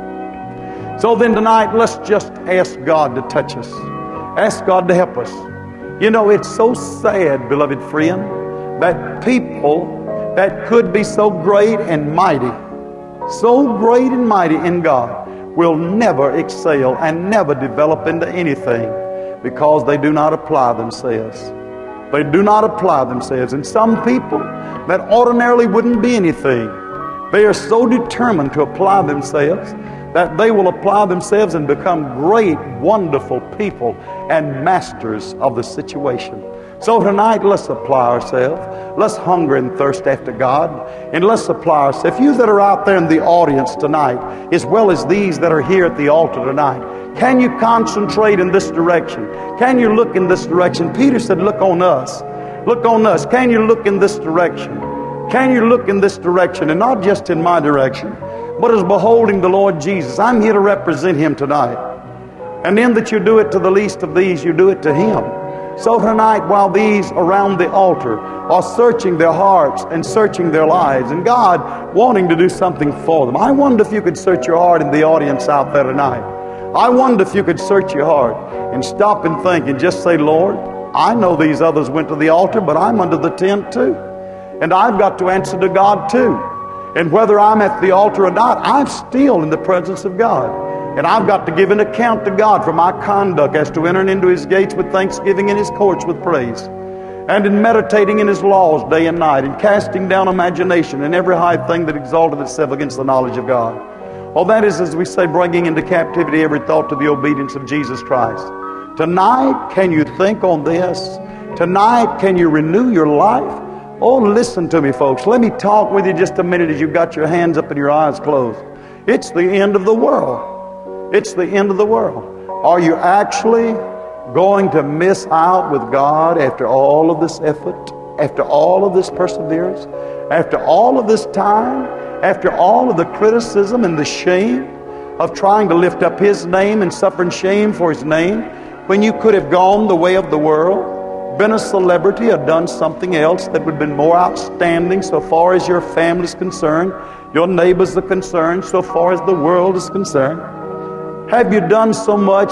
[SPEAKER 1] So then tonight, let's just ask God to touch us. Ask God to help us. You know, it's so sad, beloved friend, that people that could be so great and mighty, so great and mighty in God, will never excel and never develop into anything because they do not apply themselves. They do not apply themselves. And some people that ordinarily wouldn't be anything, they are so determined to apply themselves that they will apply themselves and become great, wonderful people and masters of the situation. So tonight, let's apply ourselves. Let's hunger and thirst after God, and let's apply ourselves. You that are out there in the audience tonight, as well as these that are here at the altar tonight, can you concentrate in this direction? Can you look in this direction? Peter said, look on us. Look on us. Can you look in this direction? Can you look in this direction, and not just in my direction, but as beholding the Lord Jesus? I'm here to represent Him tonight. And in that you do it to the least of these, you do it to Him. So tonight, while these around the altar are searching their hearts and searching their lives, and God wanting to do something for them, I wonder if you could search your heart in the audience out there tonight. I wonder if you could search your heart and stop and think and just say, Lord, I know these others went to the altar, but I'm under the tent too. And I've got to answer to God too. And whether I'm at the altar or not, I'm still in the presence of God. And I've got to give an account to God for my conduct as to entering into His gates with thanksgiving and His courts with praise. And in meditating in His laws day and night, and casting down imagination and every high thing that exalted itself against the knowledge of God. All that is, as we say, bringing into captivity every thought to the obedience of Jesus Christ. Tonight, can you think on this? Tonight, can you renew your life? Oh, listen to me, folks. Let me talk with you just a minute as you've got your hands up and your eyes closed. It's the end of the world. It's the end of the world. Are you actually going to miss out with God after all of this effort, after all of this perseverance, after all of this time, after all of the criticism and the shame of trying to lift up His name and suffering shame for His name, when you could have gone the way of the world, been a celebrity, or done something else that would have been more outstanding so far as your family is concerned, your neighbors are concerned, so far as the world is concerned? Have you done so much,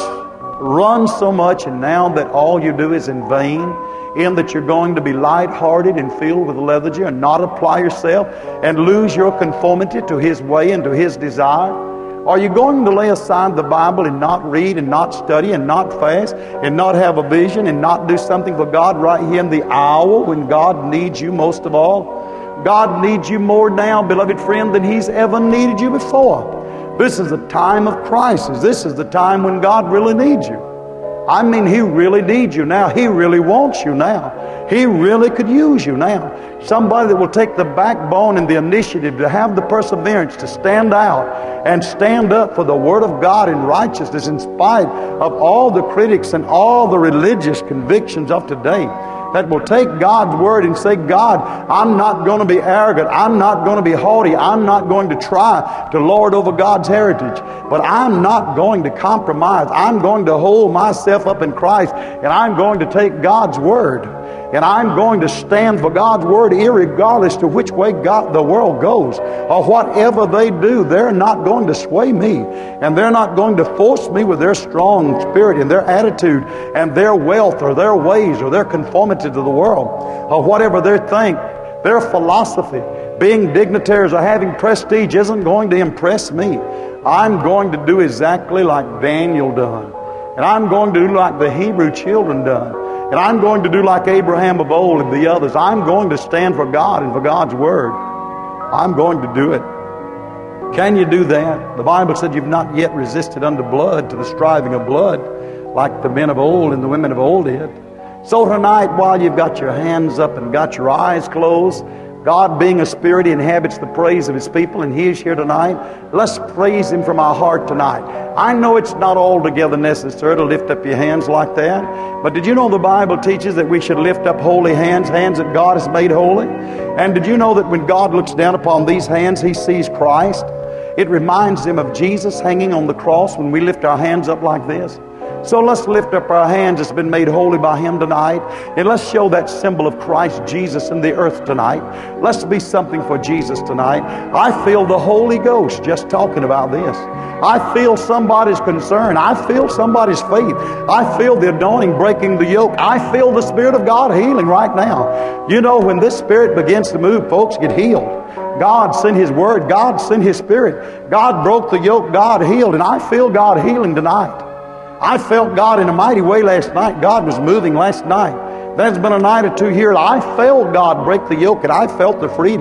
[SPEAKER 1] run so much, and now that all you do is in vain, in that you're going to be lighthearted and filled with lethargy and not apply yourself and lose your conformity to His way and to His desire? Are you going to lay aside the Bible and not read and not study and not fast and not have a vision and not do something for God right here in the hour when God needs you most of all? God needs you more now, beloved friend, than He's ever needed you before. This is a time of crisis. This is the time when God really needs you. I mean, He really needs you now. He really wants you now. He really could use you now. Somebody that will take the backbone and the initiative to have the perseverance to stand out and stand up for the Word of God in righteousness in spite of all the critics and all the religious convictions of today. That will take God's Word and say, God, I'm not going to be arrogant. I'm not going to be haughty. I'm not going to try to lord over God's heritage. But I'm not going to compromise. I'm going to hold myself up in Christ, and I'm going to take God's Word. And I'm going to stand for God's Word irregardless to which way God, the world goes. Or whatever they do, they're not going to sway me. And they're not going to force me with their strong spirit and their attitude and their wealth or their ways or their conformity to the world. Or whatever they think, their philosophy. Being dignitaries or having prestige isn't going to impress me. I'm going to do exactly like Daniel done. And I'm going to do like the Hebrew children done. And I'm going to do like Abraham of old and the others. I'm going to stand for God and for God's Word. I'm going to do it. Can you do that? The Bible said you've not yet resisted unto blood, to the striving of blood, like the men of old and the women of old did. So tonight, while you've got your hands up and got your eyes closed, God being a spirit, He inhabits the praise of His people, and He is here tonight. Let's praise Him from our heart tonight. I know it's not altogether necessary to lift up your hands like that, but did you know the Bible teaches that we should lift up holy hands, hands that God has made holy? And did you know that when God looks down upon these hands, He sees Christ? It reminds Him of Jesus hanging on the cross when we lift our hands up like this. So let's lift up our hands that's been made holy by Him tonight, and let's show that symbol of Christ Jesus in the earth tonight. Let's be something for Jesus tonight. I feel the Holy Ghost just talking about this. I feel somebody's concern. I feel somebody's faith. I feel the anointing breaking the yoke. I feel the Spirit of God healing right now. You know, when this Spirit begins to move, folks get healed. God sent His Word. God sent His Spirit. God broke the yoke. God healed. And I feel God healing tonight. I felt God in a mighty way last night. God was moving last night. There's been a night or two here. I felt God break the yoke, and I felt the freedom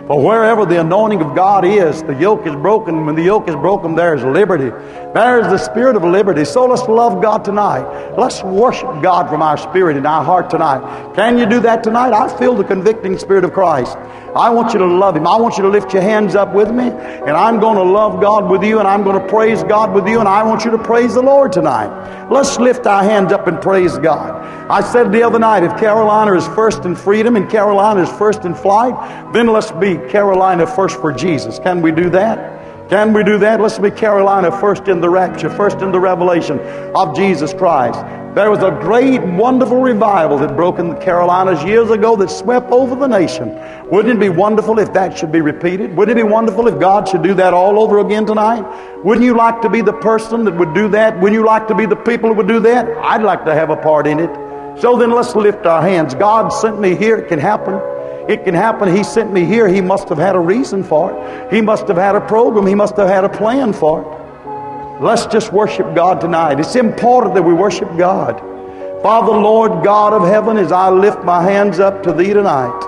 [SPEAKER 1] For wherever the anointing of God is, the yoke is broken. When the yoke is broken, there is liberty. There is the spirit of liberty. So let's love God tonight. Let's worship God from our spirit and our heart tonight. Can you do that tonight? I feel the convicting spirit of Christ. I want you to love Him. I want you to lift your hands up with me, and I'm going to love God with you, and I'm going to praise God with you, and I want you to praise the Lord tonight. Let's lift our hands up and praise God. I said the other night, if Carolina is first in freedom and Carolina is first in flight, then let's be Carolina first for Jesus. Can we do that? Can we do that? Let's be Carolina first in the rapture, first in the revelation of Jesus Christ. There was a great, wonderful revival that broke in the Carolinas years ago that swept over the nation. Wouldn't it be wonderful if that should be repeated? Wouldn't it be wonderful if God should do that all over again tonight? Wouldn't you like to be the person that would do that? Wouldn't you like to be the people that would do that? I'd like to have a part in it. So then let's lift our hands. God sent me here. It can happen. It can happen. He sent me here. He must have had a reason for it. He must have had a program. He must have had a plan for it. Let's just worship God tonight. It's important that we worship God. Father, Lord God of heaven, as I lift my hands up to Thee tonight,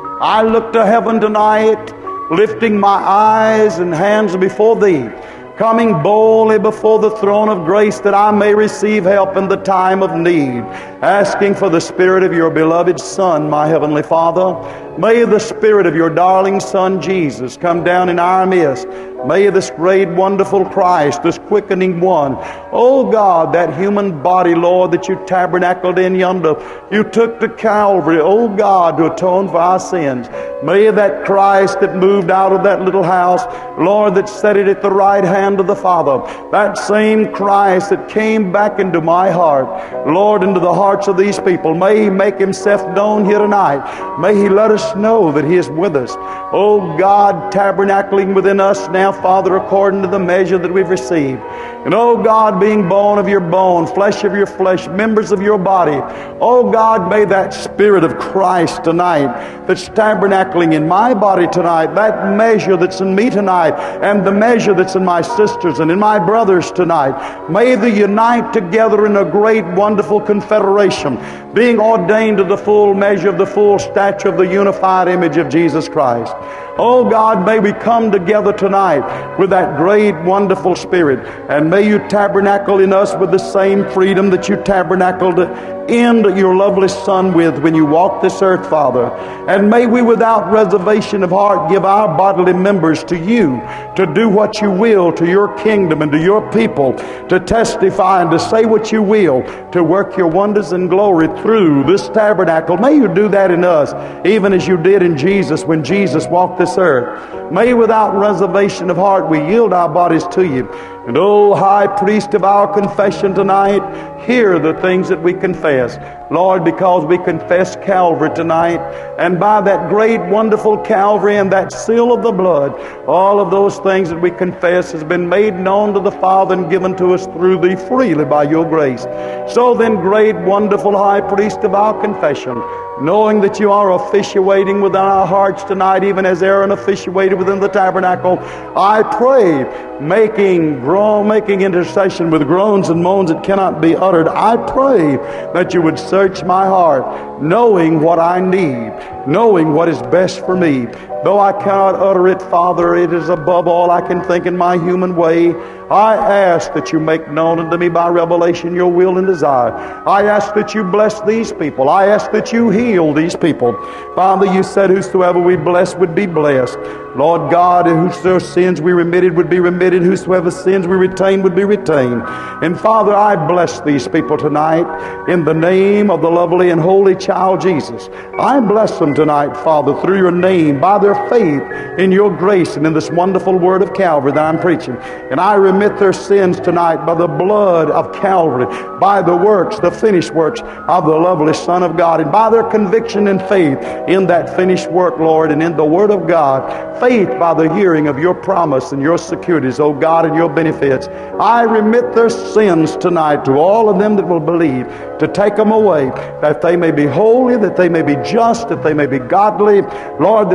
[SPEAKER 1] I look to heaven tonight, lifting my eyes and hands before Thee, coming boldly before the throne of grace that I may receive help in the time of need, asking for the Spirit of Your beloved Son, my Heavenly Father. May the Spirit of Your darling Son, Jesus, come down in our midst. May this great, wonderful Christ, this quickening one, oh God, that human body, Lord, that You tabernacled in yonder, You took to Calvary, oh God, to atone for our sins. May that Christ that moved out of that little house, Lord, that set it at the right hand of the Father, that same Christ that came back into my heart, Lord, into the hearts of these people, may He make Himself known here tonight. May He let us know that He is with us. Oh God, tabernacling within us now, Father, according to the measure that we've received. And oh God, being bone of Your bone, flesh of Your flesh, members of Your body, oh God, may that Spirit of Christ tonight that's tabernacling in my body tonight, that measure that's in me tonight, and the measure that's in my sisters and in my brothers tonight, may they unite together in a great, wonderful confederation, being ordained to the full measure of the full stature of the unified image of Jesus Christ. Oh God, may we come together tonight with that great, wonderful Spirit, and may You tabernacle in us with the same freedom that You tabernacled in Your lovely Son with when You walked this earth, Father. And may we without reservation of heart give our bodily members to You to do what You will to Your kingdom and to Your people, to testify and to say what You will, to work Your wonders and glory through this tabernacle. May You do that in us, even as You did in Jesus when Jesus walked this earth. May without reservation of heart we yield our bodies to You. And oh, High Priest of our confession tonight, hear the things that we confess. Lord, because we confess Calvary tonight, and by that great, wonderful Calvary and that seal of the blood, all of those things that we confess has been made known to the Father and given to us through Thee freely by Your grace. So then, great, wonderful High Priest of our confession, knowing that You are officiating within our hearts tonight, even as Aaron officiated within the tabernacle, I pray, making groan, making intercession with groans and moans that cannot be uttered, I pray that You would search my heart, knowing what I need, knowing what is best for me. Though I cannot utter it, Father, it is above all I can think in my human way. I ask that You make known unto me by revelation Your will and desire. I ask that You bless these people. I ask that You heal these people. Father, You said whosoever we bless would be blessed. Lord God, whosoever sins we remitted would be remitted. Whosoever sins we retain would be retained. And Father, I bless these people tonight in the name of the lovely and holy child Jesus. I bless them tonight, Father, through Your name, by their faith in Your grace and in this wonderful word of Calvary that I'm preaching. And I remit their sins tonight by the blood of Calvary, by the works, the finished works of the lovely Son of God, and by their conviction and faith in that finished work, Lord, and in the Word of God. Faith by the hearing of Your promise and Your securities, O God, and Your benefits. I remit their sins tonight to all of them that will believe, to take them away, that they may be holy, that they may be just, that they may be godly, Lord, that they may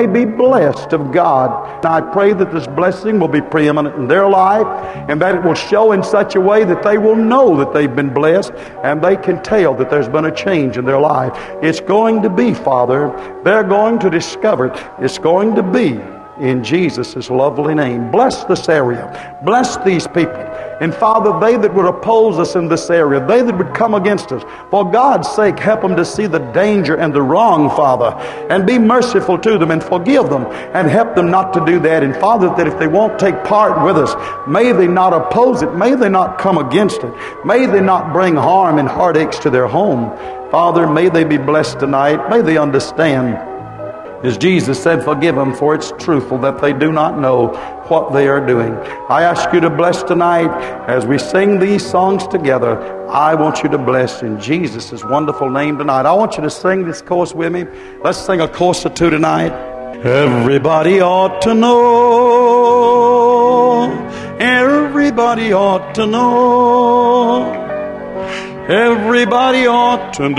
[SPEAKER 1] they be blessed of God. And I pray that this blessing will be preeminent in their life, and that it will show in such a way that they will know that they've been blessed, and they can tell that there's been a change in their life. It's going to be, Father, they're going to discover it. It's going to be in Jesus' lovely name. Bless this area. Bless these people. And Father, they that would oppose us in this area, they that would come against us, for God's sake, help them to see the danger and the wrong, Father, and be merciful to them and forgive them and help them not to do that. And Father, that if they won't take part with us, may they not oppose it. May they not come against it. May they not bring harm and heartaches to their home. Father, may they be blessed tonight. May they understand, as Jesus said, forgive them, for it's truthful that they do not know what they are doing. I ask you to bless tonight as we sing these songs together. I want you to bless in Jesus' wonderful name tonight. I want you to sing this chorus with me. Let's sing a chorus or two tonight. Everybody ought to know. Everybody ought to know. Everybody ought to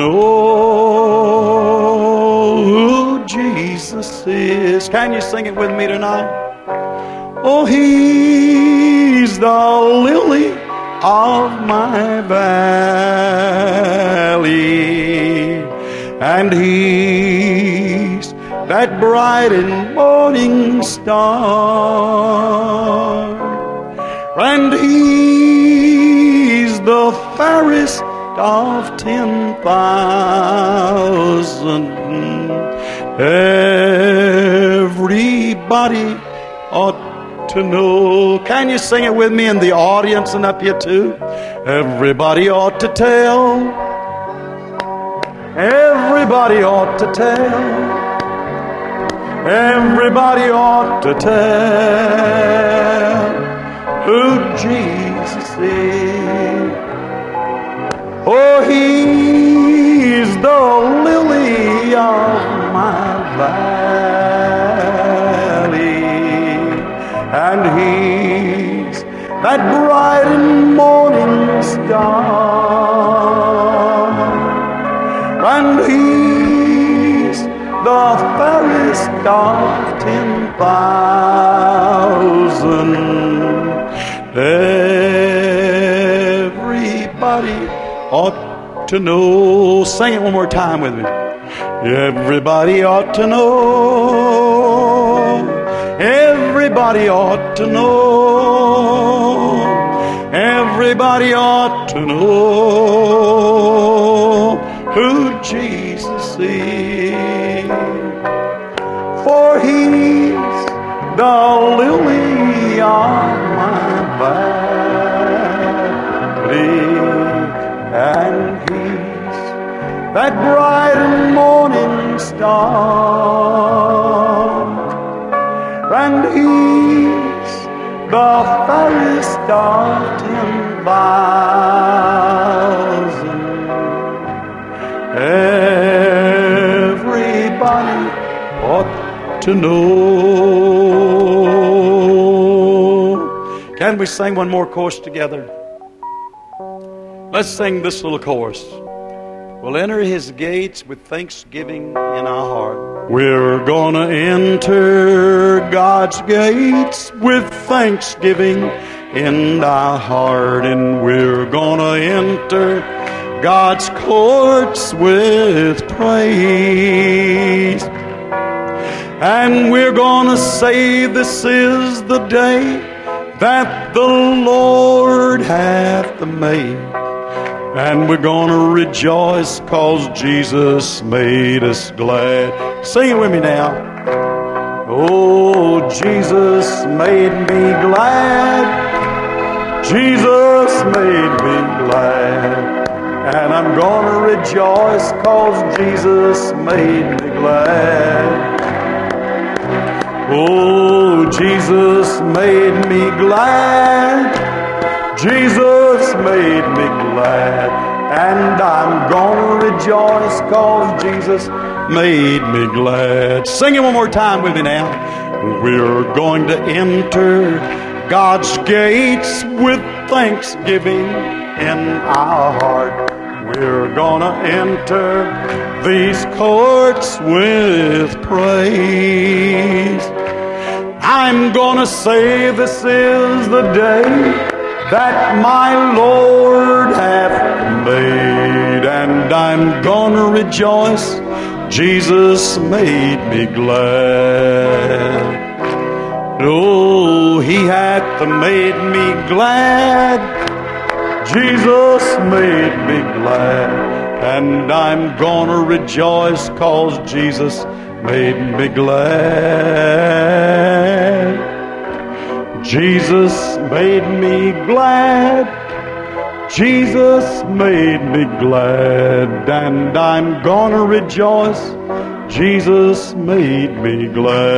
[SPEAKER 1] know who Jesus is. Can you sing it with me tonight? Oh, He's the lily of my valley, and He's that bright and morning star, and He's the fairest of ten thousand. Everybody ought to know. Can you sing it with me in the audience and up here too? Everybody ought to tell. Everybody ought to tell. Everybody ought to tell who Jesus is. Oh, He's the lily of my valley, and He's that bright and morning star, and He's the fairest of ten thousand. Everybody ought to know. Sing it one more time with me. Everybody ought to know. Everybody ought to know. Everybody ought to know who Jesus is. For He's the lily of my valley, and He's that bright and morning star, and He's the fairest of ten thousand. Everybody ought to know. Can we sing one more chorus together? Let's sing this little chorus. We'll enter His gates with thanksgiving in our heart. We're gonna enter God's gates with thanksgiving in our heart, and we're gonna enter God's courts with praise. And we're gonna say this is the day that the Lord hath made, and we're gonna rejoice 'cause Jesus made us glad. Sing it with me now. Oh, Jesus made me glad. Jesus made me glad. And I'm gonna rejoice 'cause Jesus made me glad. Oh, Jesus made me glad. Jesus made me glad. And I'm gonna rejoice 'cause Jesus made me glad. Sing it one more time with me now. We're going to enter God's gates with thanksgiving in our heart. We're gonna enter these courts with praise. I'm gonna say this is the day that my Lord hath made, and I'm gonna rejoice. Jesus made me glad. Oh, he hath made me glad. Jesus made me glad. And I'm gonna rejoice 'cause Jesus made me glad. Jesus made me glad. Jesus made me glad, and I'm gonna rejoice. Jesus made me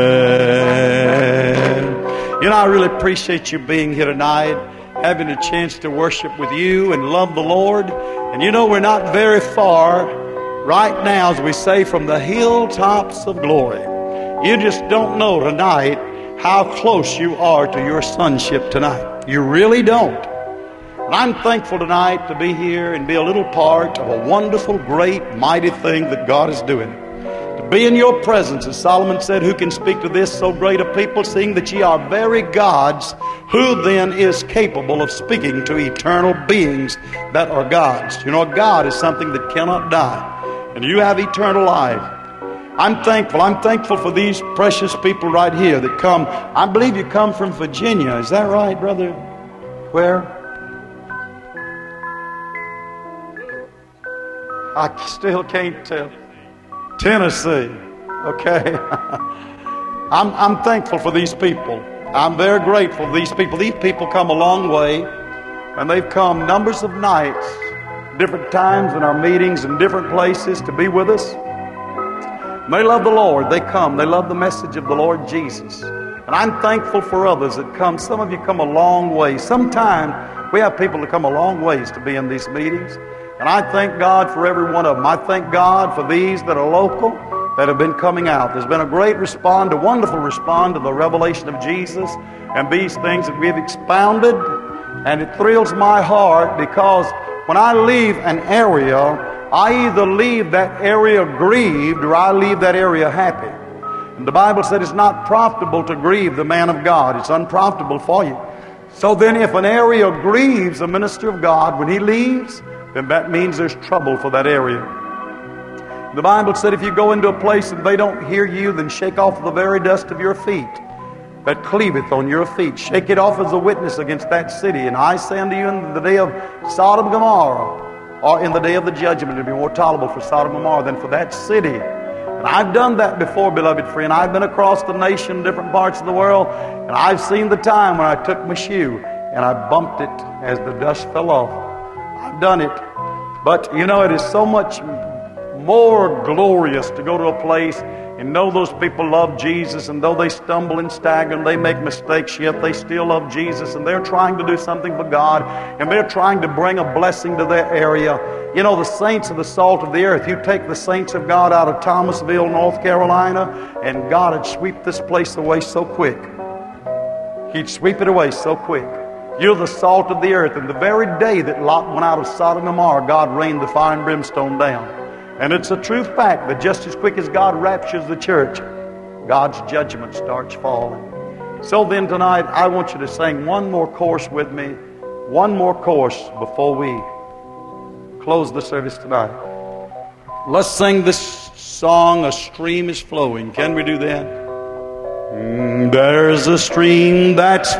[SPEAKER 1] glad. You know, I really appreciate you being here tonight, having a chance to worship with you and love the Lord. And you know, we're not very far right now, as we say, from the hilltops of glory. You just don't know tonight how close you are to your sonship tonight. You really don't. And I'm thankful tonight to be here and be a little part of a wonderful, great, mighty thing that God is doing. To be in your presence, as Solomon said, who can speak to this so great a people, seeing that ye are very gods, who then is capable of speaking to eternal beings that are gods? You know, God is something that cannot die, and you have eternal life. I'm thankful. I'm thankful for these precious people right here that come. I believe you come from Virginia. Is that right, brother? Where? I still can't tell. Tennessee. Okay. I'm, I'm thankful for these people. I'm very grateful for these people. These people come a long way, and they've come numbers of nights, different times in our meetings in different places to be with us. They love the Lord. They come. They love the message of the Lord Jesus. And I'm thankful for others that come. Some of you come a long way. Sometime we have people that come a long ways to be in these meetings. And I thank God for every one of them. I thank God for these that are local, that have been coming out. There's been a great respond, a wonderful respond to the revelation of Jesus and these things that we have expounded. And it thrills my heart, because when I leave an area, I either leave that area grieved or I leave that area happy. And the Bible said it's not profitable to grieve the man of God. It's unprofitable for you. So then if an area grieves a minister of God when he leaves, then that means there's trouble for that area. The Bible said if you go into a place and they don't hear you, then shake off the very dust of your feet that cleaveth on your feet. Shake it off as a witness against that city. And I say unto you, in the day of Sodom and Gomorrah, or in the day of the judgment, it will be more tolerable for Sodom and Gomorrah than for that city. And I've done that before, beloved friend. I've been across the nation, different parts of the world, and I've seen the time when I took my shoe and I bumped it as the dust fell off. I've done it. But, you know, it is so much more glorious to go to a place and know those people love Jesus, and though they stumble and stagger and they make mistakes, yet they still love Jesus, and they're trying to do something for God, and they're trying to bring a blessing to their area. You know, the saints are the salt of the earth. You take the saints of God out of Thomasville, North Carolina, and God would sweep this place away so quick. He'd sweep it away so quick. You're the salt of the earth. And the very day that Lot went out of Sodom and Gomorrah, God rained the fire and brimstone down. And it's a true fact that just as quick as God raptures the church, God's judgment starts falling. So then tonight, I want you to sing one more chorus with me. One more chorus before we close the service tonight. Let's sing this song, A Stream is Flowing. Can we do that? Mm, there's a stream that's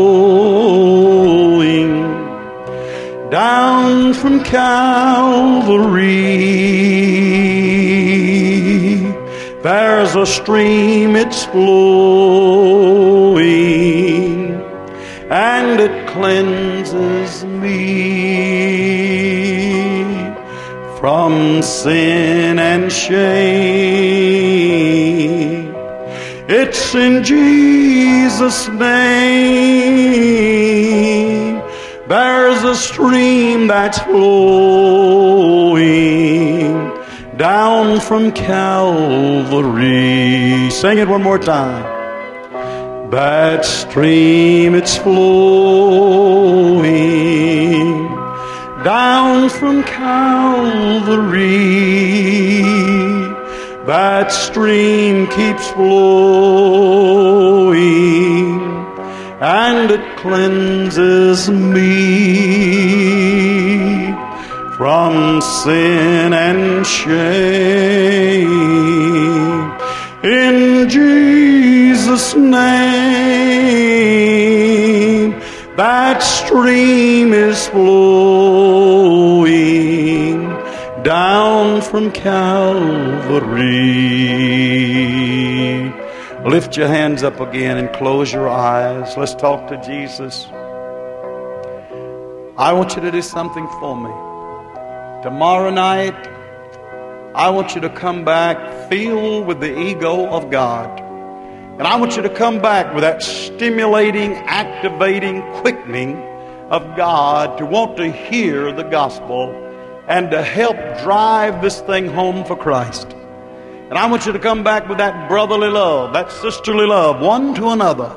[SPEAKER 1] flowing down from Calvary. There's a stream, it's flowing, and it cleanses me from sin and shame. It's in Jesus' name. There's a stream that's flowing down from Calvary. Sing it one more time. That stream, it's flowing down from Calvary. Calvary, that stream keeps flowing, and it cleanses me from sin and shame. In Jesus' name, that stream is flowing down from Calvary. Lift your hands up again and close your eyes. Let's talk to Jesus. I want you to do something for me. Tomorrow night, I want you to come back filled with the ego of God. And I want you to come back with that stimulating, activating, quickening of God to want to hear the gospel and to help drive this thing home for Christ. And I want you to come back with that brotherly love, that sisterly love, one to another.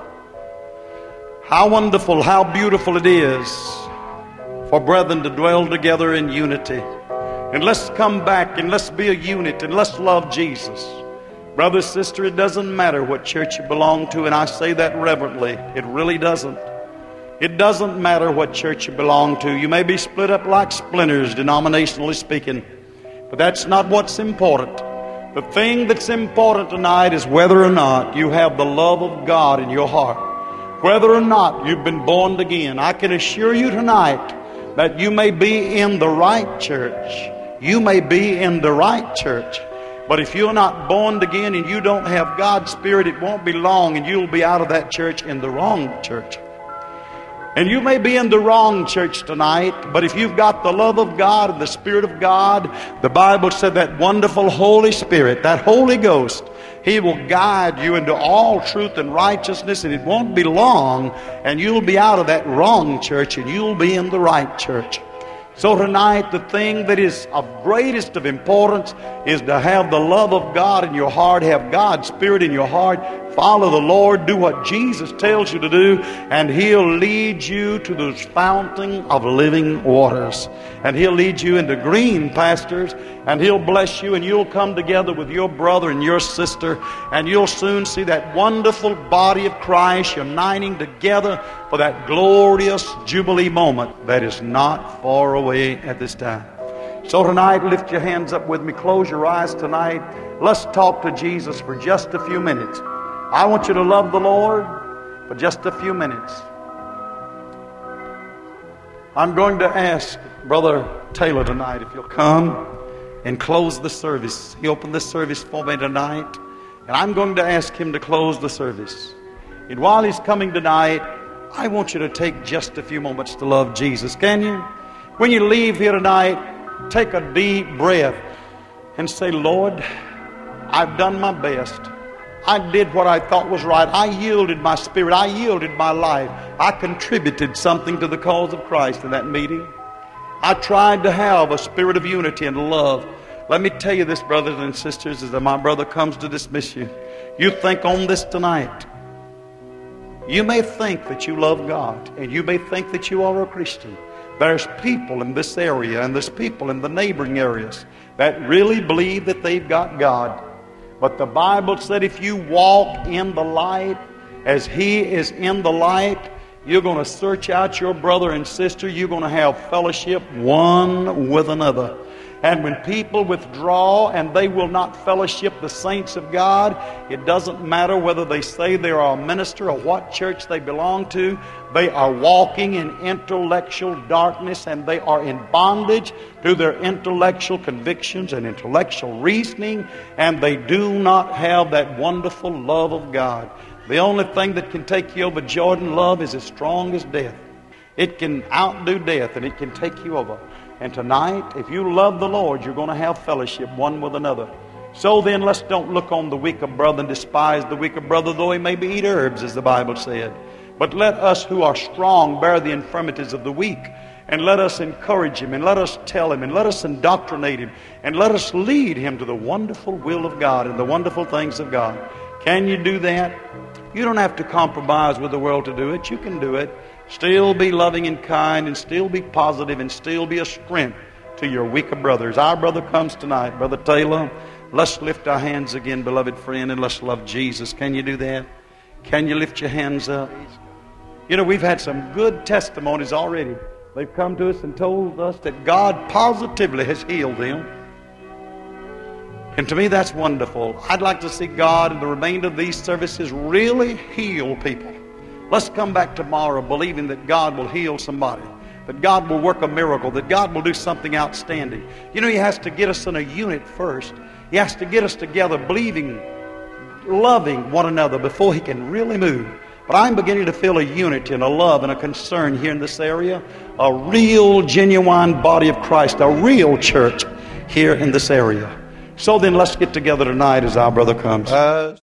[SPEAKER 1] How wonderful, how beautiful it is for brethren to dwell together in unity. And let's come back and let's be a unit and let's love Jesus. Brother, sister, it doesn't matter what church you belong to, and I say that reverently. It really doesn't. It doesn't matter what church you belong to. You may be split up like splinters, denominationally speaking, but that's not what's important. The thing that's important tonight is whether or not you have the love of God in your heart. Whether or not you've been born again. I can assure you tonight that you may be in the right church. You may be in the right church. But if you're not born again and you don't have God's Spirit, it won't be long and you'll be out of that church in the wrong church. And you may be in the wrong church tonight, but if you've got the love of God and the Spirit of God, the Bible said that wonderful Holy Spirit, that Holy Ghost, He will guide you into all truth and righteousness, and it won't be long and you'll be out of that wrong church and you'll be in the right church. So tonight, the thing that is of greatest of importance is to have the love of God in your heart, have God's Spirit in your heart, follow the Lord, do what Jesus tells you to do, and He'll lead you to those fountain of living waters. And He'll lead you into green pastures, and He'll bless you, and you'll come together with your brother and your sister, and you'll soon see that wonderful body of Christ uniting together for that glorious Jubilee moment that is not far away at this time. So tonight, lift your hands up with me, close your eyes tonight. Let's talk to Jesus for just a few minutes. I want you to love the Lord for just a few minutes. I'm going to ask Brother Taylor tonight if you'll come and close the service. He opened this service for me tonight, and I'm going to ask him to close the service. And while he's coming tonight, I want you to take just a few moments to love Jesus. Can you? When you leave here tonight, take a deep breath and say, Lord, I've done my best. I did what I thought was right. I yielded my spirit. I yielded my life. I contributed something to the cause of Christ in that meeting. I tried to have a spirit of unity and love. Let me tell you this, brothers and sisters, as my brother comes to dismiss you. You think on this tonight. You may think that you love God, and you may think that you are a Christian. There's people in this area, and there's people in the neighboring areas that really believe that they've got God. But the Bible said if you walk in the light as He is in the light, you're going to search out your brother and sister. You're going to have fellowship one with another. And when people withdraw and they will not fellowship the saints of God, it doesn't matter whether they say they are a minister or what church they belong to. They are walking in intellectual darkness, and they are in bondage to their intellectual convictions and intellectual reasoning, and they do not have that wonderful love of God. The only thing that can take you over Jordan, love, is as strong as death. It can outdo death, and it can take you over. And tonight, if you love the Lord, you're going to have fellowship one with another. So then, let's don't look on the weaker brother and despise the weaker brother, though he maybe eat herbs, as the Bible said. But let us who are strong bear the infirmities of the weak. And let us encourage him, and let us tell him, and let us indoctrinate him, and let us lead him to the wonderful will of God and the wonderful things of God. Can you do that? You don't have to compromise with the world to do it. You can do it. Still be loving and kind, and still be positive, and still be a strength to your weaker brothers. Our brother comes tonight, Brother Taylor. Let's lift our hands again, beloved friend, and let's love Jesus. Can you do that? Can you lift your hands up? You know, we've had some good testimonies already. They've come to us and told us that God positively has healed them. And to me, that's wonderful. I'd like to see God in the remainder of these services really heal people. Let's come back tomorrow believing that God will heal somebody, that God will work a miracle, that God will do something outstanding. You know, He has to get us in a unit first. He has to get us together, believing, loving one another before He can really move. But I'm beginning to feel a unity and a love and a concern here in this area. A real, genuine body of Christ, a real church here in this area. So then let's get together tonight as our brother comes. Uh,